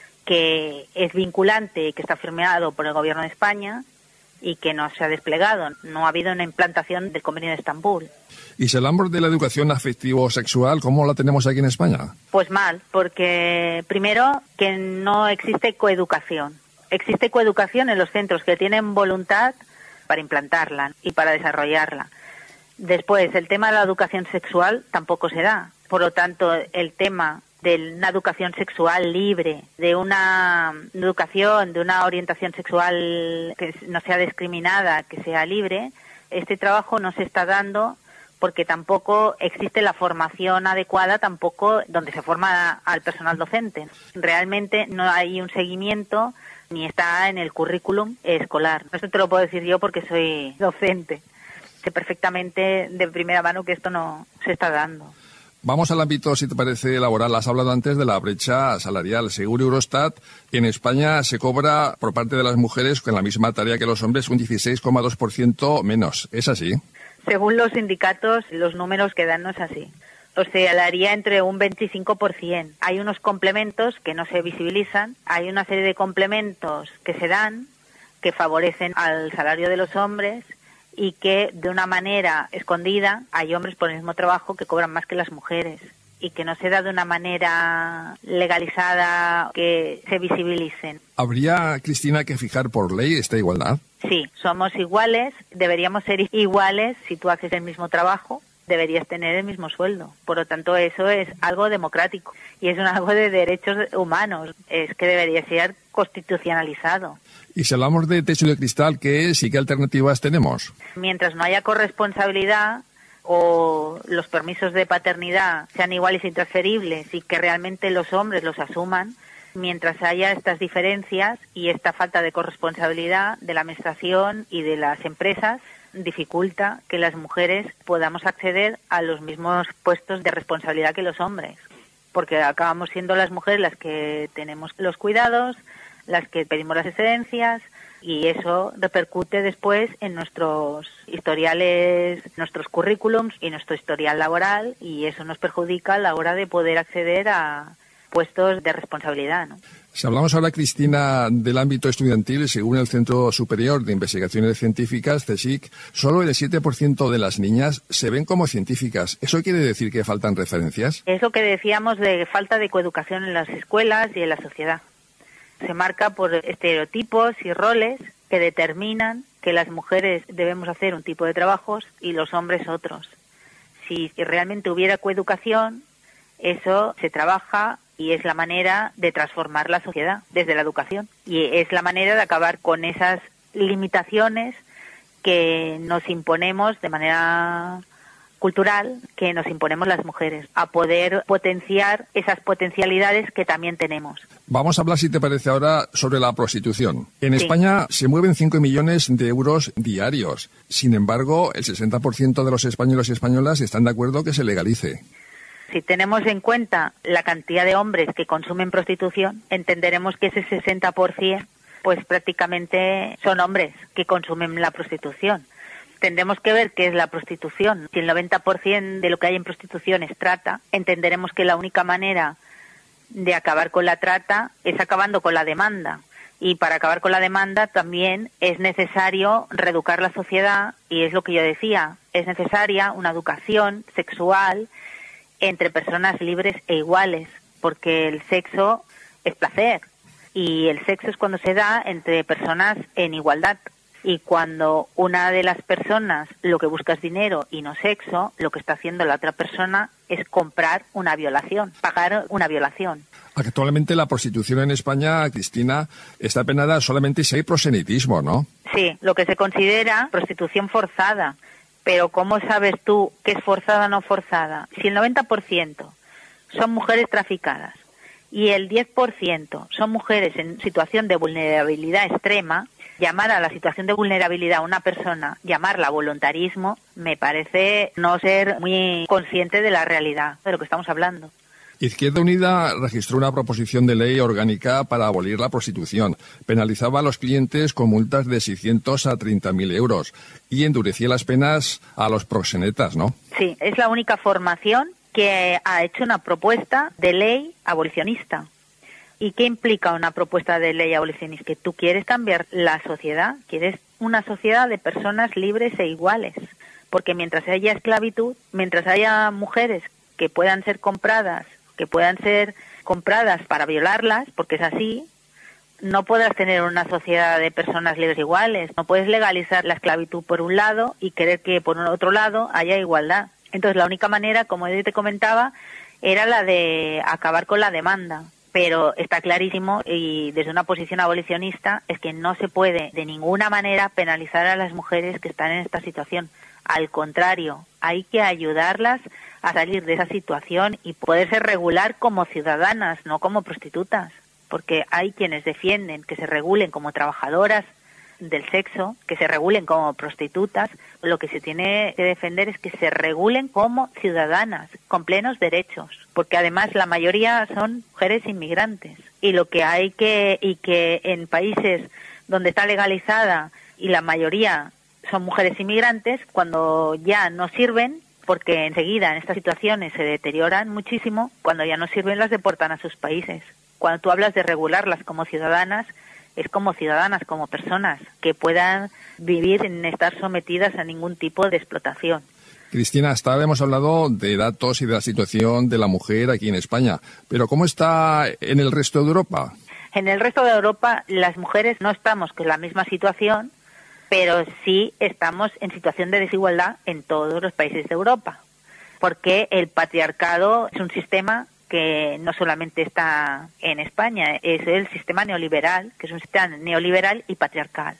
S: que es vinculante y que está firmado por el Gobierno de España y que no se ha desplegado. No ha habido una implantación del Convenio de Estambul.
A: ¿Y si hablamos de la educación afectivo-sexual, cómo la tenemos aquí en España?
S: Pues mal, porque primero que no existe coeducación. Existe coeducación en los centros que tienen voluntad para implantarla y para desarrollarla. Después, el tema de la educación sexual tampoco se da. Por lo tanto, el tema de una educación sexual libre, de una educación, de una orientación sexual que no sea discriminada, que sea libre, este trabajo no se está dando porque tampoco existe la formación adecuada, tampoco donde se forma al personal docente. Realmente no hay un seguimiento ni está en el currículum escolar. Esto te lo puedo decir yo porque soy docente. Sé perfectamente de primera mano que esto no se está dando.
A: Vamos al ámbito, si te parece, laboral. Has hablado antes de la brecha salarial. Según Eurostat, en España se cobra por parte de las mujeres con la misma tarea que los hombres un dieciséis coma dos por ciento menos. ¿Es así?
S: Según los sindicatos, los números que dan no es así. Oscilaría entre un veinticinco por ciento. Hay unos complementos que no se visibilizan, hay una serie de complementos que se dan que favorecen al salario de los hombres y que de una manera escondida hay hombres por el mismo trabajo que cobran más que las mujeres y que no se da de una manera legalizada que se visibilicen.
A: ¿Habría, Cristina, que fijar por ley esta igualdad?
S: Sí, somos iguales, deberíamos ser iguales si tú haces el mismo trabajo. Deberías tener el mismo sueldo. Por lo tanto, eso es algo democrático y es un algo de derechos humanos. Es que debería ser constitucionalizado.
A: Y si hablamos de techo de cristal, ¿qué es y qué alternativas tenemos?
S: Mientras no haya corresponsabilidad o los permisos de paternidad sean iguales e intransferibles y que realmente los hombres los asuman, mientras haya estas diferencias y esta falta de corresponsabilidad de la administración y de las empresas, dificulta que las mujeres podamos acceder a los mismos puestos de responsabilidad que los hombres, porque acabamos siendo las mujeres las que tenemos los cuidados, las que pedimos las excedencias, y eso repercute después en nuestros historiales, nuestros currículums y nuestro historial laboral, y eso nos perjudica a la hora de poder acceder a puestos de responsabilidad, ¿no?
A: Si hablamos ahora, Cristina, del ámbito estudiantil, según el Centro Superior de Investigaciones Científicas, CSIC, solo el siete por ciento de las niñas se ven como científicas. ¿Eso quiere decir que faltan referencias?
S: Es lo que decíamos de falta de coeducación en las escuelas y en la sociedad. Se marca por estereotipos y roles que determinan que las mujeres debemos hacer un tipo de trabajos y los hombres otros. Si realmente hubiera coeducación, eso se trabaja y es la manera de transformar la sociedad desde la educación. Y es la manera de acabar con esas limitaciones que nos imponemos de manera cultural, que nos imponemos las mujeres, a poder potenciar esas potencialidades que también tenemos.
A: Vamos a hablar, si te parece ahora, sobre la prostitución. En
S: Sí.
A: España se mueven cinco millones de euros diarios. Sin embargo, el sesenta por ciento de los españoles y españolas están de acuerdo que se legalice.
S: Si tenemos en cuenta la cantidad de hombres que consumen prostitución, entenderemos que ese sesenta por ciento pues prácticamente son hombres que consumen la prostitución. Tendremos que ver qué es la prostitución. Si el noventa por ciento de lo que hay en prostitución es trata, entenderemos que la única manera de acabar con la trata es acabando con la demanda. Y para acabar con la demanda también es necesario reeducar la sociedad, y es lo que yo decía, es necesaria una educación sexual entre personas libres e iguales, porque el sexo es placer y el sexo es cuando se da entre personas en igualdad, y cuando una de las personas lo que busca es dinero y no sexo, lo que está haciendo la otra persona es comprar una violación, pagar una violación.
A: Actualmente la prostitución en España, Cristina, está penada solamente si hay proselitismo, ¿no?
S: Sí, lo que se considera prostitución forzada. Pero ¿cómo sabes tú que es forzada o no forzada? Si el noventa por ciento son mujeres traficadas y el diez por ciento son mujeres en situación de vulnerabilidad extrema, llamar a la situación de vulnerabilidad a una persona, llamarla voluntarismo, me parece no ser muy consciente de la realidad de lo que estamos hablando.
A: Izquierda Unida registró una proposición de ley orgánica para abolir la prostitución. Penalizaba a los clientes con multas de seiscientos a treinta mil euros y endurecía las penas a los proxenetas, ¿no?
S: Sí, es la única formación que ha hecho una propuesta de ley abolicionista. ¿Y qué implica una propuesta de ley abolicionista? Que tú quieres cambiar la sociedad, quieres una sociedad de personas libres e iguales. Porque mientras haya esclavitud, mientras haya mujeres que puedan ser compradas, que puedan ser compradas para violarlas, porque es así, no podrás tener una sociedad de personas libres e iguales. No puedes legalizar la esclavitud por un lado y querer que por otro lado haya igualdad. Entonces la única manera, como yo te comentaba, era la de acabar con la demanda. Pero está clarísimo, y desde una posición abolicionista, es que no se puede de ninguna manera penalizar a las mujeres que están en esta situación. Al contrario, hay que ayudarlas a salir de esa situación y poderse regular como ciudadanas, no como prostitutas. Porque hay quienes defienden que se regulen como trabajadoras del sexo, que se regulen como prostitutas. Lo que se tiene que defender es que se regulen como ciudadanas, con plenos derechos, porque además la mayoría son mujeres inmigrantes. Y lo que hay que, y que en países donde está legalizada y la mayoría son mujeres inmigrantes, cuando ya no sirven, porque enseguida en estas situaciones se deterioran muchísimo, cuando ya no sirven las deportan a sus países. Cuando tú hablas de regularlas como ciudadanas, es como ciudadanas, como personas que puedan vivir sin estar sometidas a ningún tipo de explotación.
A: Cristina, hasta ahora hemos hablado de datos y de la situación de la mujer aquí en España, pero ¿cómo está en el resto de Europa?
S: En el resto de Europa las mujeres no estamos con la misma situación, pero sí estamos en situación de desigualdad en todos los países de Europa, porque el patriarcado es un sistema que no solamente está en España, es el sistema neoliberal, que es un sistema neoliberal y patriarcal.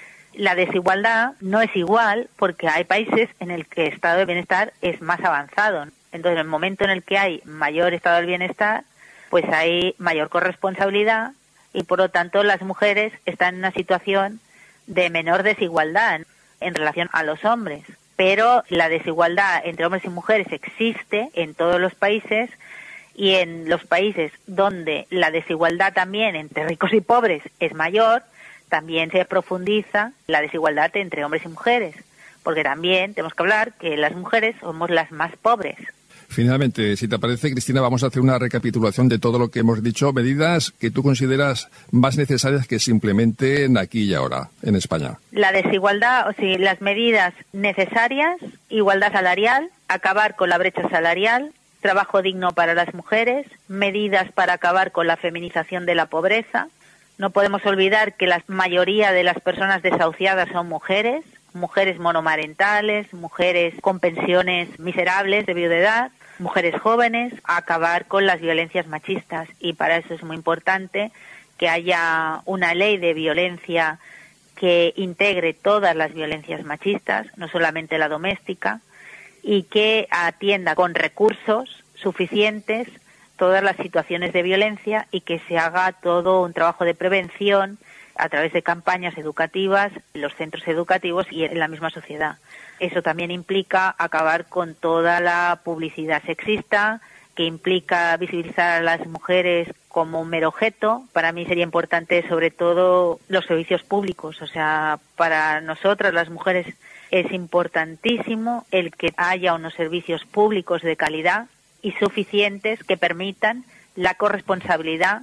S: La desigualdad no es igual porque hay países en el que el estado del bienestar es más avanzado. Entonces, en el momento en el que hay mayor estado del bienestar, pues hay mayor corresponsabilidad y, por lo tanto, las mujeres están en una situación de menor desigualdad en relación a los hombres. Pero la desigualdad entre hombres y mujeres existe en todos los países, y en los países donde la desigualdad también entre ricos y pobres es mayor, también se profundiza la desigualdad entre hombres y mujeres, porque también tenemos que hablar que las mujeres somos las más pobres.
A: Finalmente, si te parece, Cristina, vamos a hacer una recapitulación de todo lo que hemos dicho, medidas que tú consideras más necesarias que se implementen aquí y ahora, en España.
S: La desigualdad, o sea, las medidas necesarias: igualdad salarial, acabar con la brecha salarial, trabajo digno para las mujeres, medidas para acabar con la feminización de la pobreza. No podemos olvidar que la mayoría de las personas desahuciadas son mujeres, mujeres monomarentales, mujeres con pensiones miserables de viudedad, mujeres jóvenes, acabar con las violencias machistas. Y para eso es muy importante que haya una ley de violencia que integre todas las violencias machistas, no solamente la doméstica, y que atienda con recursos suficientes todas las situaciones de violencia y que se haga todo un trabajo de prevención a través de campañas educativas en los centros educativos y en la misma sociedad. Eso también implica acabar con toda la publicidad sexista, que implica visibilizar a las mujeres como un mero objeto. Para mí sería importante sobre todo los servicios públicos, o sea, para nosotras las mujeres es importantísimo el que haya unos servicios públicos de calidad y suficientes que permitan la corresponsabilidad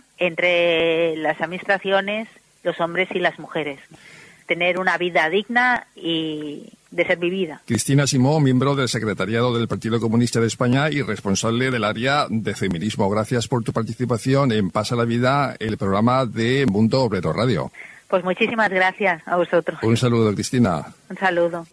S: entre las administraciones, los hombres y las mujeres. Tener una vida digna y de ser vivida.
A: Cristina Simó, miembro del secretariado del Partido Comunista de España y responsable del área de feminismo. Gracias por tu participación en Pasa la Vida, el programa de Mundo Obrero Radio.
S: Pues muchísimas gracias a vosotros.
A: Un saludo, Cristina.
S: Un saludo.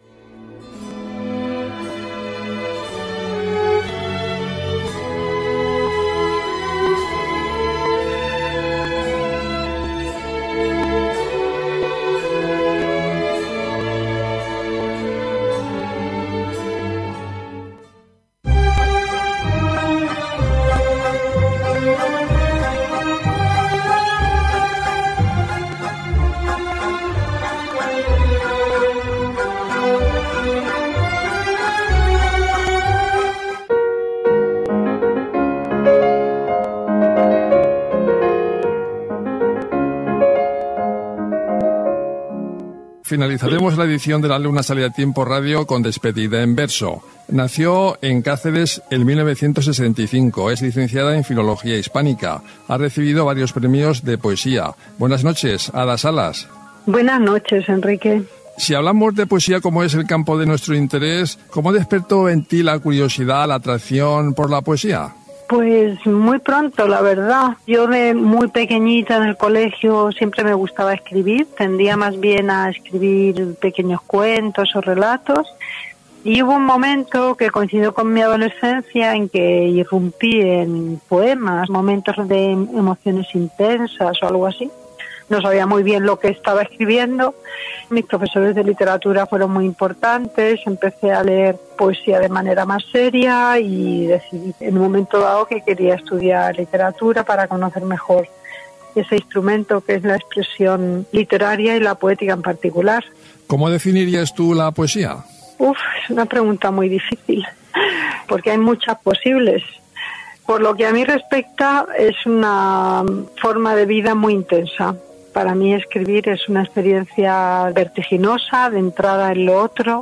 A: Finalizaremos la edición de La Luna Sale a Tiempo Radio con despedida en verso. Nació en Cáceres en mil novecientos sesenta y cinco. Es licenciada en Filología Hispánica. Ha recibido varios premios de poesía. Buenas noches, Ada Salas.
T: Buenas noches, Enrique.
A: Si hablamos de poesía, como es el campo de nuestro interés, ¿cómo despertó en ti la curiosidad, la atracción por la poesía?
T: Pues muy pronto, la verdad. Yo de muy pequeñita en el colegio siempre me gustaba escribir, tendía más bien a escribir pequeños cuentos o relatos, y hubo un momento que coincidió con mi adolescencia en que irrumpí en poemas, momentos de emociones intensas o algo así. No sabía muy bien lo que estaba escribiendo. Mis profesores de literatura fueron muy importantes. Empecé a leer poesía de manera más seria y decidí en un momento dado que quería estudiar literatura para conocer mejor ese instrumento que es la expresión literaria y la poética en particular.
A: ¿Cómo definirías tú la poesía?
T: Uf, es una pregunta muy difícil, porque hay muchas posibles. Por lo que a mí respecta, es una forma de vida muy intensa. Para mí escribir es una experiencia vertiginosa, de entrada en lo otro,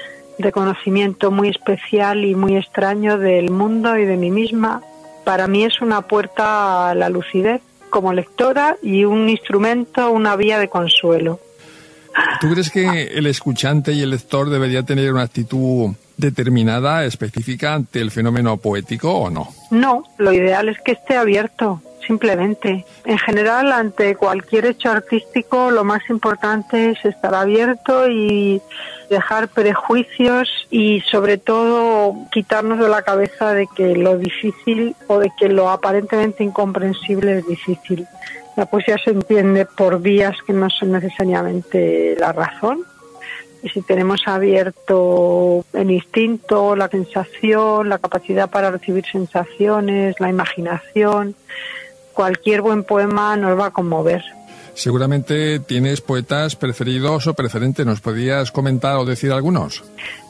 T: de conocimiento muy especial y muy extraño del mundo y de mí misma. Para mí es una puerta a la lucidez como lectora y un instrumento, una vía de consuelo.
A: ¿Tú crees que el escuchante y el lector debería tener una actitud determinada, específica ante el fenómeno poético o no?
T: No, lo ideal es que esté abierto, simplemente. En general, ante cualquier hecho artístico, lo más importante es estar abierto y dejar prejuicios y, sobre todo, quitarnos de la cabeza de que lo difícil o de que lo aparentemente incomprensible es difícil. La poesía se entiende por vías que no son necesariamente la razón. Y si tenemos abierto el instinto, la sensación, la capacidad para recibir sensaciones, la imaginación, cualquier buen poema nos va a conmover.
A: Seguramente tienes poetas preferidos o preferentes. ¿Nos podías comentar o decir algunos?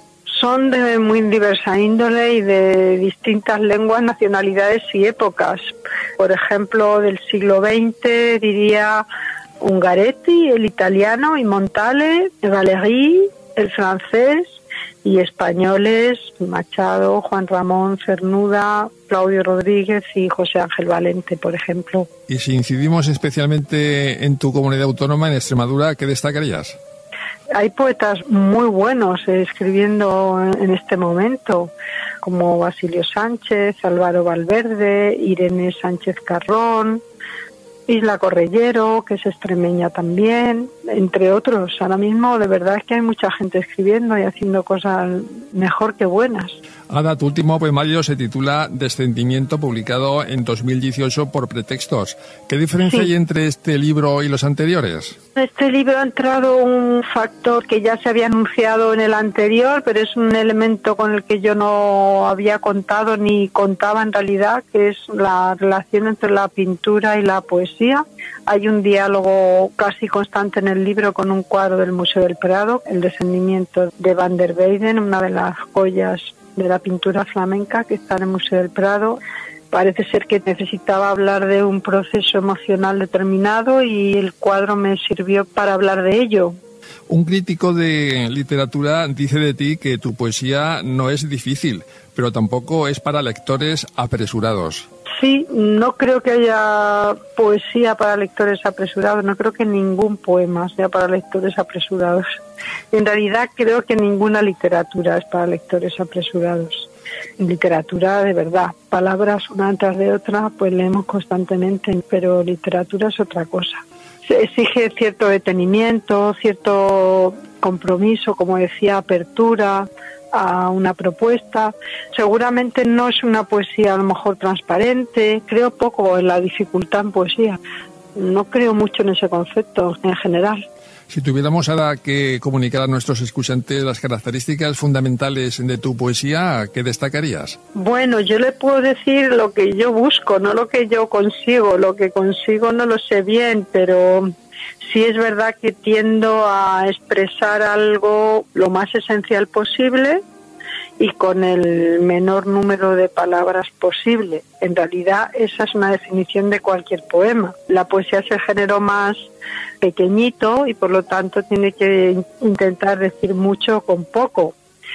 T: Son de muy diversa índole y de distintas lenguas, nacionalidades y épocas. Por ejemplo, del siglo veinte diría Ungaretti, el italiano, y Montale, Valéry, el francés, y españoles, Machado, Juan Ramón, Cernuda, Claudio Rodríguez y José Ángel Valente, por ejemplo.
A: Y si incidimos especialmente en tu comunidad autónoma, en Extremadura, ¿qué destacarías?
T: Hay poetas muy buenos eh, escribiendo en este momento, como Basilio Sánchez, Álvaro Valverde, Irene Sánchez Carrón, Isla Correllero, que es extremeña también, entre otros. Ahora mismo de verdad es que hay mucha gente escribiendo y haciendo cosas mejor que buenas.
A: Ada, tu último poemario se titula Descendimiento, publicado en dos mil dieciocho por Pretextos. ¿Qué diferencia sí. hay entre este libro y los anteriores?
T: En este libro ha entrado un factor que ya se había anunciado en el anterior, pero es un elemento con el que yo no había contado ni contaba en realidad, que es la relación entre la pintura y la poesía. Hay un diálogo casi constante en el libro con un cuadro del Museo del Prado, El Descendimiento de Van der Weyden, una de las joyas de la pintura flamenca que está en el Museo del Prado. Parece ser que necesitaba hablar de un proceso emocional determinado y el cuadro me sirvió para hablar de ello.
A: Un crítico de literatura dice de ti que tu poesía no es difícil, pero tampoco es para lectores apresurados.
T: Sí, no creo que haya poesía para lectores apresurados, no creo que ningún poema sea para lectores apresurados. En realidad creo que ninguna literatura es para lectores apresurados. En literatura, de verdad, palabras una tras de otra, pues leemos constantemente, pero literatura es otra cosa. Se exige cierto detenimiento, cierto compromiso, como decía, apertura a una propuesta. Seguramente no es una poesía a lo mejor transparente. Creo poco en la dificultad en poesía. No creo mucho en ese concepto en general.
A: Si tuviéramos ahora que comunicar a nuestros escuchantes las características fundamentales de tu poesía, ¿qué destacarías?
T: Bueno, yo le puedo decir lo que yo busco, no lo que yo consigo. Lo que consigo no lo sé bien, pero sí es verdad que tiendo a expresar algo lo más esencial posible y con el menor número de palabras posible. En realidad esa es una definición de cualquier poema. La poesía es el género más pequeñito y por lo tanto tiene que intentar decir mucho con poco.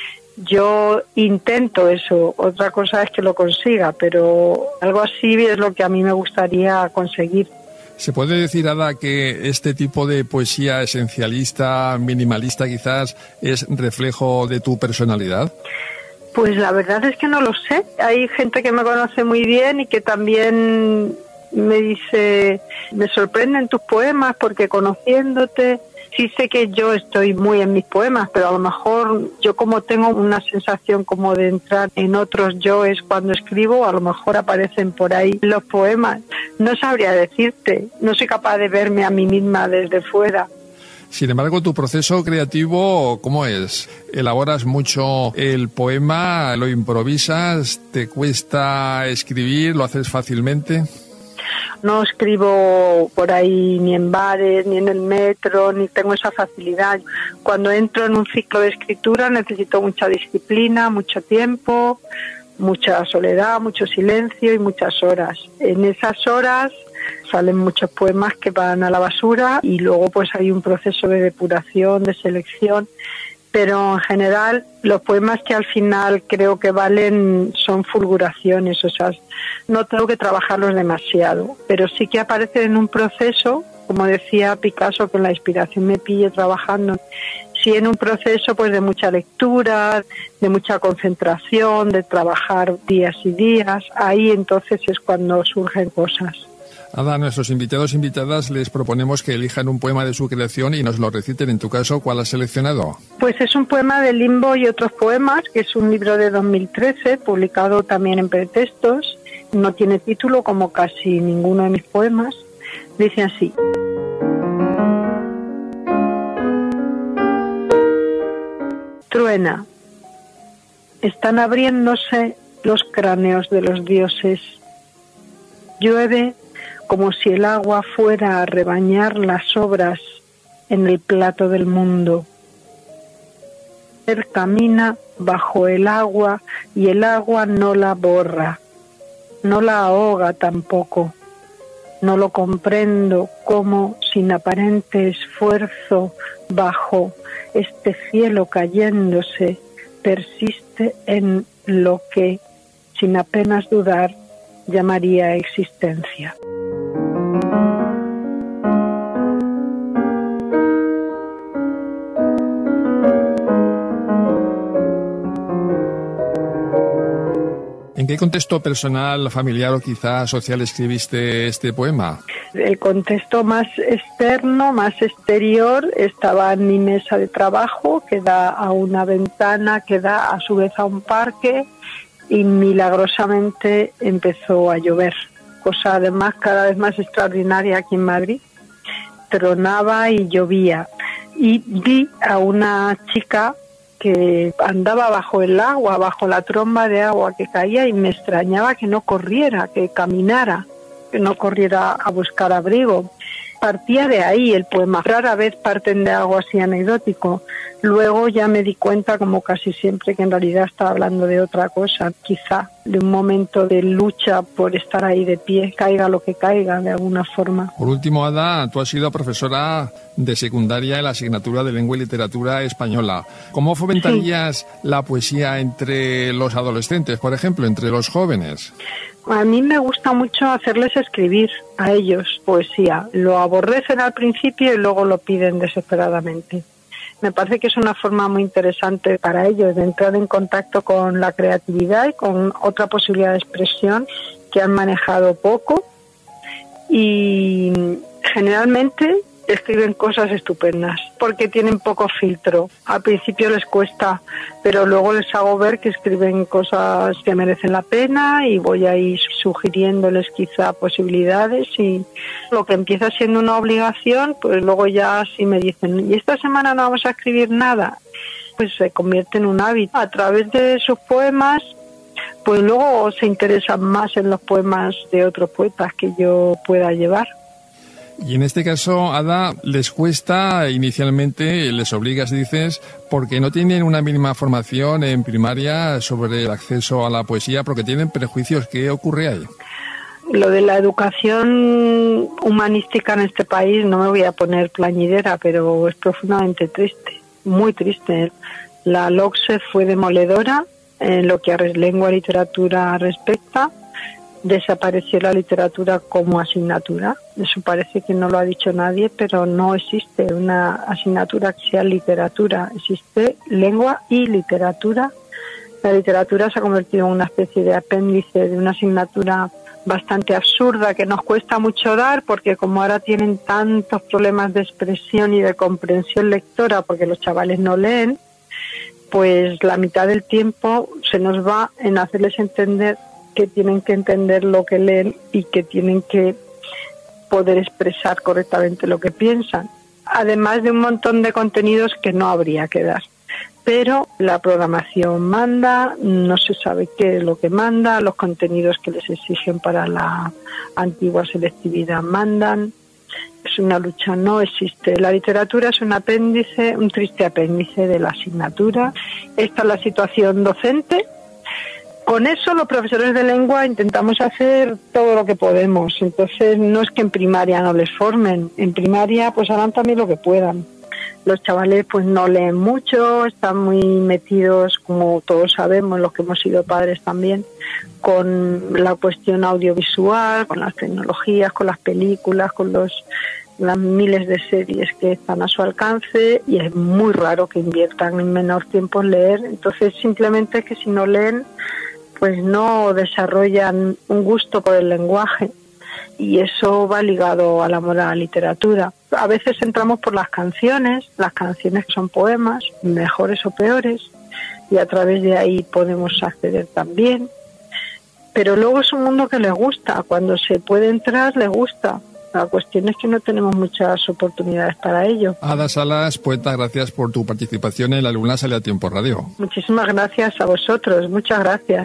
T: Yo intento eso, otra cosa es que lo consiga, pero algo así es lo que a mí me gustaría conseguir.
A: ¿Se puede decir, Ada, que este tipo de poesía esencialista, minimalista quizás, es reflejo de tu personalidad?
T: Pues la verdad es que no lo sé. Hay gente que me conoce muy bien y que también me dice, me sorprenden tus poemas porque conociéndote, sí sé que yo estoy muy en mis poemas, pero a lo mejor yo como tengo una sensación como de entrar en otros yoes cuando escribo, a lo mejor aparecen por ahí los poemas. No sabría decirte, no soy capaz de verme a mí misma desde fuera.
A: Sin embargo, tu proceso creativo, ¿cómo es? ¿Elaboras mucho el poema? ¿Lo improvisas? ¿Te cuesta escribir? ¿Lo haces fácilmente?
T: No escribo por ahí ni en bares, ni en el metro, ni tengo esa facilidad. Cuando entro en un ciclo de escritura necesito mucha disciplina, mucho tiempo, mucha soledad, mucho silencio y muchas horas. En esas horas salen muchos poemas que van a la basura y luego pues hay un proceso de depuración, de selección. Pero en general los poemas que al final creo que valen son fulguraciones, o sea, no tengo que trabajarlos demasiado, pero sí que aparecen en un proceso, como decía Picasso, que la inspiración me pille trabajando, sí en un proceso pues de mucha lectura, de mucha concentración, de trabajar días y días, ahí entonces es cuando surgen cosas.
A: Ada, a nuestros invitados e invitadas les proponemos que elijan un poema de su creación y nos lo reciten. En tu caso, ¿cuál has seleccionado?
T: Pues es un poema de Limbo y otros poemas, que es un libro de dos mil trece, publicado también en Pretextos. No tiene título, como casi ninguno de mis poemas. Dice así. Truena. Están abriéndose los cráneos de los dioses. Llueve como si el agua fuera a rebañar las obras en el plato del mundo. Él camina bajo el agua y el agua no la borra, no la ahoga tampoco. No lo comprendo cómo, sin aparente esfuerzo, bajo este cielo cayéndose, persiste en lo que, sin apenas dudar, llamaría existencia.
A: ¿En qué contexto personal, familiar o quizá social escribiste este poema?
T: El contexto más externo, más exterior, estaba en mi mesa de trabajo, que da a una ventana, que da a su vez a un parque, y milagrosamente empezó a llover, cosa además cada vez más extraordinaria aquí en Madrid. Tronaba y llovía, y vi a una chica que andaba bajo el agua, bajo la tromba de agua que caía, y me extrañaba que no corriera, que caminara, que no corriera a buscar abrigo. Partía de ahí el poema. Rara vez parten de algo así anecdótico. Luego ya me di cuenta, como casi siempre, que en realidad estaba hablando de otra cosa, quizá de un momento de lucha por estar ahí de pie, caiga lo que caiga, de alguna forma.
A: Por último, Ada, tú has sido profesora de secundaria en la asignatura de Lengua y Literatura Española. ¿Cómo fomentarías sí. la poesía entre los adolescentes, por ejemplo, entre los jóvenes?
T: A mí me gusta mucho hacerles escribir a ellos poesía. Lo aborrecen al principio y luego lo piden desesperadamente. Me parece que es una forma muy interesante para ellos de entrar en contacto con la creatividad y con otra posibilidad de expresión que han manejado poco, y generalmente escriben cosas estupendas porque tienen poco filtro. Al principio les cuesta, pero luego les hago ver que escriben cosas que merecen la pena y voy ahí sugiriéndoles quizá posibilidades, y lo que empieza siendo una obligación, pues luego ya si me dicen, ¿y esta semana no vamos a escribir nada? Pues se convierte en un hábito. A través de sus poemas, pues luego se interesan más en los poemas de otros poetas que yo pueda llevar.
A: Y en este caso, Ada, les cuesta inicialmente, les obligas, dices, porque no tienen una mínima formación en primaria sobre el acceso a la poesía, porque tienen prejuicios. ¿Qué ocurre ahí?
T: Lo de la educación humanística en este país, no me voy a poner plañidera, pero es profundamente triste, muy triste. La LOCSE fue demoledora en lo que a lengua y literatura respecta. Desapareció la literatura como asignatura. Eso parece que no lo ha dicho nadie, pero no existe una asignatura que sea literatura. Existe lengua y literatura. La literatura se ha convertido en una especie de apéndice de una asignatura bastante absurda que nos cuesta mucho dar, porque como ahora tienen tantos problemas de expresión y de comprensión lectora, porque los chavales no leen, pues la mitad del tiempo se nos va en hacerles entender que tienen que entender lo que leen y que tienen que poder expresar correctamente lo que piensan, además de un montón de contenidos que no habría que dar. pero la programación manda, no se sabe qué es lo que manda, los contenidos que les exigen para la antigua selectividad mandan. Es una lucha, no existe. La literatura es un apéndice, un triste apéndice de la asignatura. Esta es la situación docente. Con eso los profesores de lengua intentamos hacer todo lo que podemos. Entonces no es que en primaria no les formen, en primaria pues harán también lo que puedan. Los chavales pues no leen mucho, están muy metidos, como todos sabemos, los que hemos sido padres también, con la cuestión audiovisual, con las tecnologías, con las películas, con los las miles de series que están a su alcance, y es muy raro que inviertan en menor tiempo en leer. Entonces simplemente es que si no leen pues no desarrollan un gusto por el lenguaje, y eso va ligado al amor a la literatura. A veces entramos por las canciones, las canciones que son poemas, mejores o peores, y a través de ahí podemos acceder también. Pero luego es un mundo que les gusta, cuando se puede entrar les gusta. La cuestión es que no tenemos muchas oportunidades para ello.
A: Ada Salas, poeta, gracias por tu participación en La Luna Sale a Tiempo Radio.
T: Muchísimas gracias a vosotros, muchas gracias.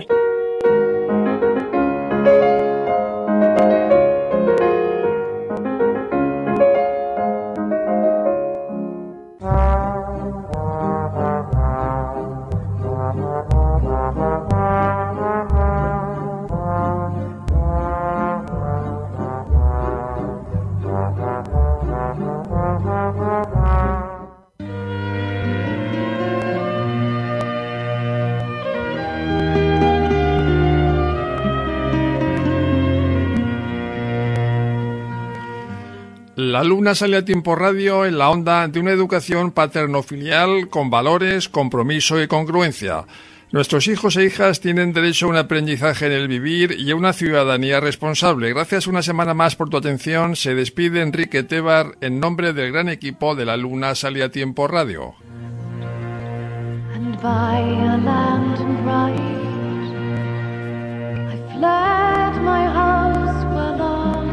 A: La Luna Sale a Tiempo Radio en la onda de una educación paterno-filial con valores, compromiso y congruencia. Nuestros hijos e hijas tienen derecho a un aprendizaje en el vivir y a una ciudadanía responsable. Gracias una semana más por tu atención. Se despide Enrique Tebar en nombre del gran equipo de La Luna Sale a Tiempo Radio.
U: And by a land bright, I fled my house well on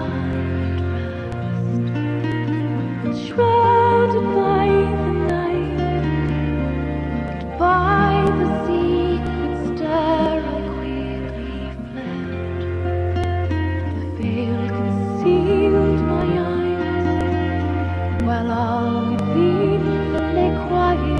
U: quiet rest, shrouded by the night, by the secret stare I quickly fled. The veil concealed my eyes, while all within lay quiet.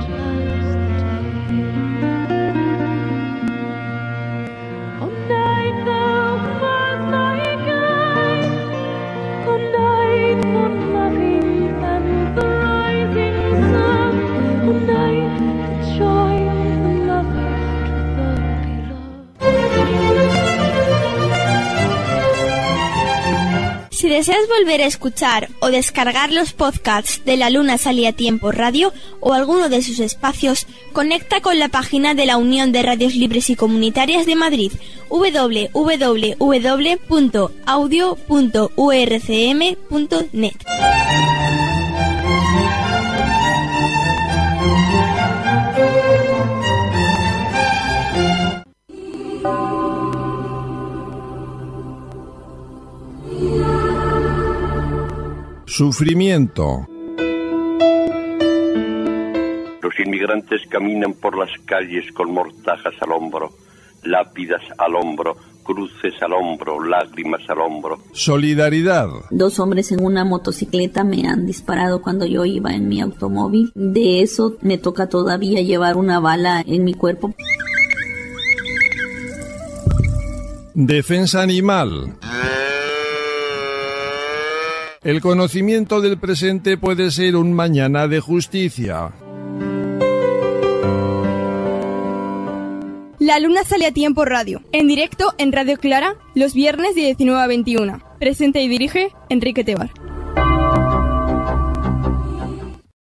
E: Si deseas volver a escuchar o descargar los podcasts de La Luna Sale a Tiempo Radio o alguno de sus espacios, conecta con la página de la Unión de Radios Libres y Comunitarias de Madrid, doble u doble u doble u punto audio punto u r c m punto net.
A: Sufrimiento.
B: Los inmigrantes caminan por las calles con mortajas al hombro, lápidas al hombro, cruces al hombro, lágrimas al hombro.
A: Solidaridad.
C: Dos hombres en una motocicleta me han disparado cuando yo iba en mi automóvil. De eso me toca todavía llevar una bala en mi cuerpo.
A: Defensa animal. El conocimiento del presente puede ser un mañana de justicia.
D: La Luna Sale a Tiempo Radio, en directo en Radio Clara, los viernes de diecinueve a veintiuna. Presenta y dirige Enrique Tebar.